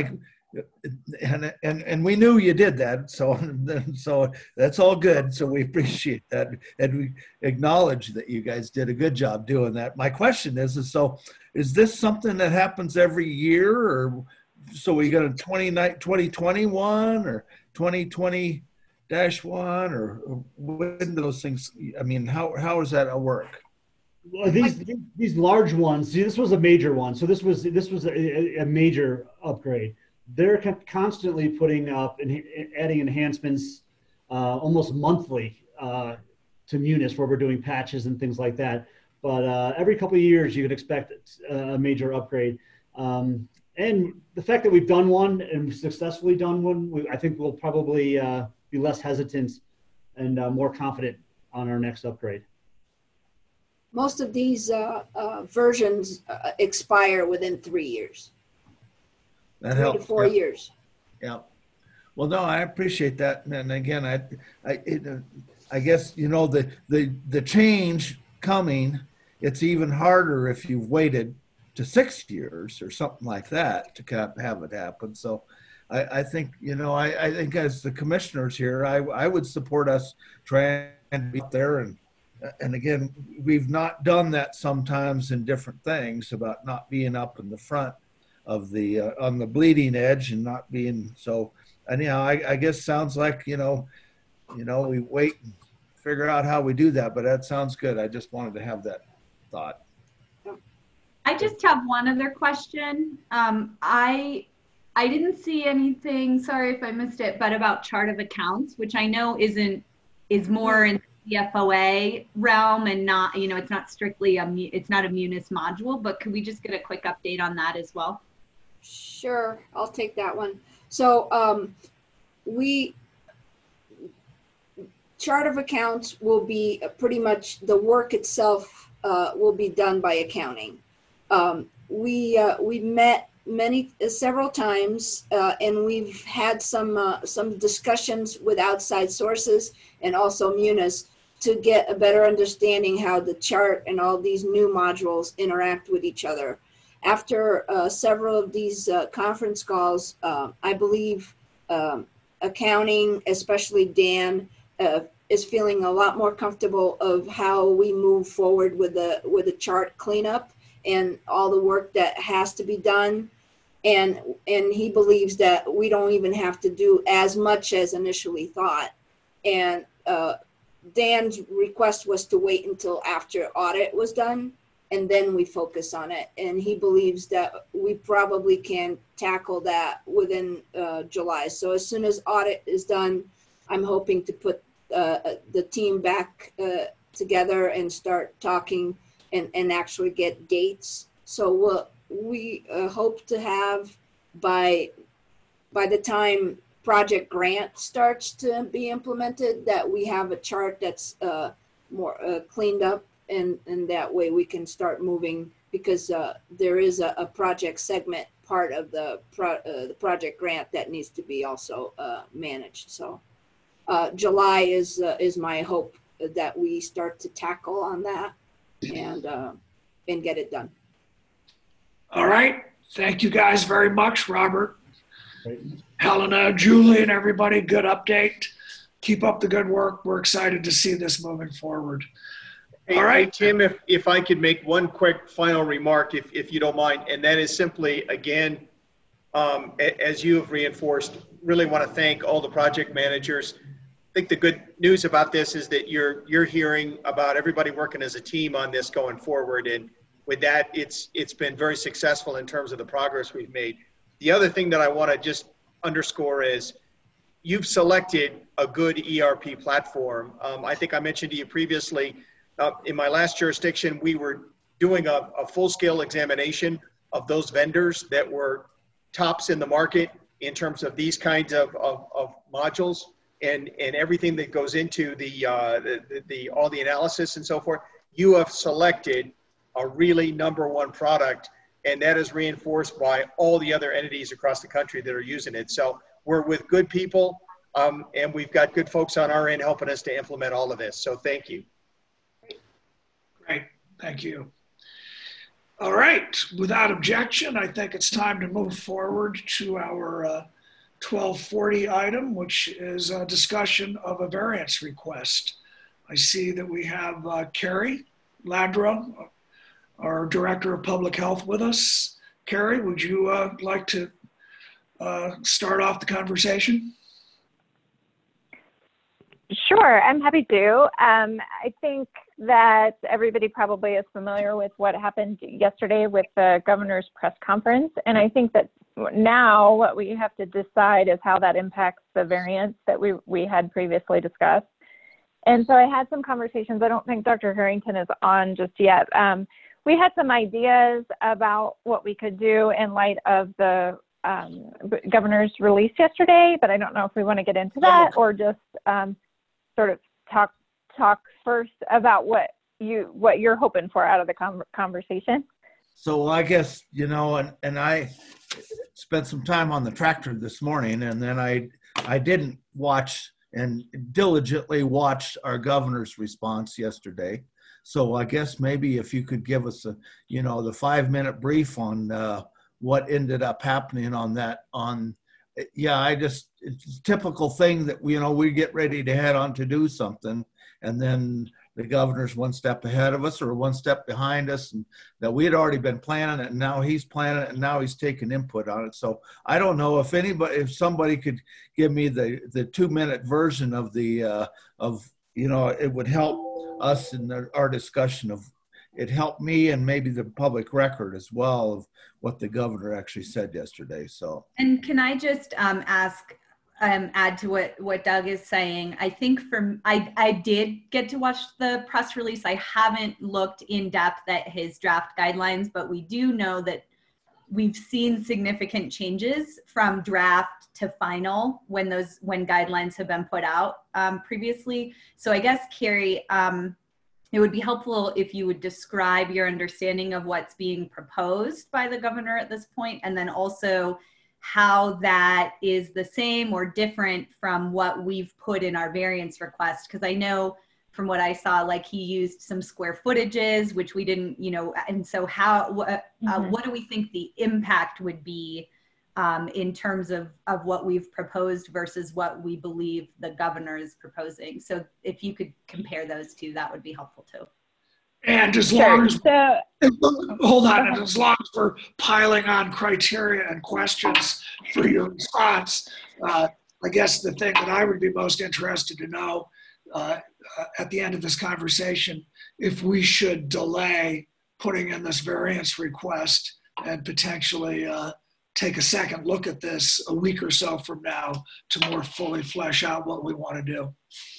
and we knew you did that. So that's all good. So we appreciate that. And we acknowledge that you guys did a good job doing that. My question is so is this something that happens every year, or so we got a 2021 or 2020-1, or when do those things, I mean, how does that work? Well, these large ones, see, this was a major one. So this was a major upgrade. They're constantly putting up and adding enhancements almost monthly to Munis, where we're doing patches and things like that. But every couple of years, you could expect a major upgrade. And the fact that we've done one and successfully done one, I think we'll probably be less hesitant and more confident on our next upgrade. Most of these versions expire within 3 years. That 3 helps. to 4 years. Yeah. Well, no, I appreciate that. And again, I guess, you know, the change coming, it's even harder if you've waited to 6 years or something like that to have it happen. So I think, you know, I think as the commissioners here, I would support us trying to be there. And again, we've not done that sometimes in different things about not being up in the front of the on the bleeding edge and not being so. Anyhow, I guess sounds like you know we wait and figure out how we do that, but that sounds good. I just wanted to have that thought. I just have one other question. I didn't see anything, sorry if I missed it, but about chart of accounts, which I know is more in the FOA realm and not, you know, it's not strictly it's not a Munis module, but could we just get a quick update on that as well? Sure, I'll take that one. So we chart of accounts will be pretty much the work itself will be done by accounting. We met several times, and we've had some discussions with outside sources and also Munis to get a better understanding how the chart and all these new modules interact with each other. After several of these conference calls, I believe accounting, especially Dan, is feeling a lot more comfortable of how we move forward with the chart cleanup and all the work that has to be done. And he believes that we don't even have to do as much as initially thought. And Dan's request was to wait until after audit was done, and then we focus on it. And he believes that we probably can tackle that within July. So as soon as audit is done, I'm hoping to put the team back together and start talking and actually get dates. So we hope to have by the time Project Grant starts to be implemented, that we have a chart that's more cleaned up, and that way we can start moving, because there is a project segment part of the Project Grant that needs to be also managed. So July is my hope that we start to tackle on that and get it done. All right. Thank you guys very much, Robert, Helena, Julie, and everybody. Good update. Keep up the good work. We're excited to see this moving forward. All right. Hey, Tim, if I could make one quick final remark, if you don't mind, and that is simply, again, as you have reinforced, really want to thank all the project managers. I think the good news about this is that you're hearing about everybody working as a team on this going forward. And with that, it's been very successful in terms of the progress we've made. The other thing that I want to just underscore is you've selected a good ERP platform. I think I mentioned to you previously, in my last jurisdiction, we were doing a full-scale examination of those vendors that were tops in the market in terms of these kinds of modules and everything that goes into all the analysis and so forth. You have selected a really #1 product, and that is reinforced by all the other entities across the country that are using it. So we're with good people, and we've got good folks on our end helping us to implement all of this. So thank you. Great. Thank you. All right. Without objection, I think it's time to move forward to our 1240 item, which is a discussion of a variance request. I see that we have Carrie Ladra, our Director of Public Health, with us. Carrie, would you like to start off the conversation? Sure, I'm happy to. I think that everybody probably is familiar with what happened yesterday with the governor's press conference. And I think that now what we have to decide is how that impacts the variance that we had previously discussed. And so I had some conversations. I don't think Dr. Harrington is on just yet. We had some ideas about what we could do in light of the governor's release yesterday, but I don't know if we want to get into that or just sort of talk first about what you're hoping for out of the conversation. So I guess, you know, and I spent some time on the tractor this morning, and then I didn't watch and diligently watched our governor's response yesterday. So I guess maybe if you could give us the 5-minute brief on what ended up happening on that. It's a typical thing that we get ready to head on to do something, and then the governor's one step ahead of us or one step behind us, and that we had already been planning it, and now he's planning it, and now he's taking input on it. So I don't know if somebody could give me the 2-minute version of it would help us in our discussion of it. Helped me and maybe the public record as well of what the governor actually said yesterday. So, and can I just add to what Doug is saying? I think I did get to watch the press release. I haven't looked in depth at his draft guidelines, but we do know that we've seen significant changes from draft to final when guidelines have been put out previously. So I guess, Carrie, it would be helpful if you would describe your understanding of what's being proposed by the governor at this point, and then also how that is the same or different from what we've put in our variance request. Because I know from what I saw, like he used some square footages, which we didn't, and so what do we think the impact would be in terms of what we've proposed versus what we believe the governor is proposing? So if you could compare those two, that would be helpful too. And as long as, hold on, and as long as we're piling on criteria and questions for your response, I guess the thing that I would be most interested to know at the end of this conversation, if we should delay putting in this variance request and potentially take a second look at this a week or so from now to more fully flesh out what we want to do.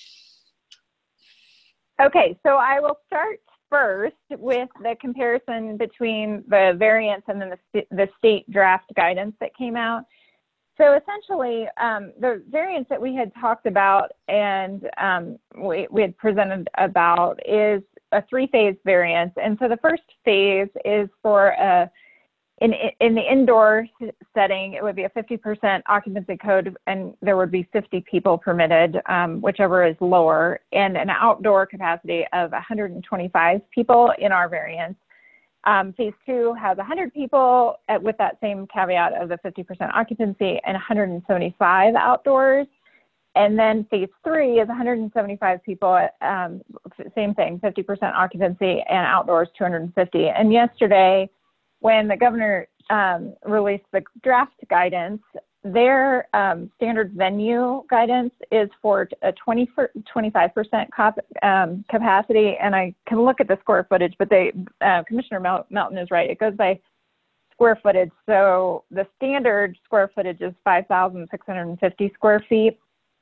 Okay, so I will start first with the comparison between the variance and then the state draft guidance that came out. So essentially, the variance that we had talked about and we had presented about is a 3-phase variance. And so the first phase is for in the indoor setting, it would be a 50% occupancy code, and there would be 50 people permitted, whichever is lower, and an outdoor capacity of 125 people in our variance. Phase 2 has 100 people with that same caveat of the 50% occupancy and 175 outdoors. And then phase 3 is 175 people, same thing, 50% occupancy and outdoors 250. And yesterday, when the governor released the draft guidance, their standard venue guidance is for a 25% capacity. And I can look at the square footage, but Commissioner Melton is right. It goes by square footage. So the standard square footage is 5,650 square feet.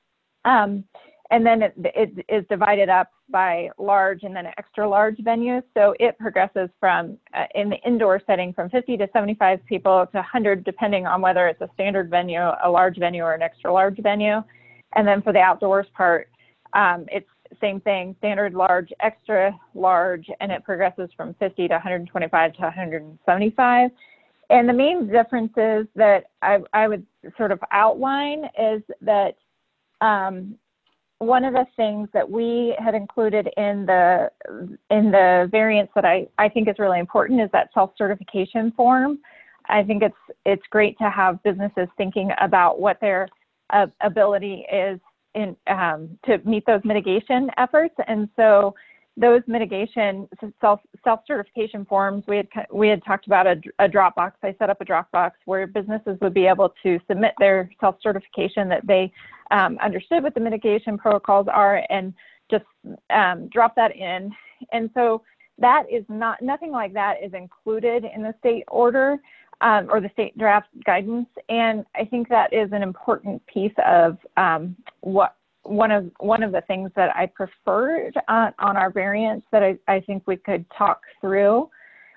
And then it is divided up by large and then extra large venues. So it progresses from, in the indoor setting, from 50 to 75 people to 100, depending on whether it's a standard venue, a large venue, or an extra large venue. And then for the outdoors part, it's same thing, standard large, extra large, and it progresses from 50 to 125 to 175. And the main differences that I would sort of outline is that one of the things that we had included in the variance that I think is really important is that self-certification form. I think it's great to have businesses thinking about what their ability is in to meet those mitigation efforts. And so those mitigation self-certification forms, we had talked about a Dropbox. I set up a Dropbox where businesses would be able to submit their self-certification that they understood what the mitigation protocols are and just drop that in. And so that is nothing like that is included in the state order or the state draft guidance. And I think that is an important piece of one of the things that I preferred on our variance that I think we could talk through.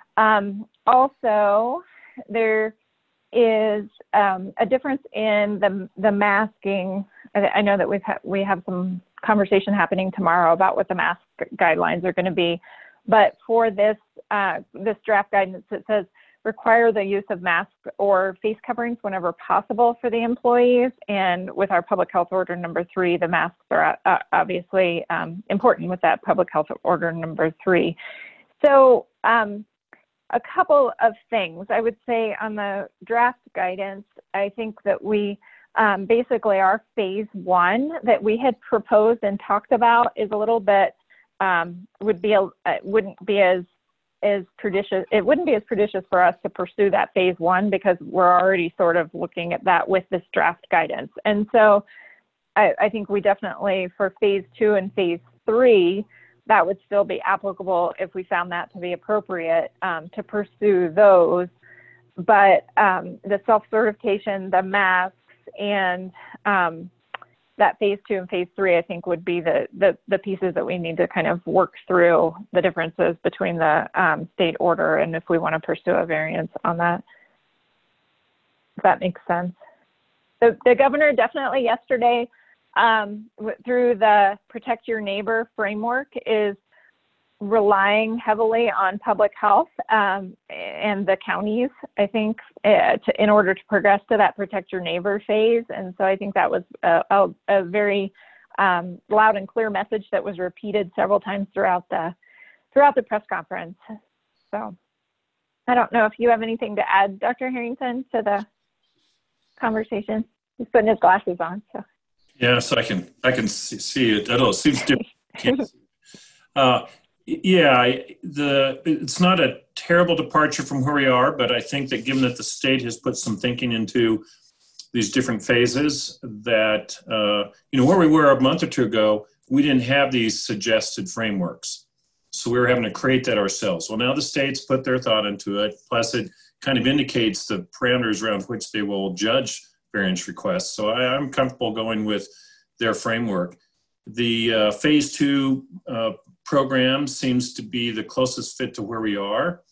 Also, there is a difference in the masking. I know that we have some conversation happening tomorrow about what the mask guidelines are going to be, but for this draft guidance, it says require the use of masks or face coverings whenever possible for the employees. And with our public health order number 3, the masks are obviously important with that public health order number 3. So a couple of things I would say on the draft guidance. I think that we basically our phase 1 that we had proposed and talked about is a little bit wouldn't be as prudicious. It wouldn't be as prudicious for us to pursue that phase 1 because we're already sort of looking at that with this draft guidance. And so I think we definitely, for phase 2 and phase 3, that would still be applicable if we found that to be appropriate to pursue those. But the self-certification, the masks, and that phase 2 and phase 3, I think, would be the pieces that we need to kind of work through the differences between the state order and if we want to pursue a variance on that. if that makes sense. The governor definitely yesterday, through the Protect Your Neighbor framework, is relying heavily on public health and the counties, I think, in order to progress to that Protect Your Neighbor phase. And so I think that was a very loud and clear message that was repeated several times throughout the press conference. So I don't know if you have anything to add, Dr. Harrington, to the conversation. He's putting his glasses on. So. Yes, I can see it. I don't know, it seems different. Yeah, it's not a terrible departure from where we are, but I think that given that the state has put some thinking into these different phases, that where we were a month or two ago, we didn't have these suggested frameworks. So we were having to create that ourselves. Well, now the state's put their thought into it. Plus, it kind of indicates the parameters around which they will judge variance requests. So I'm comfortable going with their framework. The phase 2 program seems to be the closest fit to where we are.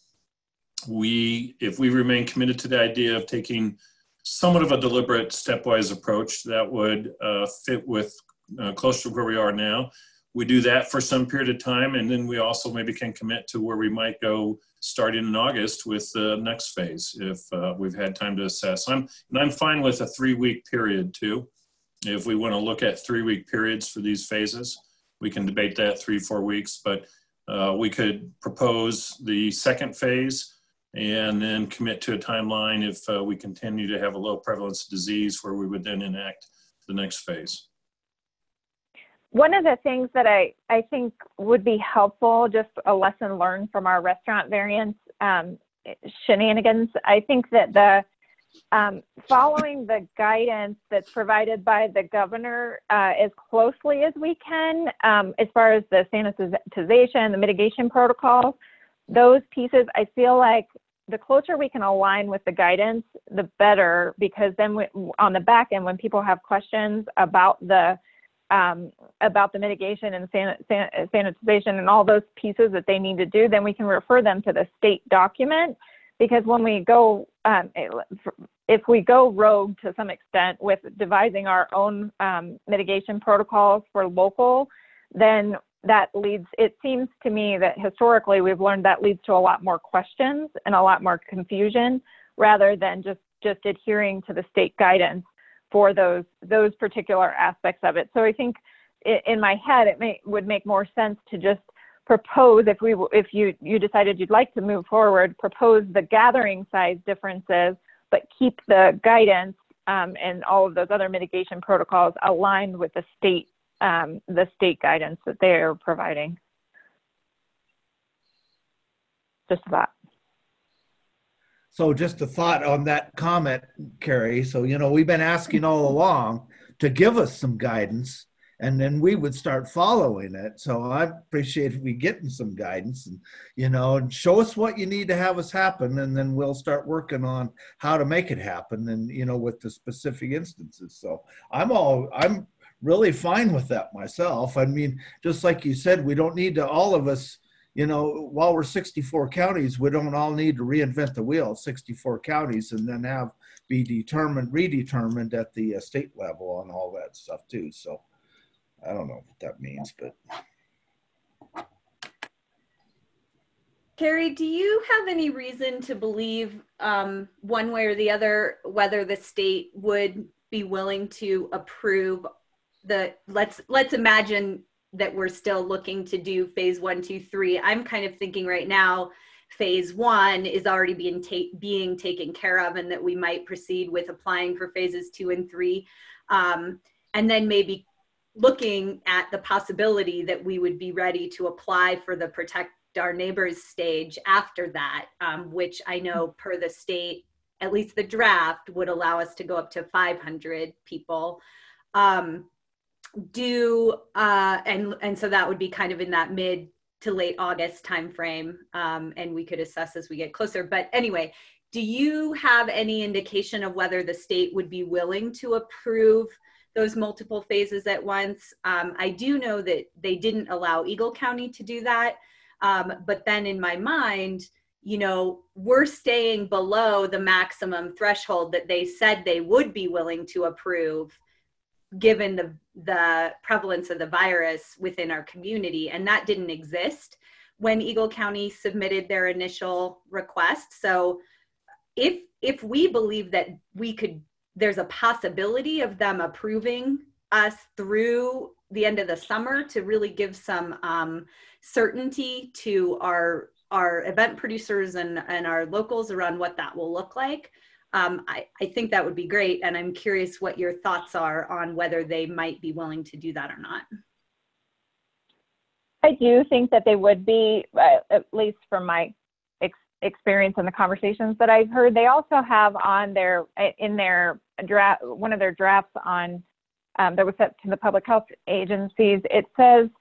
If we remain committed to the idea of taking somewhat of a deliberate stepwise approach that would fit with closer to where we are now, we do that for some period of time, and then we also maybe can commit to where we might go starting in August with the next phase if we've had time to assess. I'm fine with a 3-week period too. If we want to look at 3-week periods for these phases, we can debate that 3-4 weeks, but we could propose the second phase and then commit to a timeline if we continue to have a low prevalence disease, where we would then enact the next phase. One of the things that I think would be helpful, just a lesson learned from our restaurant variance shenanigans, I think that the following the guidance that's provided by the governor as closely as we can, as far as the sanitization, the mitigation protocols, those pieces, I feel like the closer we can align with the guidance, the better, because then on the back end, when people have questions about the mitigation and sanitization and all those pieces that they need to do, then we can refer them to the state document. Because when we go, if we go rogue to some extent with devising our own mitigation protocols for local, then that leads, it seems to me that historically we've learned that leads to a lot more questions and a lot more confusion, rather than just adhering to the state guidance for those particular aspects of it. So I think in my head, would make more sense to just propose, if you decided you'd like to move forward, propose the gathering size differences, but keep the guidance and all of those other mitigation protocols aligned with the state guidance that they are providing. Just a thought. So just a thought on that comment, Carrie. So, we've been asking all along to give us some guidance, and then we would start following it. So I appreciate we getting some guidance and, and show us what you need to have us happen. And then we'll start working on how to make it happen and, with the specific instances. So I'm really fine with that myself. I mean, just like you said, we don't need to, all of us, while we're 64 counties, we don't all need to reinvent the wheel, 64 counties, and then be redetermined at the state level and all that stuff too. So I don't know what that means, but. Carrie, do you have any reason to believe one way or the other whether the state would be willing to approve let's imagine that we're still looking to do phase 1, 2, 3. I'm kind of thinking right now, phase 1 is already being taken care of, and that we might proceed with applying for phases 2 and 3. And then maybe looking at the possibility that we would be ready to apply for the Protect Our Neighbors stage after that, which I know per the state, at least the draft, would allow us to go up to 500 people. And so that would be kind of in that mid to late August timeframe, and we could assess as we get closer. But anyway, do you have any indication of whether the state would be willing to approve those multiple phases at once? I do know that they didn't allow Eagle County to do that, but then in my mind, we're staying below the maximum threshold that they said they would be willing to approve given the prevalence of the virus within our community. And that didn't exist when Eagle County submitted their initial request. So if we believe that there's a possibility of them approving us through the end of the summer to really give some certainty to our event producers and our locals around what that will look like, I think that would be great. And I'm curious what your thoughts are on whether they might be willing to do that or not. I do think that they would be, at least from my experience and the conversations that I've heard. They also have on in their draft, one of their drafts on that was sent to the public health agencies. It says,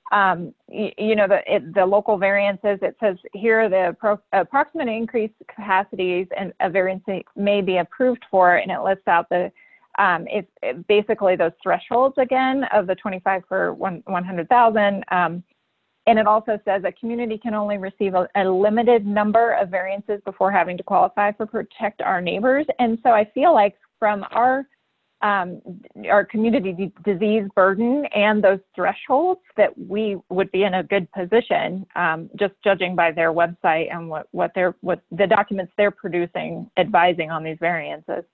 the local variances. It says here are the approximate increased capacities and a variance may be approved for, and it lists out basically those thresholds again of the 25 per 100,000. And it also says a community can only receive a limited number of variances before having to qualify for protect our neighbors. And so I feel like from our community disease burden and those thresholds that we would be in a good position, just judging by their website and what the documents they're producing, advising on these variances.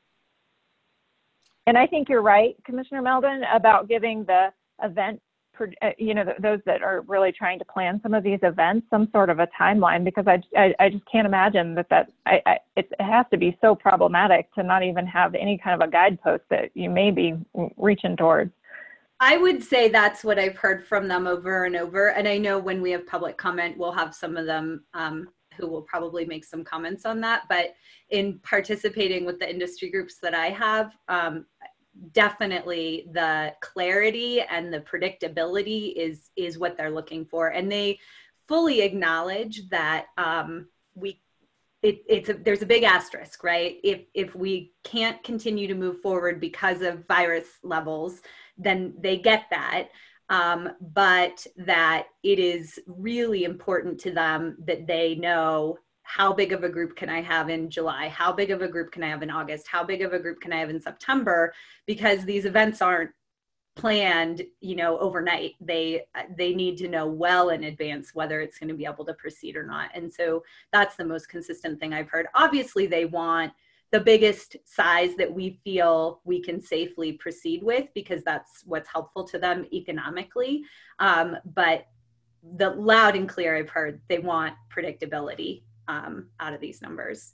And I think you're right, Commissioner Meldon, about giving the event, those that are really trying to plan some of these events, some sort of a timeline, because I just can't imagine it has to be so problematic to not even have any kind of a guidepost that you may be reaching towards. I would say that's what I've heard from them over and over. And I know when we have public comment, we'll have some of them who will probably make some comments on that. But in participating with the industry groups that I have, definitely the clarity and the predictability is what they're looking for. And they fully acknowledge that there's a big asterisk, right? If we can't continue to move forward because of virus levels, then they get that. But that it is really important to them that they know how big of a group can I have in July? How big of a group can I have in August? How big of a group can I have in September? Because these events aren't planned, overnight. They need to know well in advance whether it's going to be able to proceed or not. And so that's the most consistent thing I've heard. Obviously, they want the biggest size that we feel we can safely proceed with, because that's what's helpful to them economically. But the loud and clear I've heard, they want predictability out of these numbers.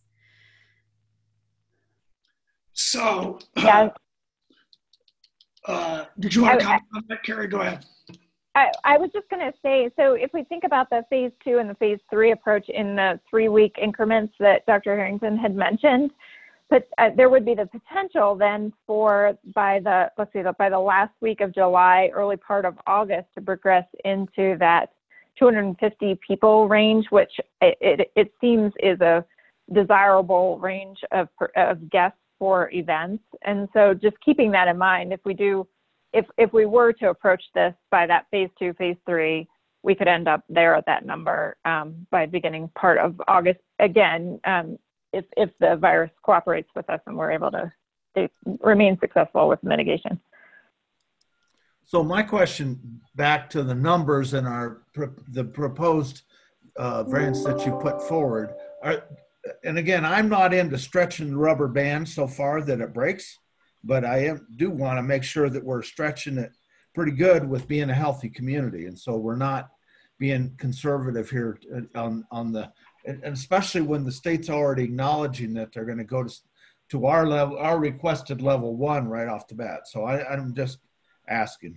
So, yeah. Did you want to comment on that, Carrie? Go ahead. I was just going to say, so if we think about the phase 2 and the phase 3 approach in the 3-week increments that Dr. Harrington had mentioned, but there would be the potential then for by the last week of July, early part of August, to progress into that 250 people range, which it seems is a desirable range of guests for events. And so just keeping that in mind, if we were to approach this by that phase 2, phase 3, we could end up there at that number by beginning part of August. Again, if the virus cooperates with us and we're able to remain successful with mitigation. So my question back to the numbers and the proposed variants that you put forward and again, I'm not into stretching the rubber band so far that it breaks, but I do want to make sure that we're stretching it pretty good with being a healthy community. And so we're not being conservative here on the, and especially when the state's already acknowledging that they're going to go to our level, our requested level 1 right off the bat. So I'm just asking.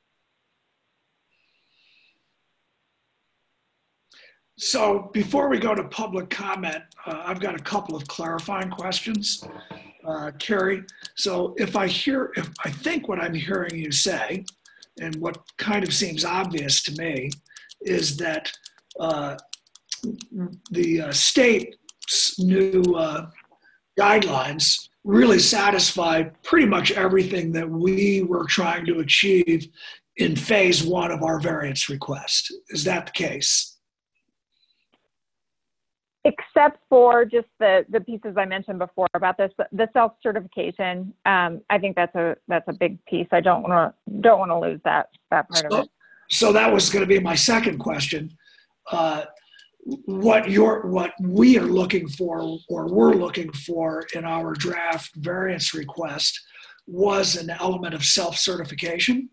So before we go to public comment, I've got a couple of clarifying questions, Carrie. So if I think what I'm hearing you say, and what kind of seems obvious to me, is that the state's new guidelines really satisfy pretty much everything that we were trying to achieve in phase 1 of our variance request. Is that the case? except for just the pieces I mentioned before about the self-certification. I think that's a big piece. I don't want to lose that part of it. So that was going to be my second question. What we are looking for, or we're looking for in our draft variance request, was an element of self-certification.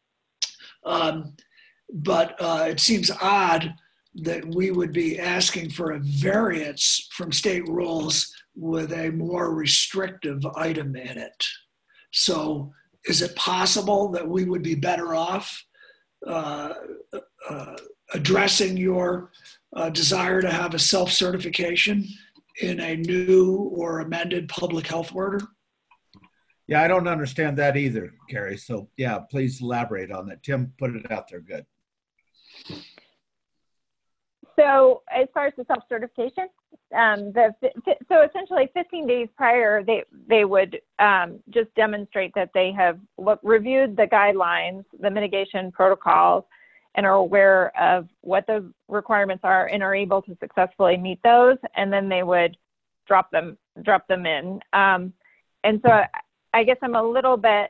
But it seems odd that we would be asking for a variance from state rules with a more restrictive item in it. So is it possible that we would be better off addressing your desire to have a self-certification in a new or amended public health order? Yeah, I don't understand that either, Carrie. So yeah, please elaborate on that. Tim put it out there good. So as far as the self-certification, so essentially 15 days prior, they would just demonstrate that they have reviewed the guidelines, the mitigation protocols, and are aware of what the requirements are and are able to successfully meet those, and then they would drop them in. And so I guess I'm a little bit,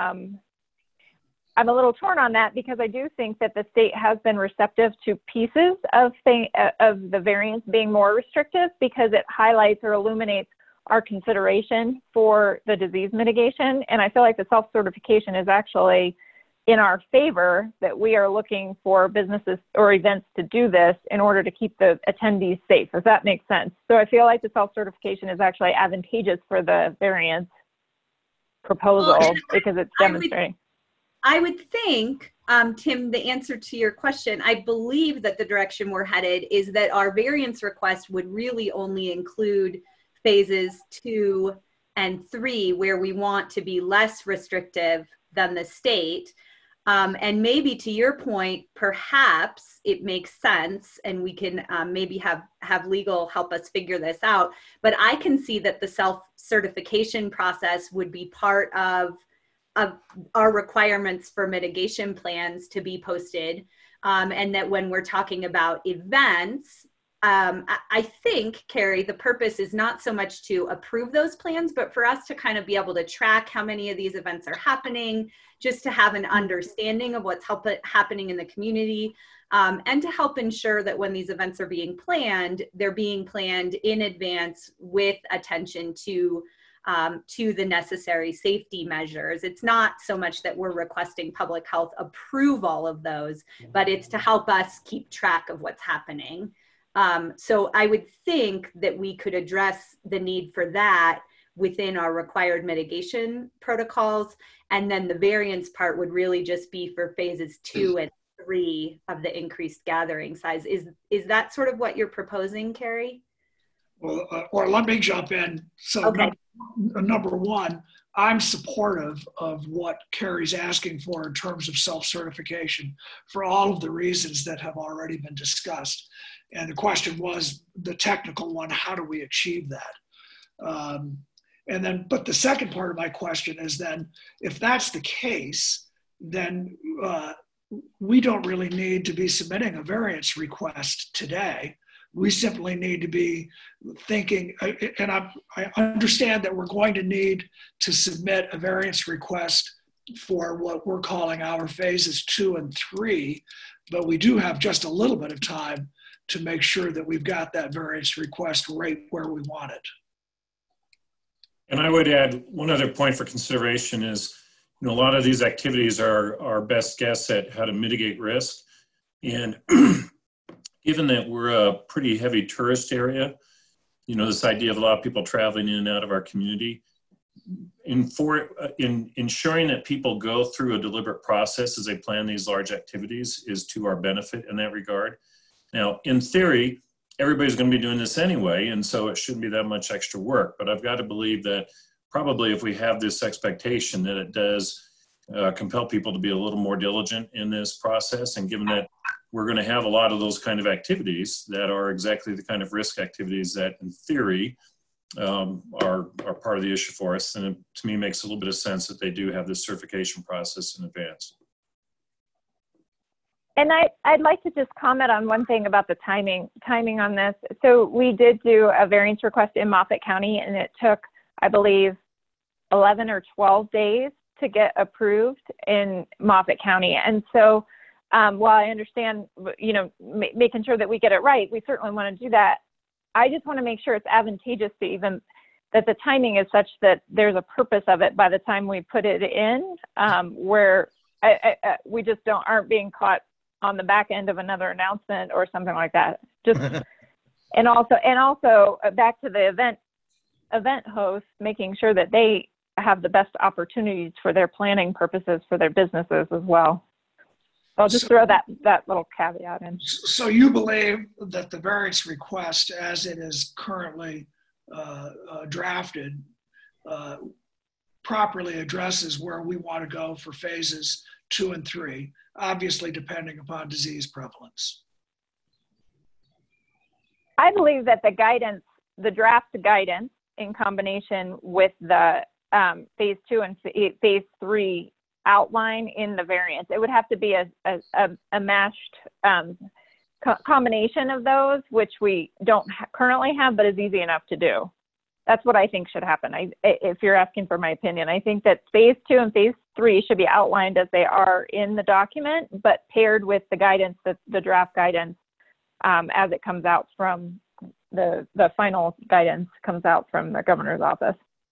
I'm a little torn on that, because I do think that the state has been receptive to pieces of the variance being more restrictive, because it highlights or illuminates our consideration for the disease mitigation. And I feel like the self-certification is actually in our favor, that we are looking for businesses or events to do this in order to keep the attendees safe, if that makes sense. So I feel like the self-certification is actually advantageous for the variance proposal, because it's demonstrating. I would think, Tim, the answer to your question, I believe that the direction we're headed is that our variance request would really only include phases 2 and 3, where we want to be less restrictive than the state. And maybe to your point, perhaps it makes sense, and we can maybe have legal help us figure this out. But I can see that the self-certification process would be part of our requirements for mitigation plans to be posted. And that when we're talking about events, I think, Carrie, the purpose is not so much to approve those plans, but for us to kind of be able to track how many of these events are happening, just to have an understanding of what's happening in the community, and to help ensure that when these events are being planned, they're being planned in advance with attention to the necessary safety measures. It's not so much that we're requesting public health approve all of those, but it's to help us keep track of what's happening. So I would think that we could address the need for that within our required mitigation protocols. And then the variance part would really just be for phases 2 and 3 of the increased gathering size. Is that sort of what you're proposing, Carrie? Well, or let me jump in. So okay. Number one, I'm supportive of what Carrie's asking for in terms of self-certification for all of the reasons that have already been discussed. And the question was the technical one, how do we achieve that? And then, but the second part of my question is then, if that's the case, then we don't really need to be submitting a variance request today. We simply need to be thinking, and I understand that we're going to need to submit a variance request for what we're calling our phases 2 and 3, but we do have just a little bit of time to make sure that we've got that variance request right where we want it. And I would add one other point for consideration is, a lot of these activities are our best guess at how to mitigate risk. And given that we're a pretty heavy tourist area, this idea of a lot of people traveling in and out of our community, in ensuring that people go through a deliberate process as they plan these large activities is to our benefit in that regard. Now, in theory, everybody's going to be doing this anyway, and so it shouldn't be that much extra work. But I've got to believe that probably if we have this expectation that it does compel people to be a little more diligent in this process, and given that we're going to have a lot of those kind of activities that are exactly the kind of risk activities that in theory are part of the issue for us, then it, to me, makes a little bit of sense that they do have this certification process in advance. And I'd like to just comment on one thing about the timing on this. So we did do a variance request in Moffat County, and it took, I believe, 11 or 12 days to get approved in Moffat County. And so while I understand, you know, making sure that we get it right, we certainly want to do that. I just want to make sure it's advantageous to even that the timing is such that there's a purpose of it by the time we put it in, where we just aren't being caught on the back end of another announcement or something like that. Just and also back to the event hosts, making sure that they have the best opportunities for their planning purposes for their businesses as well. I'll just throw that little caveat in. So you believe that the variance request, as it is currently drafted, properly addresses where we want to go for phases 2 and 3, obviously depending upon disease prevalence? I believe that the draft guidance in combination with the phase 2 and phase 3 outline in the variance, it would have to be a mashed combination of those, which we don't currently have, but is easy enough to do. That's what I think should happen. If you're asking for my opinion, I think that phase 2 and phase 3 should be outlined as they are in the document, but paired with the guidance, the draft guidance, as it comes out from the final guidance comes out from the governor's office.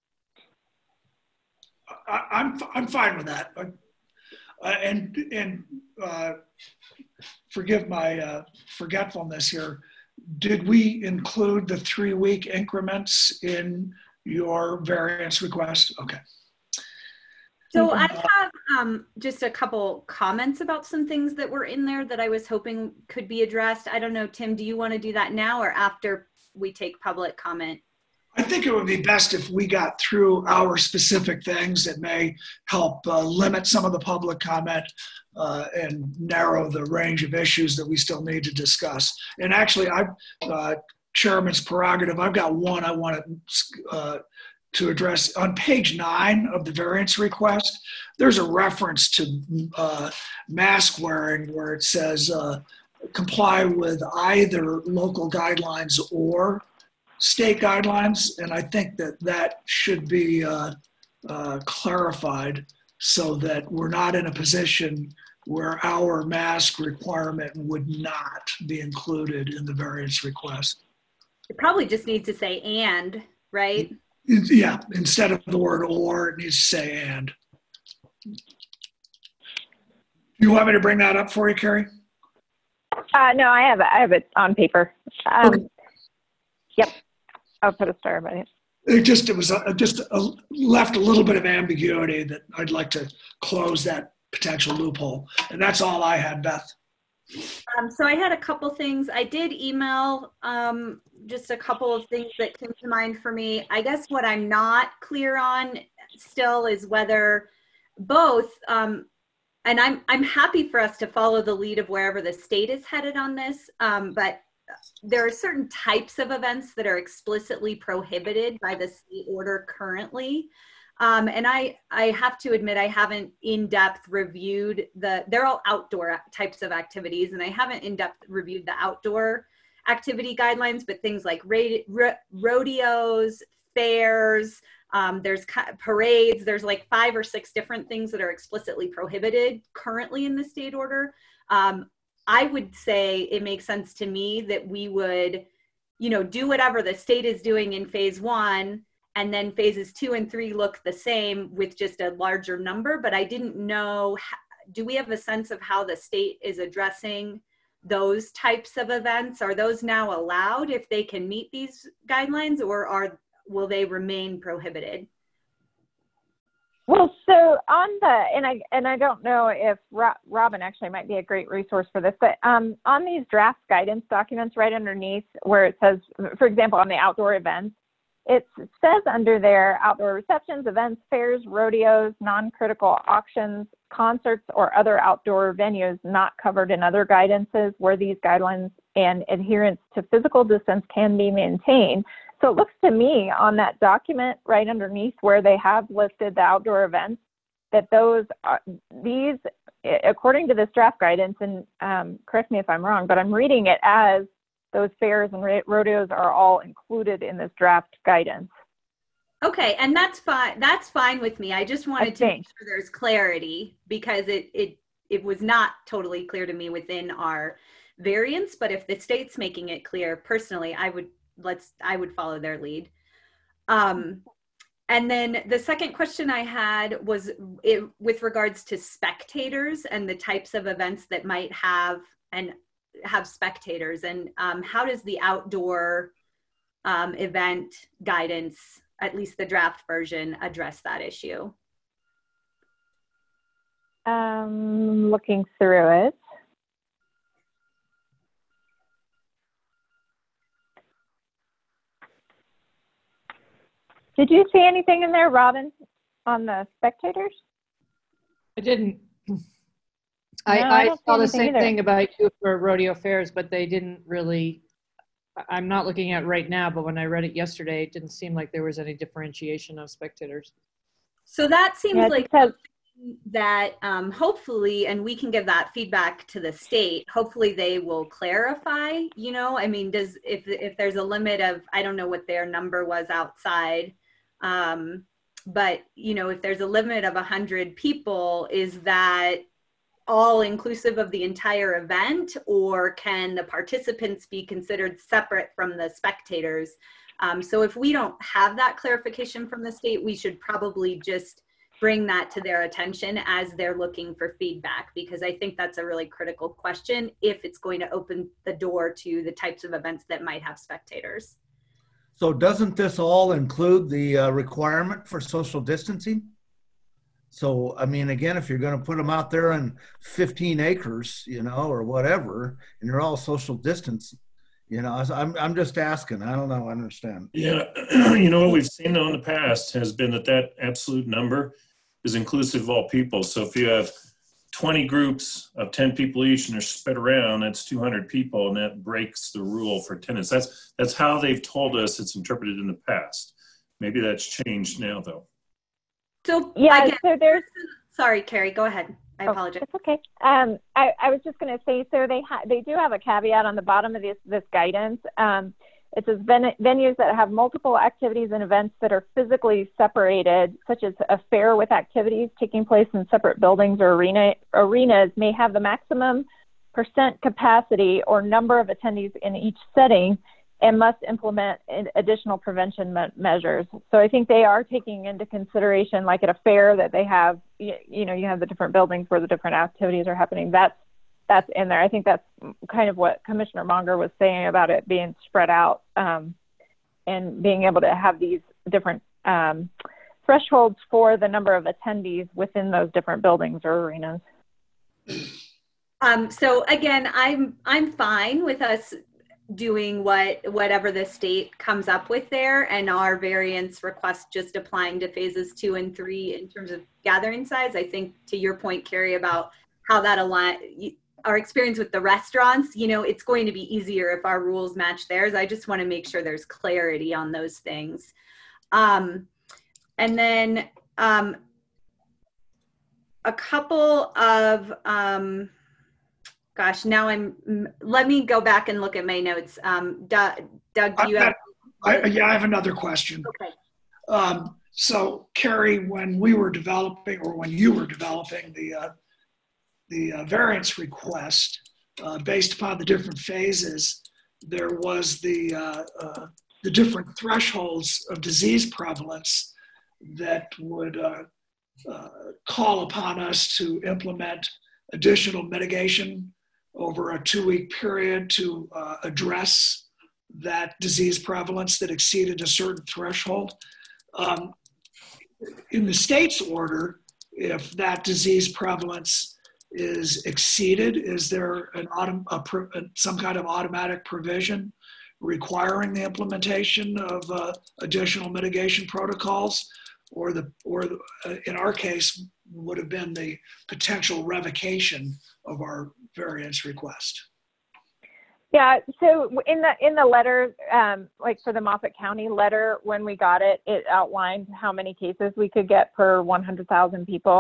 I'm fine with that. And forgive my forgetfulness here. Did we include the 3-week increments in your variance request? Okay. So I have just a couple comments about some things that were in there that I was hoping could be addressed. I don't know, Tim, do you want to do that now or after we take public comment? I think it would be best if we got through our specific things that may help limit some of the public comment and narrow the range of issues that we still need to discuss. And actually, Chairman's prerogative, I've got one I want to address. On page 9 of the variance request, there's a reference to mask wearing where it says comply with either local guidelines or state guidelines, and I think that should be clarified so that we're not in a position where our mask requirement would not be included in the variance request. It probably just needs to say "and," right? Yeah, instead of the word "or," it needs to say "and." You want me to bring that up for you, Carrie? No, I have it on paper. Okay. Yep. I'll put a star by it. It was left a little bit of ambiguity that I'd like to close that potential loophole. And that's all I had, Beth. So I had a couple things. I did email just a couple of things that came to mind for me. I guess what I'm not clear on still is whether both, and I'm happy for us to follow the lead of wherever the state is headed on this, but there are certain types of events that are explicitly prohibited by the state order currently. And I have to admit, I haven't in-depth reviewed they're all outdoor types of activities, and I haven't in-depth reviewed the outdoor activity guidelines, but things like rodeos, fairs, there's parades, there's like 5 or 6 different things that are explicitly prohibited currently in the state order. I would say it makes sense to me that we would, do whatever the state is doing in phase 1, and then phases 2 and 3 look the same with just a larger number. But I didn't know, do we have a sense of how the state is addressing those types of events? Are those now allowed if they can meet these guidelines, or will they remain prohibited? Well, so on and I don't know if Robin actually might be a great resource for this, but on these draft guidance documents right underneath where it says, for example, on the outdoor events, it says under there, outdoor receptions, events, fairs, rodeos, non-critical auctions, concerts, or other outdoor venues not covered in other guidances where these guidelines and adherence to physical distance can be maintained. So it looks to me on that document right underneath where they have listed the outdoor events that these according to this draft guidance, and correct me if I'm wrong, but I'm reading it as those fairs and rodeos are all included in this draft guidance. Okay, and that's fine. That's fine with me. I just wanted to make sure there's clarity because it was not totally clear to me within our variance. But if the state's making it clear, personally, I would follow their lead. And then the second question I had was with regards to spectators and the types of events that might have spectators, and how does the outdoor event guidance, at least the draft version, address that issue? Looking through it. Did you see anything in there, Robin, on the spectators? I didn't. No, I don't see saw the anything same either. thing about you for rodeo fairs, but they didn't really, I'm not looking at it right now, but when I read it yesterday, it didn't seem like there was any differentiation of spectators. So that seems Yeah, like because that hopefully, and we can give that feedback to the state, hopefully they will clarify, you know, I mean, if there's a limit of, I don't know what their number was outside, but you know, if there's a limit of 100 people, is that all inclusive of the entire event, or can the participants be considered separate from the spectators? So if we don't have that clarification from the state, we should probably just bring that to their attention as they're looking for feedback, because I think that's a really critical question if it's going to open the door to the types of events that might have spectators. So doesn't this all include the requirement for social distancing? So, I mean, again, if you're going to put them out there in 15 acres, you know, or whatever, and they're all social distance, you know, I'm just asking. I don't know. I understand. Yeah, you know, what we've seen in the past has been that absolute number is inclusive of all people. So if you have 20 groups of 10 people each and they're spread around, that's 200 people, and that breaks the rule for attendance. That's how they've told us it's interpreted in the past. Maybe that's changed now, though. So yeah, so there's. Sorry, Carrie, go ahead. I apologize. It's okay. I was just going to say, so they do have a caveat on the bottom of this guidance. It says venues that have multiple activities and events that are physically separated, such as a fair with activities taking place in separate buildings or arenas, may have the maximum % capacity or number of attendees in each setting and must implement additional prevention measures. So I think they are taking into consideration, like at a fair, that they have, you know, you have the different buildings where the different activities are happening. That's in there. I think that's kind of what Commissioner Monger was saying about it being spread out and being able to have these different thresholds for the number of attendees within those different buildings or arenas. So again, I'm fine with us doing whatever the state comes up with there, and our variance request just applying to phases 2 and 3 in terms of gathering size. I think to your point, Carrie, about how that align our experience with the restaurants, you know, it's going to be easier if our rules match theirs. I just want to make sure there's clarity on those things. And then a couple of gosh, now let me go back and look at my notes. Doug, do you have? Yeah, I have another question. Okay. So Carrie, when we were developing, or when you were developing the variance request, based upon the different phases, there was the different thresholds of disease prevalence that would call upon us to implement additional mitigation over a 2-week period to address that disease prevalence that exceeded a certain threshold. In the state's order, if that disease prevalence is exceeded, is there some kind of automatic provision requiring the implementation of additional mitigation protocols, or in our case would have been the potential revocation of our variance request? Yeah, so in the letter, like for the Moffat County letter, when we got it, it outlined how many cases we could get per 100,000 people.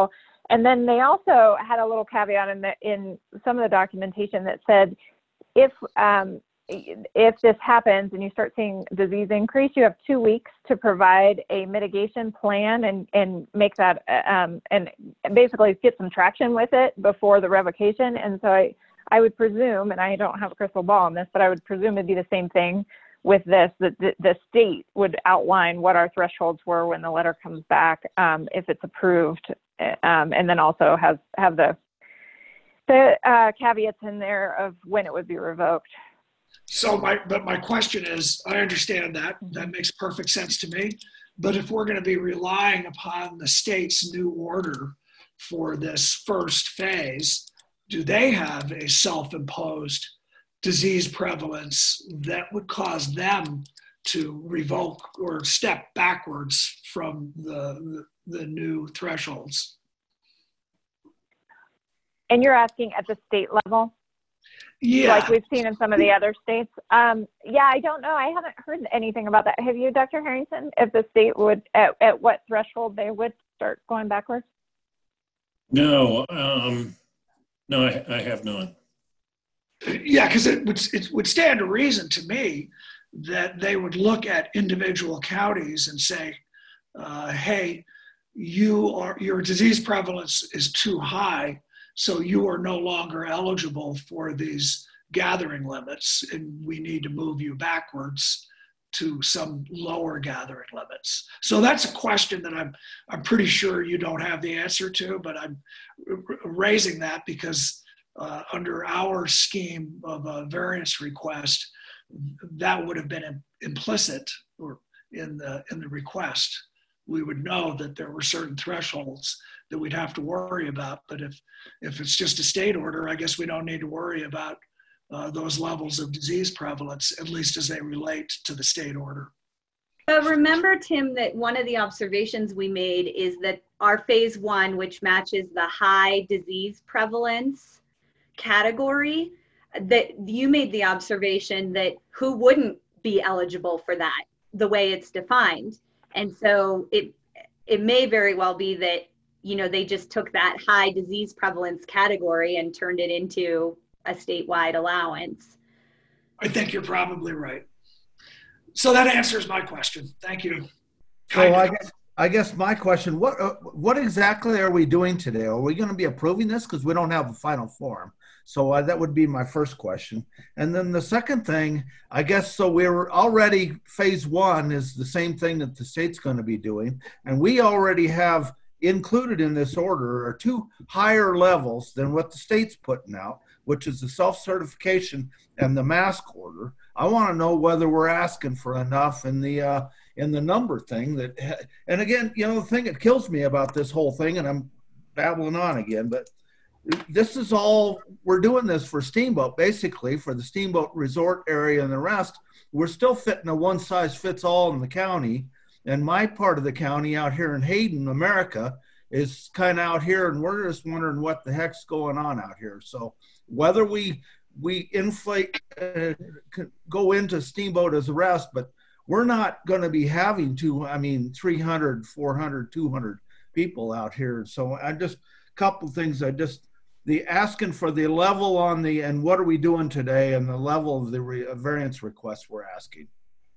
And then they also had a little caveat in some of the documentation that said, if this happens and you start seeing disease increase, you have 2 weeks to provide a mitigation plan and make that and basically get some traction with it before the revocation. And so I would presume, and I don't have a crystal ball on this, but I would presume it'd be the same thing with this, that the state would outline what our thresholds were when the letter comes back, if it's approved, and then also have the caveats in there of when it would be revoked. So my question is, I understand that makes perfect sense to me, but if we're going to be relying upon the state's new order for this first phase, do they have a self-imposed disease prevalence that would cause them to revoke or step backwards from the new thresholds? And you're asking at the state level? Yeah. Like we've seen in some of the other states? Yeah, I don't know. I haven't heard anything about that. Have you, Dr. Harrington, if the state would, at what threshold they would start going backwards? No, no, I have not. Yeah, because it would stand to reason to me that they would look at individual counties and say, hey, your disease prevalence is too high, so you are no longer eligible for these gathering limits, and we need to move you backwards to some lower gathering limits. So that's a question that I'm pretty sure you don't have the answer to, but I'm raising that because under our scheme of a variance request, that would have been implicit or in the request. We would know that there were certain thresholds that we'd have to worry about. But if it's just a state order, I guess we don't need to worry about those levels of disease prevalence, at least as they relate to the state order. But remember, Tim, that one of the observations we made is that our phase 1, which matches the high disease prevalence category, that you made the observation that who wouldn't be eligible for that, the way it's defined. And so it may very well be that, you know, they just took that high disease prevalence category and turned it into a statewide allowance. I think you're probably right. So that answers my question. Thank you. So I guess my question, what exactly are we doing today? Are we going to be approving this? Because we don't have a final form. So that would be my first question. And then the second thing, I guess, so we're already, phase 1 is the same thing that the state's going to be doing. And we already have included in this order are 2 higher levels than what the state's putting out, which is the self-certification and the mask order. I want to know whether we're asking for enough in the number thing that, and again, you know, the thing that kills me about this whole thing, and I'm babbling on again, but this is all, we're doing this for Steamboat, basically for the Steamboat Resort area and the rest. We're still fitting a one size fits all in the county. And my part of the county out here in Hayden, America, is kind of out here, and we're just wondering what the heck's going on out here. So whether we inflate, go into Steamboat as the rest, but we're not going to be having 300, 400, 200 people out here. So I just, a couple things, the asking for the level on the, and what are we doing today, and the level of the variance requests we're asking.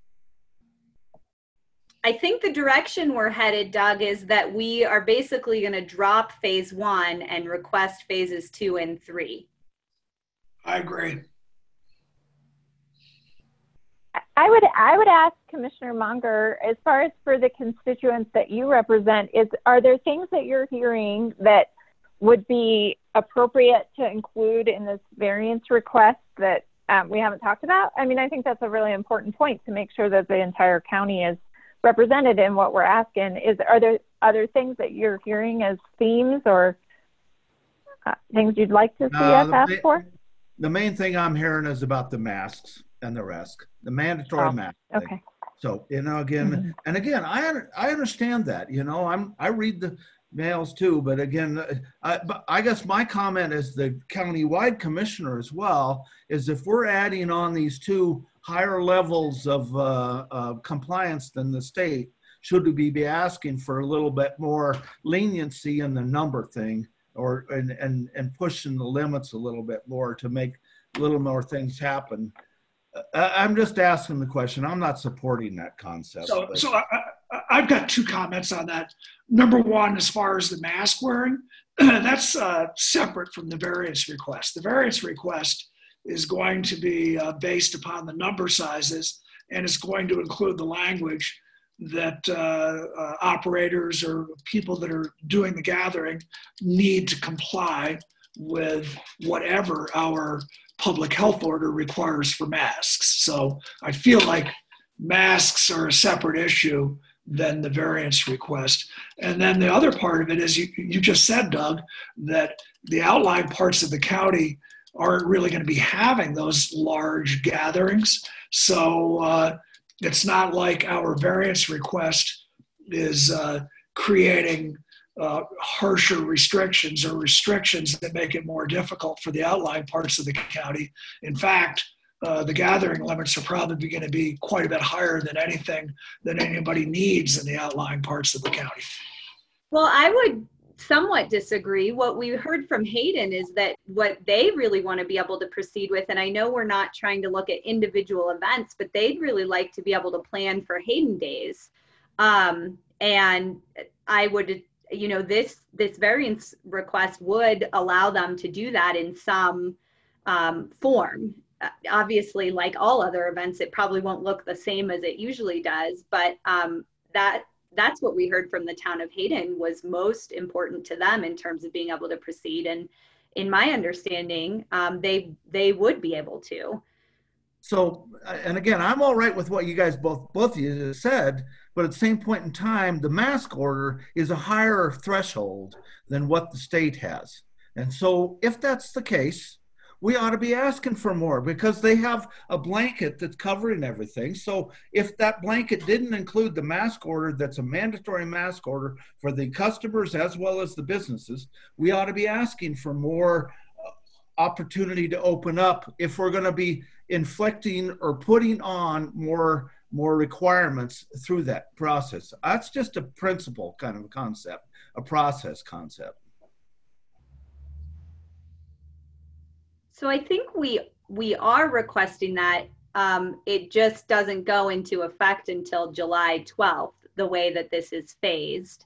I think the direction we're headed, Doug, is that we are basically going to drop phase 1 and request phases 2 and 3. I agree. I would ask Commissioner Munger, as far as for the constituents that you represent, are there things that you're hearing that would be appropriate to include in this variance request that we haven't talked about? I mean, I think that's a really important point to make sure that the entire county is represented in what we're asking. Are there other things that you're hearing as themes or things you'd like to see us ask for? The main thing I'm hearing is about the masks and the rest, the mandatory mask thing. Okay. So, you know, again, and again, I understand that, you know, I read the mails too, but again, but I guess my comment as the county-wide commissioner as well is if we're adding on these 2 higher levels of compliance than the state, should we be asking for a little bit more leniency in the number thing, or and pushing the limits a little bit more to make a little more things happen? I'm just asking the question. I'm not supporting that concept. So I've got two comments on that. Number one, as far as the mask wearing, that's separate from the variance request. The variance request is going to be based upon the number sizes, and it's going to include the language that operators or people that are doing the gathering need to comply with whatever our public health order requires for masks. So I feel like masks are a separate issue than the variance request. And then the other part of it is you just said, Doug, that the outlying parts of the county aren't really going to be having those large gatherings. So it's not like our variance request is creating harsher restrictions or restrictions that make it more difficult for the outlying parts of the county. In fact, the gathering limits are probably going to be quite a bit higher than anything that anybody needs in the outlying parts of the county. Well, I would somewhat disagree. What we heard from Hayden is that what they really want to be able to proceed with, and I know we're not trying to look at individual events, but they'd really like to be able to plan for Hayden Days. And I would, this variance request would allow them to do that in some form. Obviously, like all other events, it probably won't look the same as it usually does, but that's what we heard from the town of Hayden was most important to them in terms of being able to proceed. And in my understanding, they would be able to. So, and again, I'm all right with what you guys both of you said, but at the same point in time, the mask order is a higher threshold than what the state has. And so if that's the case, we ought to be asking for more because they have a blanket that's covering everything. So if that blanket didn't include the mask order, that's a mandatory mask order for the customers as well as the businesses, we ought to be asking for more opportunity to open up if we're going to be inflicting or putting on more requirements through that process. That's just a principle kind of concept, a process concept. So I think we are requesting that it just doesn't go into effect until July 12th, the way that this is phased,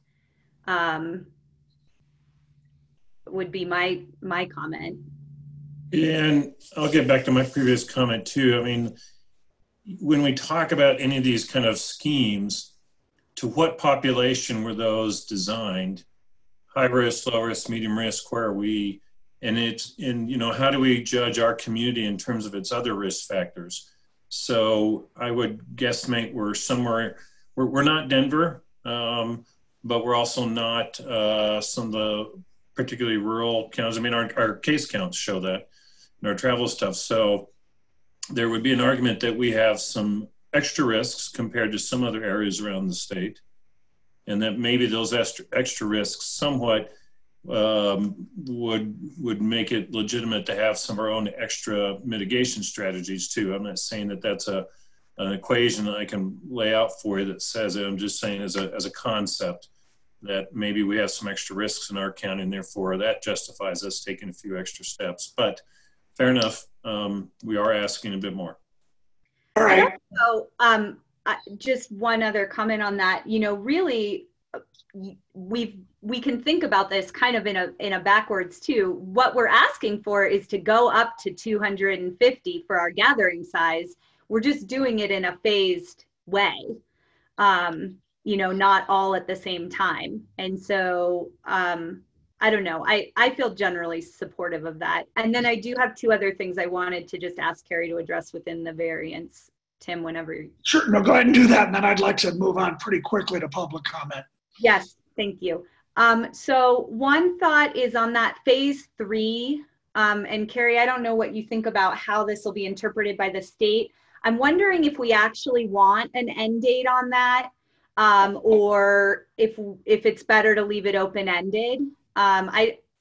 would be my comment. And I'll get back to my previous comment too. I mean, when we talk about any of these kind of schemes, to what population were those designed? High risk, low risk, medium risk, where are we? And how do we judge our community in terms of its other risk factors? So I would guesstimate we're somewhere, we're not Denver, but we're also not some of the particularly rural counties. I mean, our case counts show that in our travel stuff. So there would be an argument that we have some extra risks compared to some other areas around the state. And that maybe those extra risks somewhat would make it legitimate to have some of our own extra mitigation strategies too. I'm not saying that that's an equation that I can lay out for you that says it. I'm just saying as a concept that maybe we have some extra risks in our county and therefore that justifies us taking a few extra steps. But fair enough, we are asking a bit more. All right. So just one other comment on that, really we can think about this kind of in a backwards too. What we're asking for is to go up to 250 for our gathering size. We're just doing it in a phased way, not all at the same time. And so I don't know. I feel generally supportive of that. And then I do have two other things I wanted to just ask Carrie to address within the variance. Tim, whenever. Sure, no, go ahead and do that. And then I'd like to move on pretty quickly to public comment. Yes, thank you. So one thought is on that phase 3, and Carrie, I don't know what you think about how this will be interpreted by the state. I'm wondering if we actually want an end date on that, or if it's better to leave it open-ended. I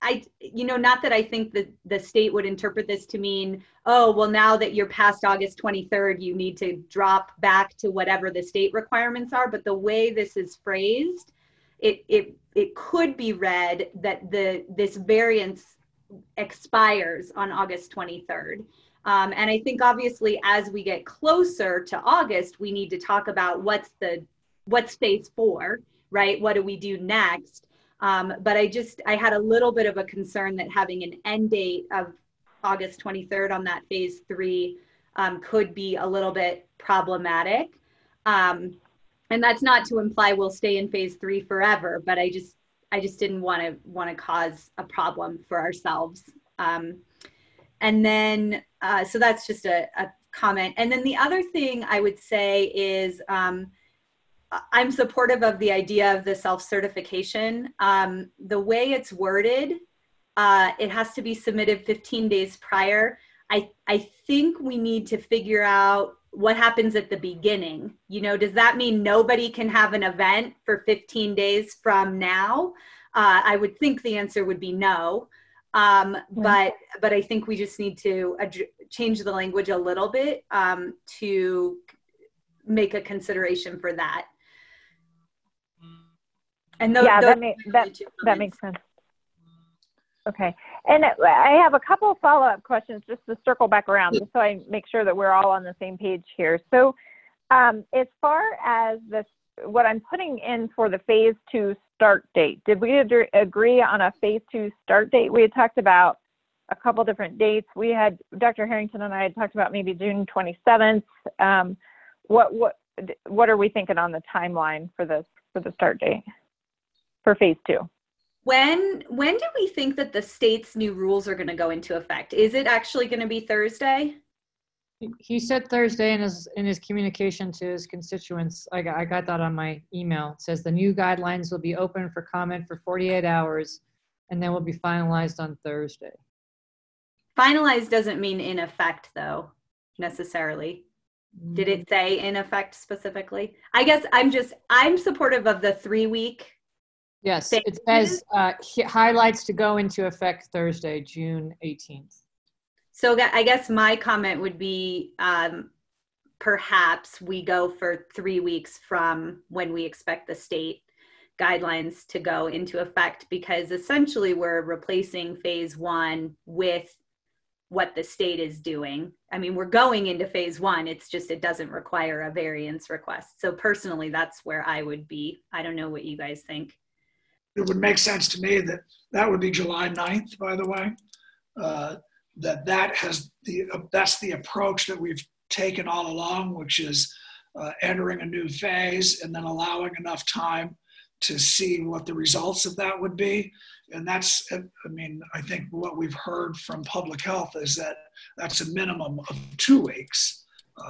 not that I think that the state would interpret this to mean, oh, well, now that you're past August 23rd, you need to drop back to whatever the state requirements are. But the way this is phrased, it could be read that this variance expires on August 23rd. And I think obviously as we get closer to August, we need to talk about what's phase 4, right? What do we do next? But I had a little bit of a concern that having an end date of August 23rd on that phase 3 could be a little bit problematic. And that's not to imply we'll stay in phase 3 forever, but I just didn't want to cause a problem for ourselves. And then, so that's just a comment. And then the other thing I would say is I'm supportive of the idea of the self-certification. The way it's worded, it has to be submitted 15 days prior. I think we need to figure out what happens at the beginning. Does that mean nobody can have an event for 15 days from now? I would think the answer would be no. But I think we just need to change the language a little bit to make a consideration for that. And that makes sense. Okay. And I have a couple of follow-up questions just to circle back around, just so I make sure that we're all on the same page here. So as far as what I'm putting in for the phase 2 start date, did we agree on a phase 2 start date? We had talked about a couple different dates. Dr. Harrington and I had talked about maybe June 27th. What are we thinking on the timeline for the start date for phase 2? When do we think that the state's new rules are going to go into effect? Is it actually going to be Thursday? He said Thursday in his communication to his constituents. I got that on my email. It says the new guidelines will be open for comment for 48 hours and then will be finalized on Thursday. Finalized doesn't mean in effect, though, necessarily. Did it say in effect specifically? I guess I'm supportive of the 3-week. Yes, it says highlights to go into effect Thursday, June 18th. So I guess my comment would be perhaps we go for 3 weeks from when we expect the state guidelines to go into effect, because essentially we're replacing phase 1 with what the state is doing. I mean, we're going into phase 1. It's just, it doesn't require a variance request. So personally, that's where I would be. I don't know what you guys think. It would make sense to me that would be July 9th, by the way. That's the approach that we've taken all along, which is entering a new phase and then allowing enough time to see what the results of that would be. And that's, I think what we've heard from public health is that that's a minimum of 2 weeks,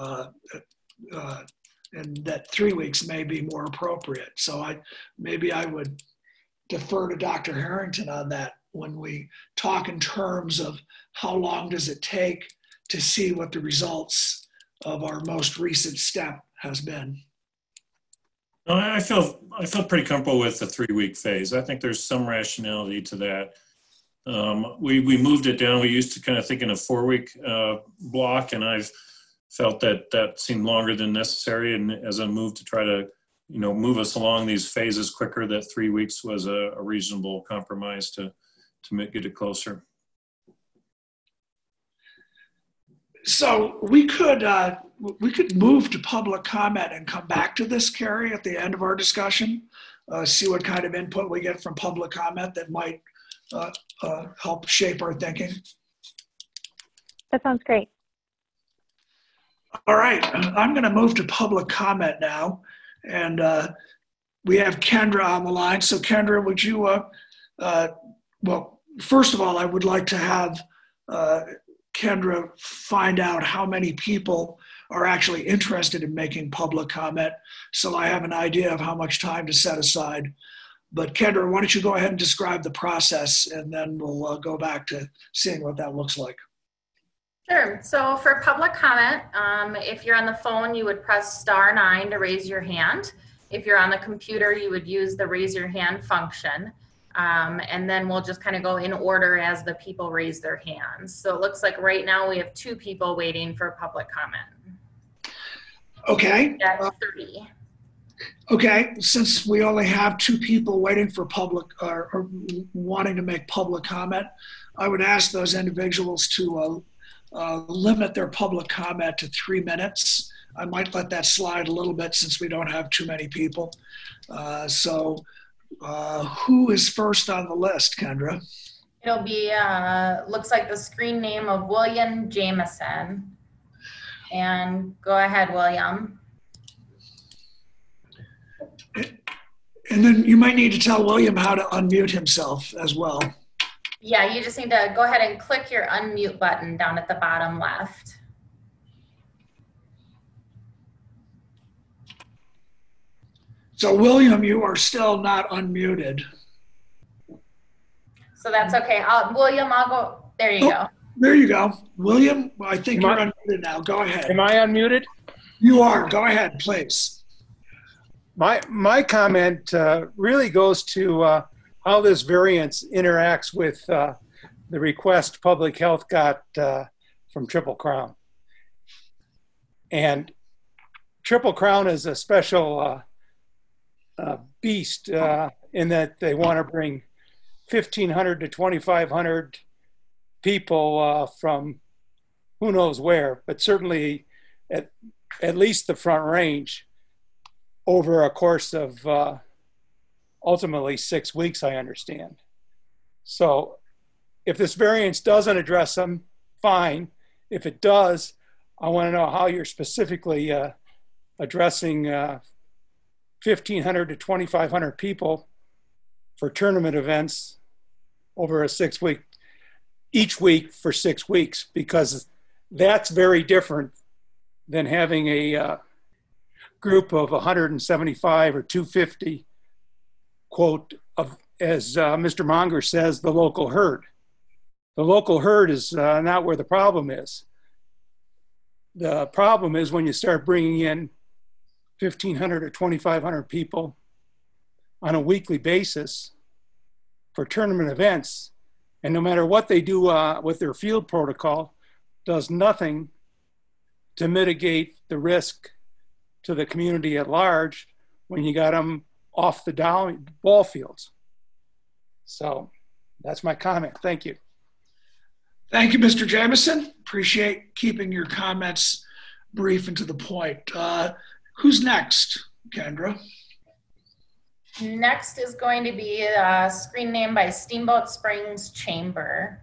and that 3 weeks may be more appropriate. So maybe I would defer to Dr. Harrington on that when we talk in terms of how long does it take to see what the results of our most recent step has been. No, I feel pretty comfortable with the 3-week phase. I think there's some rationality to that. We moved it down. We used to kind of think in a 4-week block, and I've felt that seemed longer than necessary. And as a move to try to move us along these phases quicker, that 3 weeks was a reasonable compromise to get it closer. So we could move to public comment and come back to this, Carrie, at the end of our discussion, see what kind of input we get from public comment that might help shape our thinking. That sounds great. All right, I'm going to move to public comment now. And we have Kendra on the line. So Kendra, would you, well, first of all, I would like to have Kendra find out how many people are actually interested in making public comment, so I have an idea of how much time to set aside. But Kendra, why don't you go ahead and describe the process, and then we'll go back to seeing what that looks like. Sure. So for public comment, if you're on the phone, you would press *9 to raise your hand. If you're on the computer, you would use the raise your hand function. And then we'll just kind of go in order as the people raise their hands. So it looks like right now we have 2 people waiting for public comment. Okay. That's 30. Okay, since we only have 2 people waiting for public or wanting to make public comment, I would ask those individuals to limit their public comment to 3 minutes. I might let that slide a little bit since we don't have too many people. Who is first on the list, Kendra? It'll be, looks like the screen name of William Jameson. And go ahead, William. And then you might need to tell William how to unmute himself as well. Yeah, you just need to go ahead and click your unmute button down at the bottom left. So William, you are still not unmuted. So that's okay. William, I'll go. There you go. There you go. William, I think you're unmuted now. Go ahead. Am I unmuted? You are. Go ahead, please. My comment really goes to how this variance interacts with the request Public Health got from Triple Crown. And Triple Crown is a special beast in that they want to bring 1,500 to 2,500 people from who knows where, but certainly at least the Front Range over a course of ultimately 6 weeks, I understand. So if this variance doesn't address them, fine. If it does, I want to know how you're specifically addressing 1,500 to 2,500 people for tournament events over a 6 week, each week for 6 weeks, because that's very different than having a group of 175 or 250, quote, as Mr. Monger says, the local herd. The local herd is not where the problem is. The problem is when you start bringing in 1,500 or 2,500 people on a weekly basis for tournament events, and no matter what they do with their field protocol, does nothing to mitigate the risk to the community at large when you got them off the ball fields. So that's my comment. Thank you. Thank you, Mr. Jameson. Appreciate keeping your comments brief and to the point. Who's next, Kendra? Next is going to be a screen name by Steamboat Springs Chamber.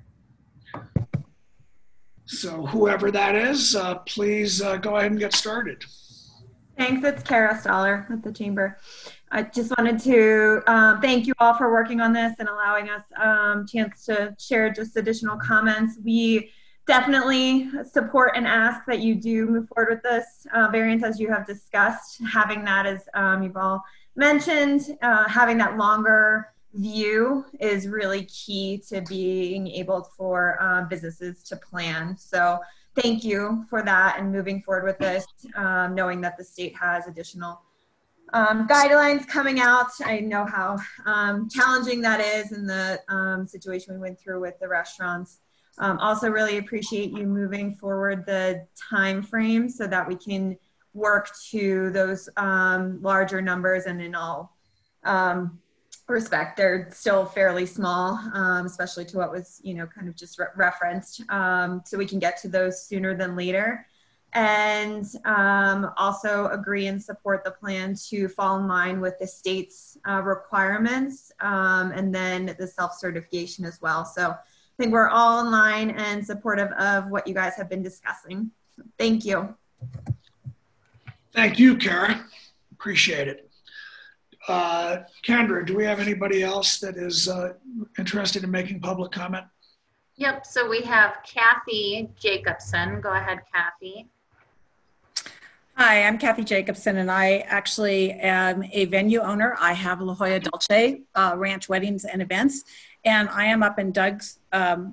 So whoever that is, please go ahead and get started. Thanks, it's Kara Stoller with the Chamber. I just wanted to thank you all for working on this and allowing us a chance to share just additional comments. We definitely support and ask that you do move forward with this variance as you have discussed. Having that, as you've all mentioned, having that longer view is really key to being able for businesses to plan. So thank you for that and moving forward with this, knowing that the state has additional guidelines coming out. I know how challenging that is in the situation we went through with the restaurants. Also really appreciate you moving forward the time frame so that we can work to those larger numbers, and in all respect, they're still fairly small, especially to what was, kind of just referenced. So we can get to those sooner than later. And also agree and support the plan to fall in line with the state's requirements, and then the self-certification as well. So I think we're all in line and supportive of what you guys have been discussing. So thank you. Thank you, Kara. Appreciate it. Kendra, do we have anybody else that is interested in making public comment? Yep, so we have Kathy Jacobson. Go ahead, Kathy. Hi, I'm Kathy Jacobson, and I actually am a venue owner. I have La Jolla Dolce Ranch Weddings and Events, and I am up in Doug's, I'm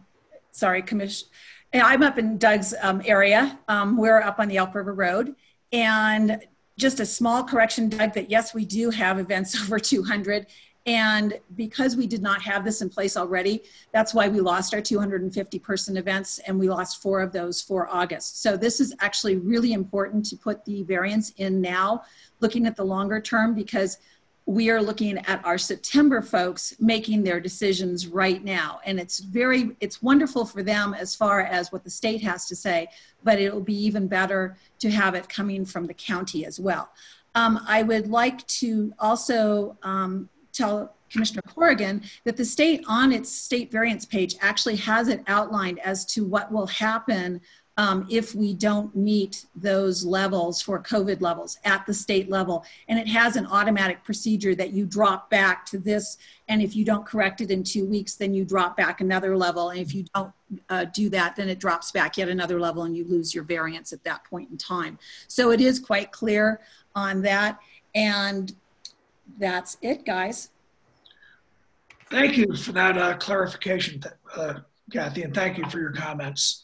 up in Doug's area. We're up on the Elk River Road, and just a small correction, Doug, that yes, we do have events over 200, And because we did not have this in place already, that's why we lost our 250 person events, and we lost 4 of those for August. So this is actually really important to put the variance in now, looking at the longer term, because we are looking at our September folks making their decisions right now. And it's wonderful for them as far as what the state has to say, but it'll be even better to have it coming from the county as well. I would like to also tell Commissioner Corrigan that the state on its state variance page actually has it outlined as to what will happen if we don't meet those levels for COVID levels at the state level. And it has an automatic procedure that you drop back to this. And if you don't correct it in 2 weeks, then you drop back another level. And if you don't do that, then it drops back yet another level and you lose your variance at that point in time. So it is quite clear on that. And that's it, guys. Thank you for that clarification, Kathy, and thank you for your comments.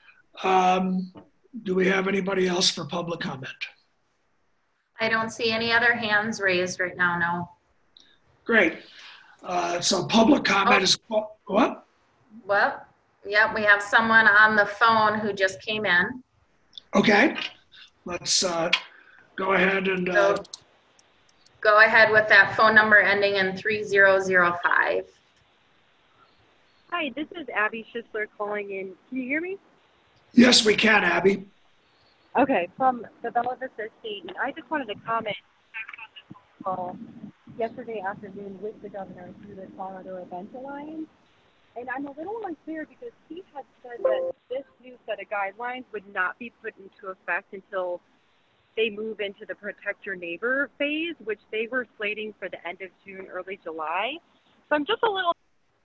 Do we have anybody else for public comment? I don't see any other hands raised right now, no. Great. So public comment is, what? Well, yeah, we have someone on the phone who just came in. Okay, let's go ahead and... Go ahead with that phone number ending in 3005. Hi, this is Abby Schisler calling in. Can you hear me? Yes, we can, Abby. Okay, from the Bella Vista Estate, and I just wanted to comment on yesterday afternoon with the governor through the Colorado Event Alliance. And I'm a little unclear because he had said that this new set of guidelines would not be put into effect until they move into the Protect Your Neighbor phase, which they were slating for the end of June, early July. So I'm just a little...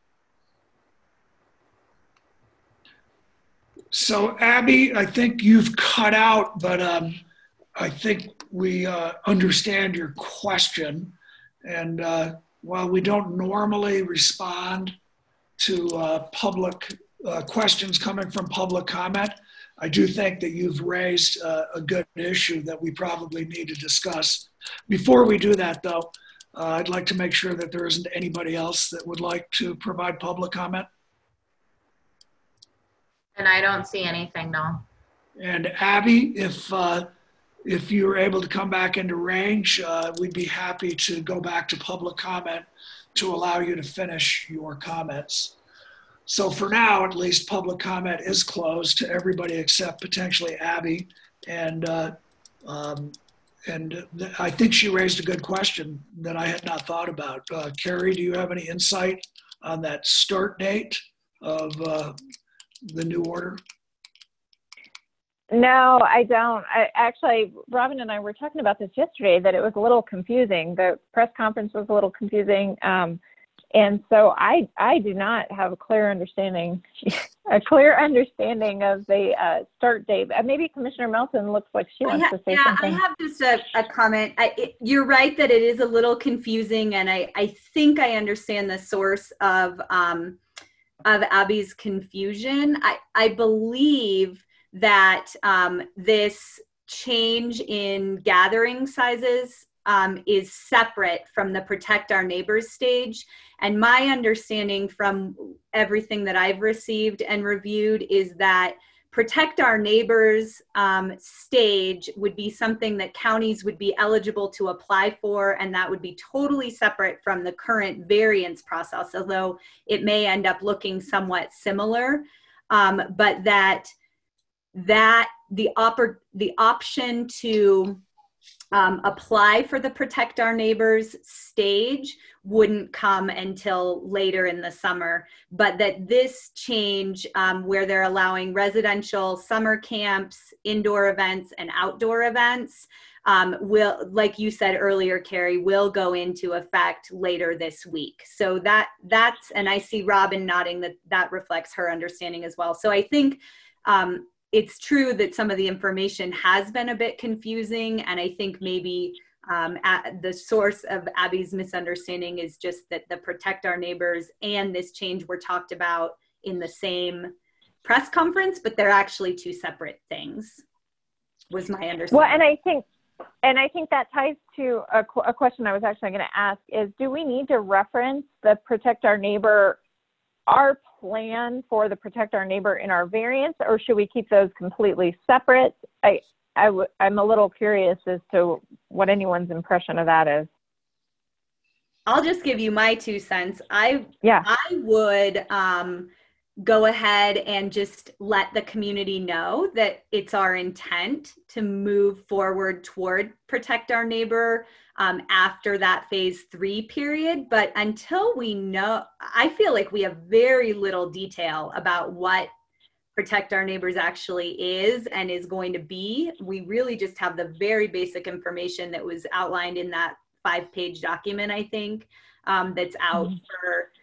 So Abby, I think you've cut out, but I think we understand your question. And while we don't normally respond to public questions coming from public comment, I do think that you've raised a good issue that we probably need to discuss. Before we do that, though, I'd like to make sure that there isn't anybody else that would like to provide public comment. And I don't see anything, no. And Abby, if you were able to come back into range, we'd be happy to go back to public comment to allow you to finish your comments. So for now, at least, public comment is closed to everybody except potentially Abby. And I think she raised a good question that I had not thought about. Carrie, do you have any insight on that start date of the new order? No, I don't. Actually, Robin and I were talking about this yesterday, that it was a little confusing. The press conference was a little confusing. And so I do not have a clear understanding of the start date. Maybe Commissioner Melton looks like she wants to say something. I have just a comment. You're right that it is a little confusing, and I think I understand the source of Abby's confusion. I believe that this change in gathering sizes is separate from the Protect Our Neighbors stage. And my understanding from everything that I've received and reviewed is that Protect Our Neighbors stage would be something that counties would be eligible to apply for, and that would be totally separate from the current variance process, although it may end up looking somewhat similar. But that the option to apply for the Protect Our Neighbors stage wouldn't come until later in the summer, but that this change where they're allowing residential summer camps, indoor events, and outdoor events will, like you said earlier, Carrie, will go into effect later this week. So that's, and I see Robin nodding that reflects her understanding as well. So I think it's true that some of the information has been a bit confusing, and I think maybe the source of Abby's misunderstanding is just that the Protect Our Neighbors and this change were talked about in the same press conference, but they're actually two separate things, was my understanding. Well, and I think And I think that ties to a question I was actually going to ask is, do we need to reference the Protect Our Neighbor, our plan for the Protect Our Neighbor in our variance, or should we keep those completely separate? I'm a little curious as to what anyone's impression of that is. I'll just give you my 2 cents. I would go ahead and just let the community know that it's our intent to move forward toward Protect Our Neighbor after that phase 3 period. But until we know, I feel like we have very little detail about what Protect Our Neighbors actually is and is going to be. We really just have the very basic information that was outlined in that 5-page document, I think, that's out for,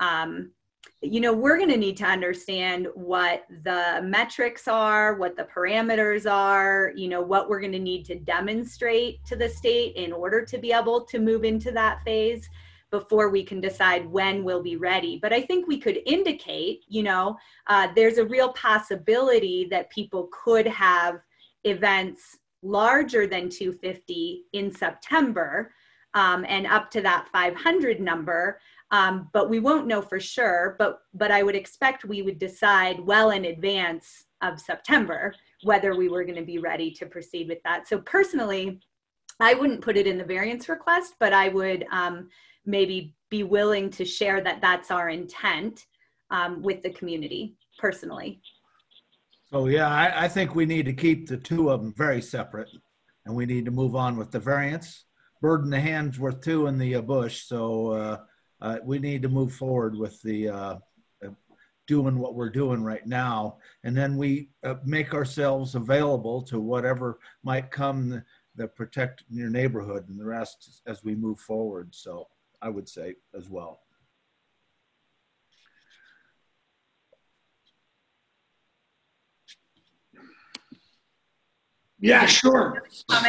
we're going to need to understand what the metrics are, what the parameters are, what we're going to need to demonstrate to the state in order to be able to move into that phase before we can decide when we'll be ready. But I think we could indicate, there's a real possibility that people could have events larger than 250 in September, and up to that 500 number, but we won't know for sure. But I would expect we would decide well in advance of September whether we were going to be ready to proceed with that. So personally, I wouldn't put it in the variance request, but I would maybe be willing to share that that's our intent with the community personally. So yeah, I think we need to keep the 2 of them very separate, and we need to move on with the variance. Bird in the hand's worth 2 in the bush, so we need to move forward with the doing what we're doing right now, and then we make ourselves available to whatever might come, the Protect Your Neighborhood and the rest as we move forward. So I would say as well. Yeah, sure.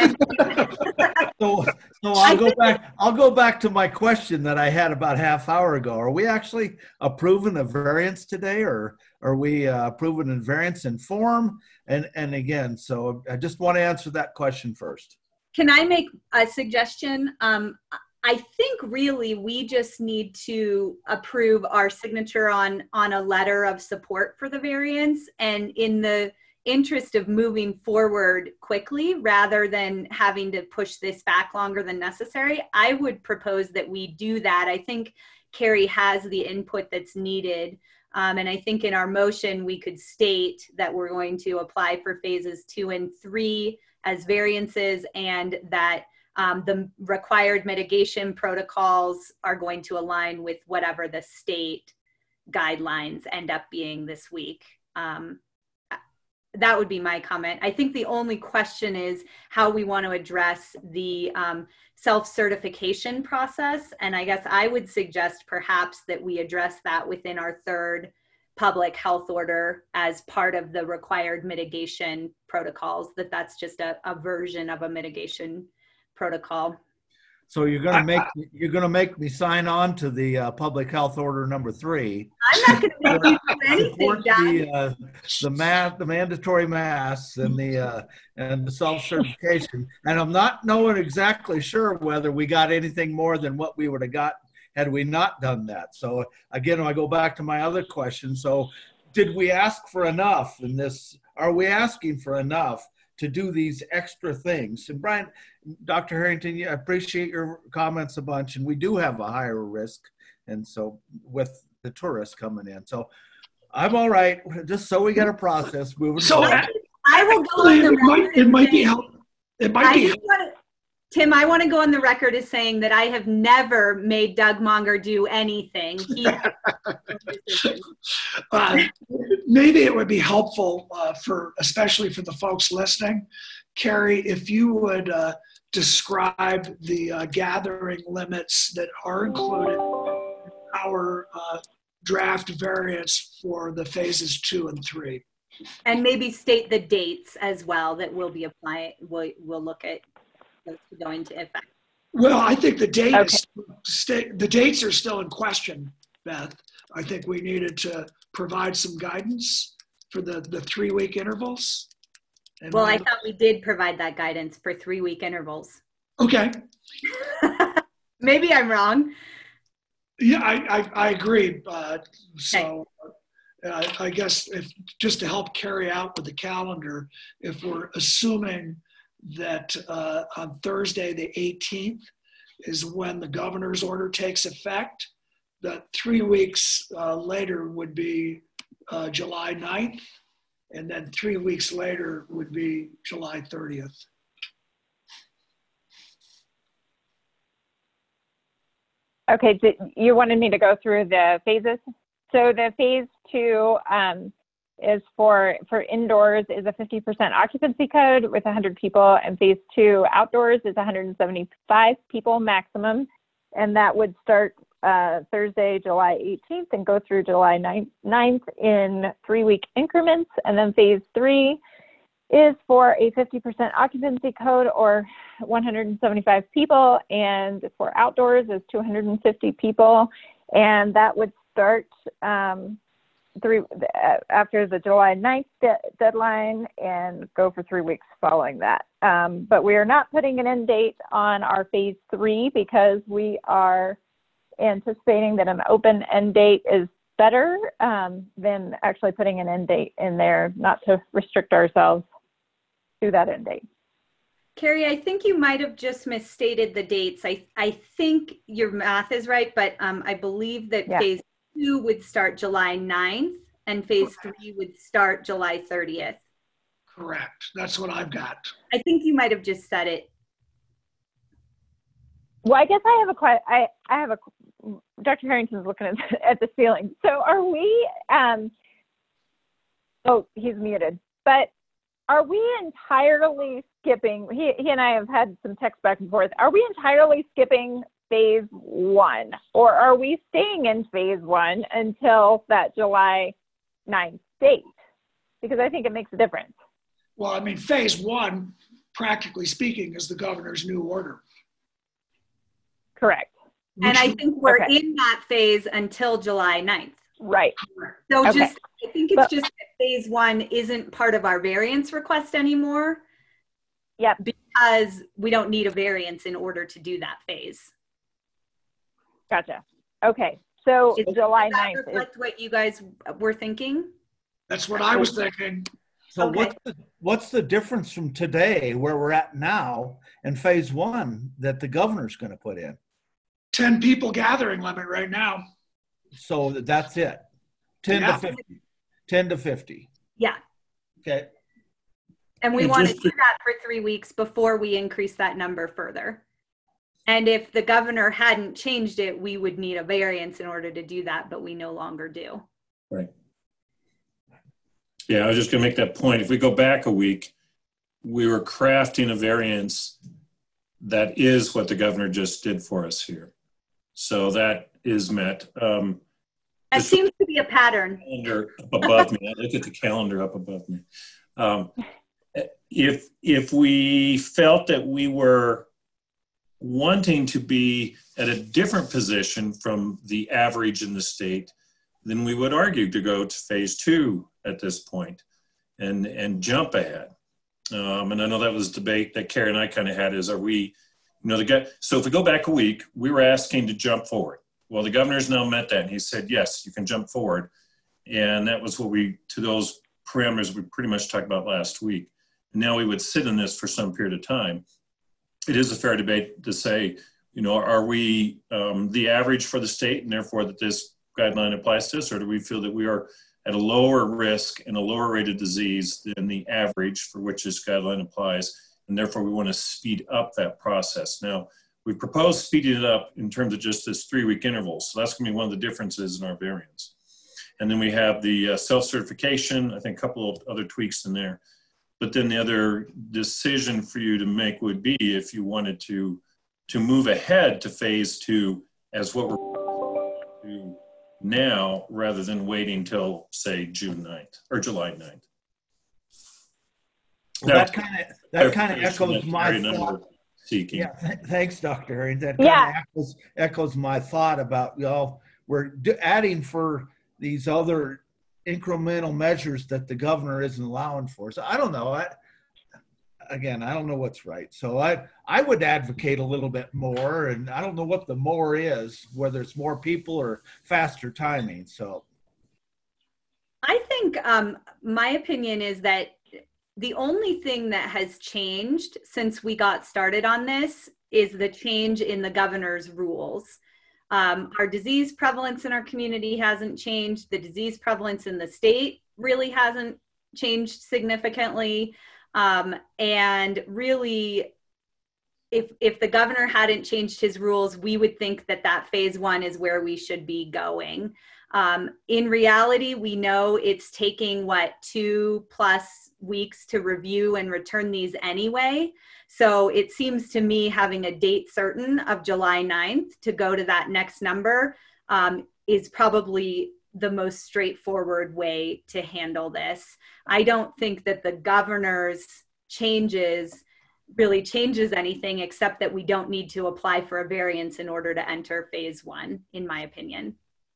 So I'll go back to my question that I had about half hour ago. Are we actually approving a variance today, or are we approving a variance in form? And again, so I just want to answer that question first. Can I make a suggestion? I think really we just need to approve our signature on a letter of support for the variance, and in the interest of moving forward quickly rather than having to push this back longer than necessary, I would propose that we do that. I think Carrie has the input that's needed. And I think in our motion, we could state that we're going to apply for phases 2 and 3 as variances, and that the required mitigation protocols are going to align with whatever the state guidelines end up being this week. That would be my comment. I think the only question is how we want to address the self-certification process. And I guess I would suggest perhaps that we address that within our 3rd public health order as part of the required mitigation protocols, that's just a version of a mitigation protocol. So you're going to make me sign on to the public health order number 3. I'm not going to make you do anything, the mandatory masks and the self-certification. And I'm not knowing exactly sure whether we got anything more than what we would have got had we not done that. So again, I go back to my other question. So did we ask for enough in this? Are we asking for enough to do these extra things? And Brian, Dr. Harrington, I appreciate your comments a bunch, and we do have a higher risk, and so with the tourists coming in. So I'm all right, just so we get a process moving forward. I will go on the record. It might be helpful. Tim, I want to go on the record as saying that I have never made Doug Monger do anything. Maybe it would be helpful especially for the folks listening, Carrie, if you would describe the gathering limits that are included in our draft variance for the phases 2 and 3. And maybe state the dates as well that we'll be applying, we'll look at those to go into effect. Well, I think the dates are still in question, Beth. I think we needed to provide some guidance for the 3-week intervals. And Well, I thought we did provide that guidance for 3-week intervals. Okay. Maybe I'm wrong. Yeah, I agree. So I guess if just to help carry out with the calendar, if we're assuming that on Thursday, the 18th, is when the governor's order takes effect, that 3 weeks later would be July 9th, and then 3 weeks later would be July 30th. Okay, you wanted me to go through the phases? So the phase 2 is for indoors is a 50% occupancy code with 100 people, and phase 2 outdoors is 175 people maximum, and that would start Thursday, July 18th and go through July 9th in 3-week increments. And then phase 3 is for a 50% occupancy code or 175 people, and for outdoors is 250 people, and that would start after the July 9th deadline and go for 3 weeks following that. But we are not putting an end date on our phase 3 because we are anticipating that an open end date is better than actually putting an end date in there, not to restrict ourselves to that end date. Carrie, I think you might have just misstated the dates. I think your math is right, but I believe that phase 2 would start July 9th and phase 3 would start July 30th. Correct. That's what I've got. I think you might have just said it. Well, I guess I have a question. I have a, Dr. Harrington's looking at the ceiling. So are we, oh, he's muted, but are we entirely skipping, he and I have had some text back and forth. Are we entirely skipping phase 1, or are we staying in phase 1 until that July 9th date? Because I think it makes a difference. Well, I mean, phase 1, practically speaking, is the governor's new order. Correct. And I think we're in that phase until July 9th. Right. So I think it's just that phase 1 isn't part of our variance request anymore. Yep. Because we don't need a variance in order to do that phase. Gotcha. Okay. So July 9th reflect what you guys were thinking? That's what I was thinking. So what's the difference from today, where we're at now, and phase 1 that the governor's going to put in? 10 people gathering limit right now. So that's it. 10 to 50. 10 to 50. Yeah. Okay. And we want to do that for 3 weeks before we increase that number further. And if the governor hadn't changed it, we would need a variance in order to do that, but we no longer do. Right. Yeah, I was just going to make that point. If we go back a week, we were crafting a variance that is what the governor just did for us here. So that is met. That seems to be a pattern. Calendar up above me. I look at the calendar up above me. If we felt that we were wanting to be at a different position from the average in the state, then we would argue to go to phase 2 at this point and jump ahead. And I know that was a debate that Carrie and I kind of had is, are we, so if we go back a week, we were asking to jump forward. Well, the governor's now met that and he said, yes, you can jump forward. And that was what to those parameters we pretty much talked about last week. And now we would sit in this for some period of time. It is a fair debate to say, are we the average for the state and therefore that this guideline applies to us, or do we feel that we are at a lower risk and a lower rate of disease than the average for which this guideline applies, and therefore we want to speed up that process? Now, we've proposed speeding it up in terms of just this 3-week interval, so that's going to be one of the differences in our variance. And then we have the self-certification, I think a couple of other tweaks in there. But then the other decision for you to make would be if you wanted to move ahead to phase 2 as what we're doing now, rather than waiting till, say, June 9th or July 9th. Well, that kind of echoes my thought. Seeking. Yeah, thanks, Dr. Harrington. That kind of echoes my thought about, we're adding for these other incremental measures that the governor isn't allowing for. So I don't know. again, I don't know what's right. So I would advocate a little bit more, and I don't know what the more is, whether it's more people or faster timing. So I think my opinion is that the only thing that has changed since we got started on this is the change in the governor's rules. Our disease prevalence in our community hasn't changed. The disease prevalence in the state really hasn't changed significantly. And really, if the governor hadn't changed his rules, we would think that phase 1 is where we should be going. In reality, we know it's taking 2+ weeks to review and return these anyway. So it seems to me having a date certain of July 9th to go to that next number is probably the most straightforward way to handle this. I don't think that the governor's changes really changes anything, except that we don't need to apply for a variance in order to enter phase 1, in my opinion.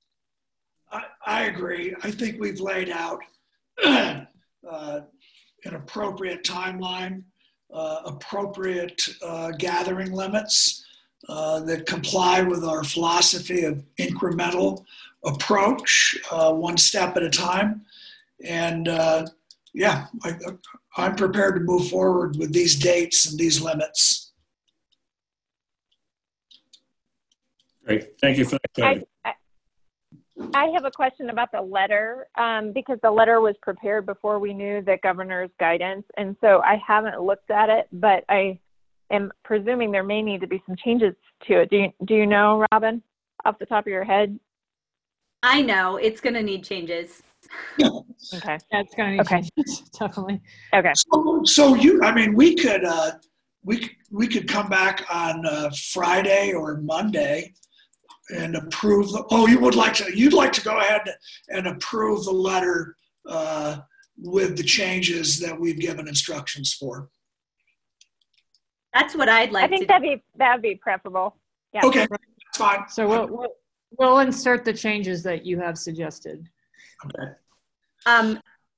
I agree. I think we've laid out an appropriate timeline, appropriate gathering limits that comply with our philosophy of incremental approach, one step at a time. And yeah, I'm prepared to move forward with these dates and these limits. Great. Thank you for that. I have a question about the letter because the letter was prepared before we knew the governor's guidance. And so I haven't looked at it, but I am presuming there may need to be some changes to it. Do you know, Robin, off the top of your head? I know it's going to need changes. Okay. Yeah, it's going to need changes, definitely. Okay. So we could come back on Friday or Monday and approve you'd like to go ahead and approve the letter with the changes that we've given instructions for. That's what I'd like. I think that'd be preferable. Yeah. Okay, that's fine. So we'll insert the changes that you have suggested. Okay. I'm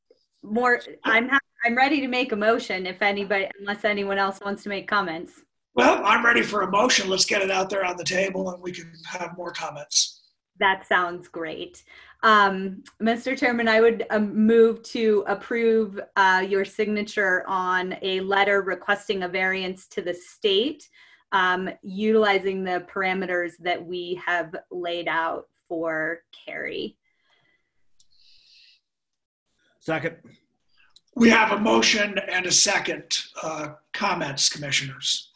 ready to make a motion unless anyone else wants to make comments. Well, I'm ready for a motion. Let's get it out there on the table and we can have more comments. That sounds great. Mr. Chairman, I would move to approve your signature on a letter requesting a variance to the state, utilizing the parameters that we have laid out for Cary. Second. We have a motion and a second. Comments, commissioners?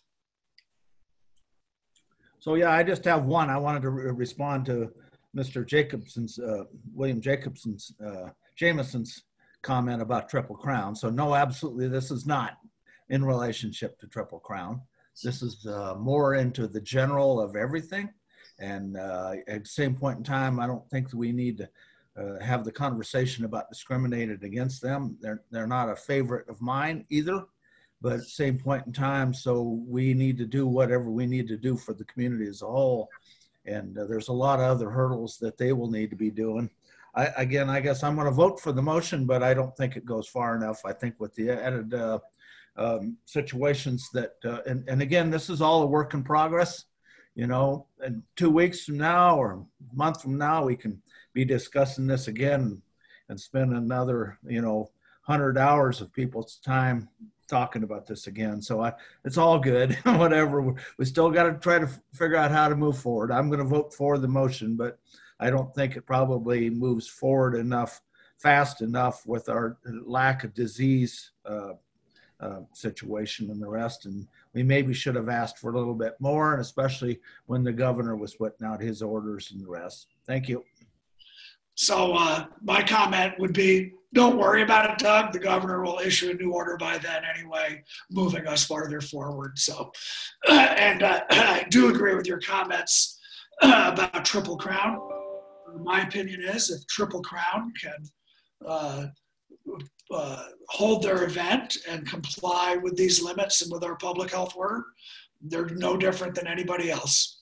So yeah, I just have one. I wanted to respond to Mr. Jacobson's, William Jameson's comment about Triple Crown. So no, absolutely, this is not in relationship to Triple Crown. This is more into the general of everything. And at the same point in time, I don't think that we need to have the conversation about discriminated against them. They're not a favorite of mine either. But at the same point in time, so we need to do whatever we need to do for the community as a whole. And there's a lot of other hurdles that they will need to be doing. I guess I'm going to vote for the motion, but I don't think it goes far enough. I think with the added situations that, and again, this is all a work in progress. You know, and 2 weeks from now or a month from now, we can be discussing this again and spend another, 100 hours of people's time talking about this again. So it's all good, whatever. We still got to try to figure out how to move forward. I'm going to vote for the motion, but I don't think it probably moves forward fast enough with our lack of disease situation and the rest. And we maybe should have asked for a little bit more, and especially when the governor was putting out his orders and the rest. Thank you. So my comment would be, don't worry about it, Doug. The governor will issue a new order by then anyway, moving us farther forward. So, and I do agree with your comments about Triple Crown. My opinion is if Triple Crown can hold their event and comply with these limits and with our public health order, they're no different than anybody else.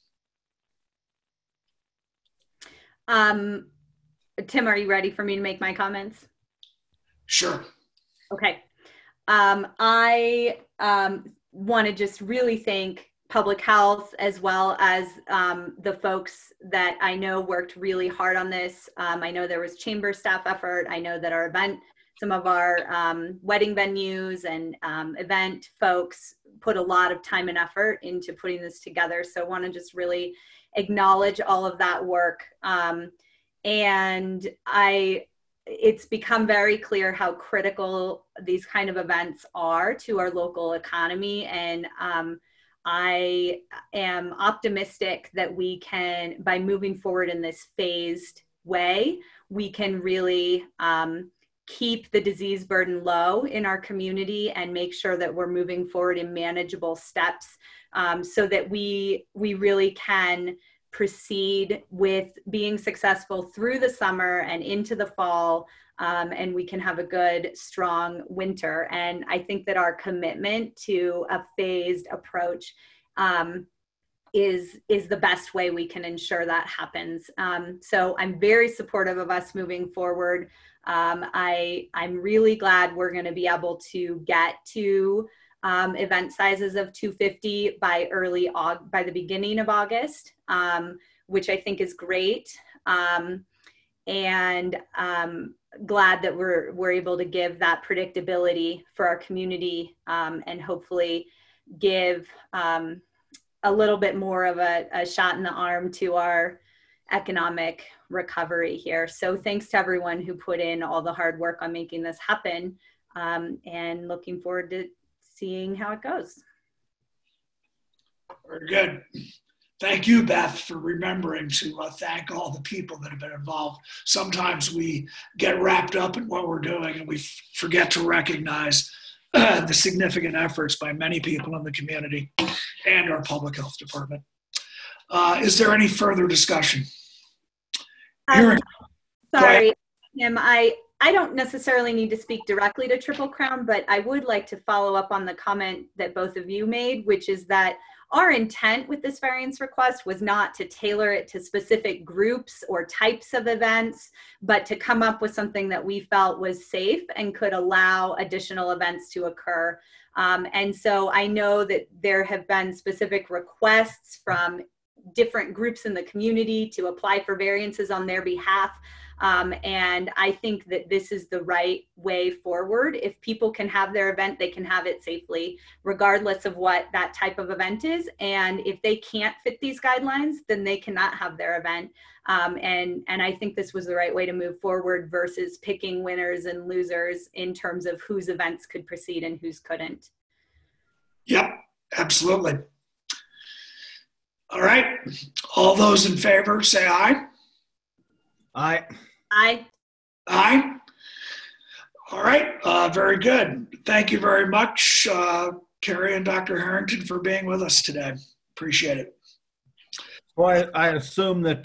Tim, are you ready for me to make my comments? Sure. Okay. I want to just really thank Public Health as well as the folks that I know worked really hard on this. I know there was chamber staff effort. I know that some of our wedding venues and event folks put a lot of time and effort into putting this together. So I want to just really acknowledge all of that work. And it's become very clear how critical these kind of events are to our local economy. And I am optimistic that we can, by moving forward in this phased way, we can really keep the disease burden low in our community and make sure that we're moving forward in manageable steps so that we really can proceed with being successful through the summer and into the fall, and we can have a good, strong winter. And I think that our commitment to a phased approach is the best way we can ensure that happens. So I'm very supportive of us moving forward. I'm really glad we're going to be able to get to event sizes of 250 by the beginning of August, which I think is great. And glad that we're able to give that predictability for our community and hopefully give a little bit more of a shot in the arm to our economic recovery here. So thanks to everyone who put in all the hard work on making this happen, and looking forward to seeing how it goes. Very good. Thank you, Beth, for remembering to thank all the people that have been involved. Sometimes we get wrapped up in what we're doing and we forget to recognize the significant efforts by many people in the community and our public health department. Is there any further discussion? Sorry, Tim, I don't necessarily need to speak directly to Triple Crown, but I would like to follow up on the comment that both of you made, which is that our intent with this variance request was not to tailor it to specific groups or types of events, but to come up with something that we felt was safe and could allow additional events to occur. And so I know that there have been specific requests from different groups in the community to apply for variances on their behalf. And I think that this is the right way forward. If people can have their event, they can have it safely, regardless of what that type of event is. And if they can't fit these guidelines, then they cannot have their event. And I think this was the right way to move forward versus picking winners and losers in terms of whose events could proceed and whose couldn't. Yep, absolutely. All right. All those in favor say aye. Aye. Aye. Aye. All right. Very good. Thank you very much, Carrie and Dr. Harrington, for being with us today. Appreciate it. Well, I assume that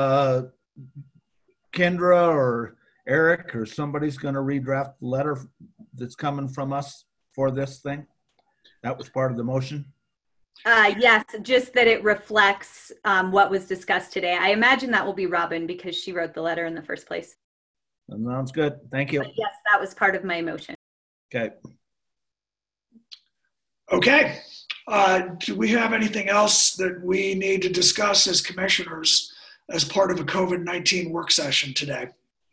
Kendra or Eric or somebody's going to redraft the letter that's coming from us for this thing. That was part of the motion. Yes, just that it reflects what was discussed today. I imagine that will be Robin because she wrote the letter in the first place. That sounds good. Thank you. But yes, that was part of my motion. Okay. Okay. Do we have anything else that we need to discuss as commissioners as part of a COVID-19 work session today?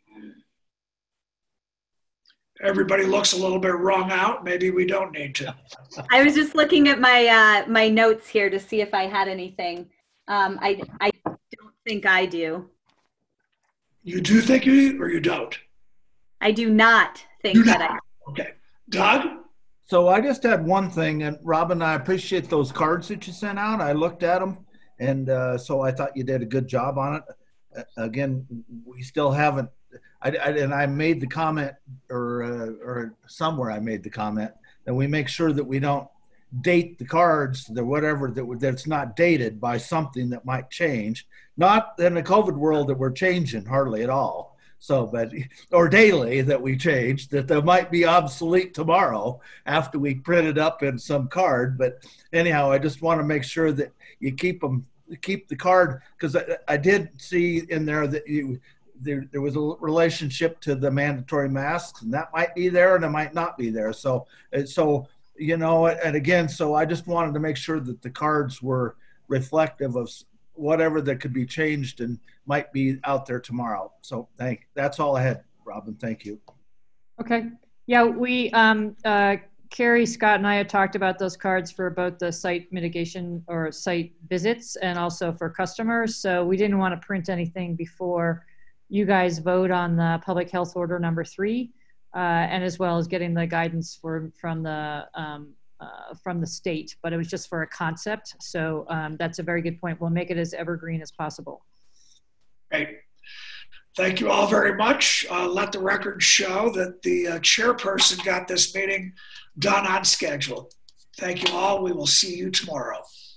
Everybody looks a little bit wrung out. Maybe we don't need to. I was just looking at my my notes here to see if I had anything. I don't think I do. You do think you, or you don't? I do not think that I do. Okay. Doug? So I just had one thing, and Robin, I appreciate those cards that you sent out. I looked at them, and so I thought you did a good job on it. Again, we still haven't. And I made the comment, or somewhere I made the comment, that we make sure that we don't date the cards, that's not dated by something that might change. Not in the COVID world that we're changing hardly at all. So, or daily that we change, that they might be obsolete tomorrow after we print it up in some card. But anyhow, I just want to make sure that you keep the card, because I did see in there that there was a relationship to the mandatory masks, and that might be there and it might not be there. So you know, and again, so I just wanted to make sure that the cards were reflective of whatever that could be changed and might be out there tomorrow. So that's all I had, Robin. Thank you. Okay. Yeah, we, Carrie, Scott, and I had talked about those cards for both the site mitigation or site visits and also for customers. So we didn't want to print anything before you guys vote on the public health order number 3, and as well as getting the guidance from the state. But it was just for a concept. So that's a very good point. We'll make it as evergreen as possible. Great. Thank you all very much. Let the record show that the chairperson got this meeting done on schedule. Thank you all. We will see you tomorrow.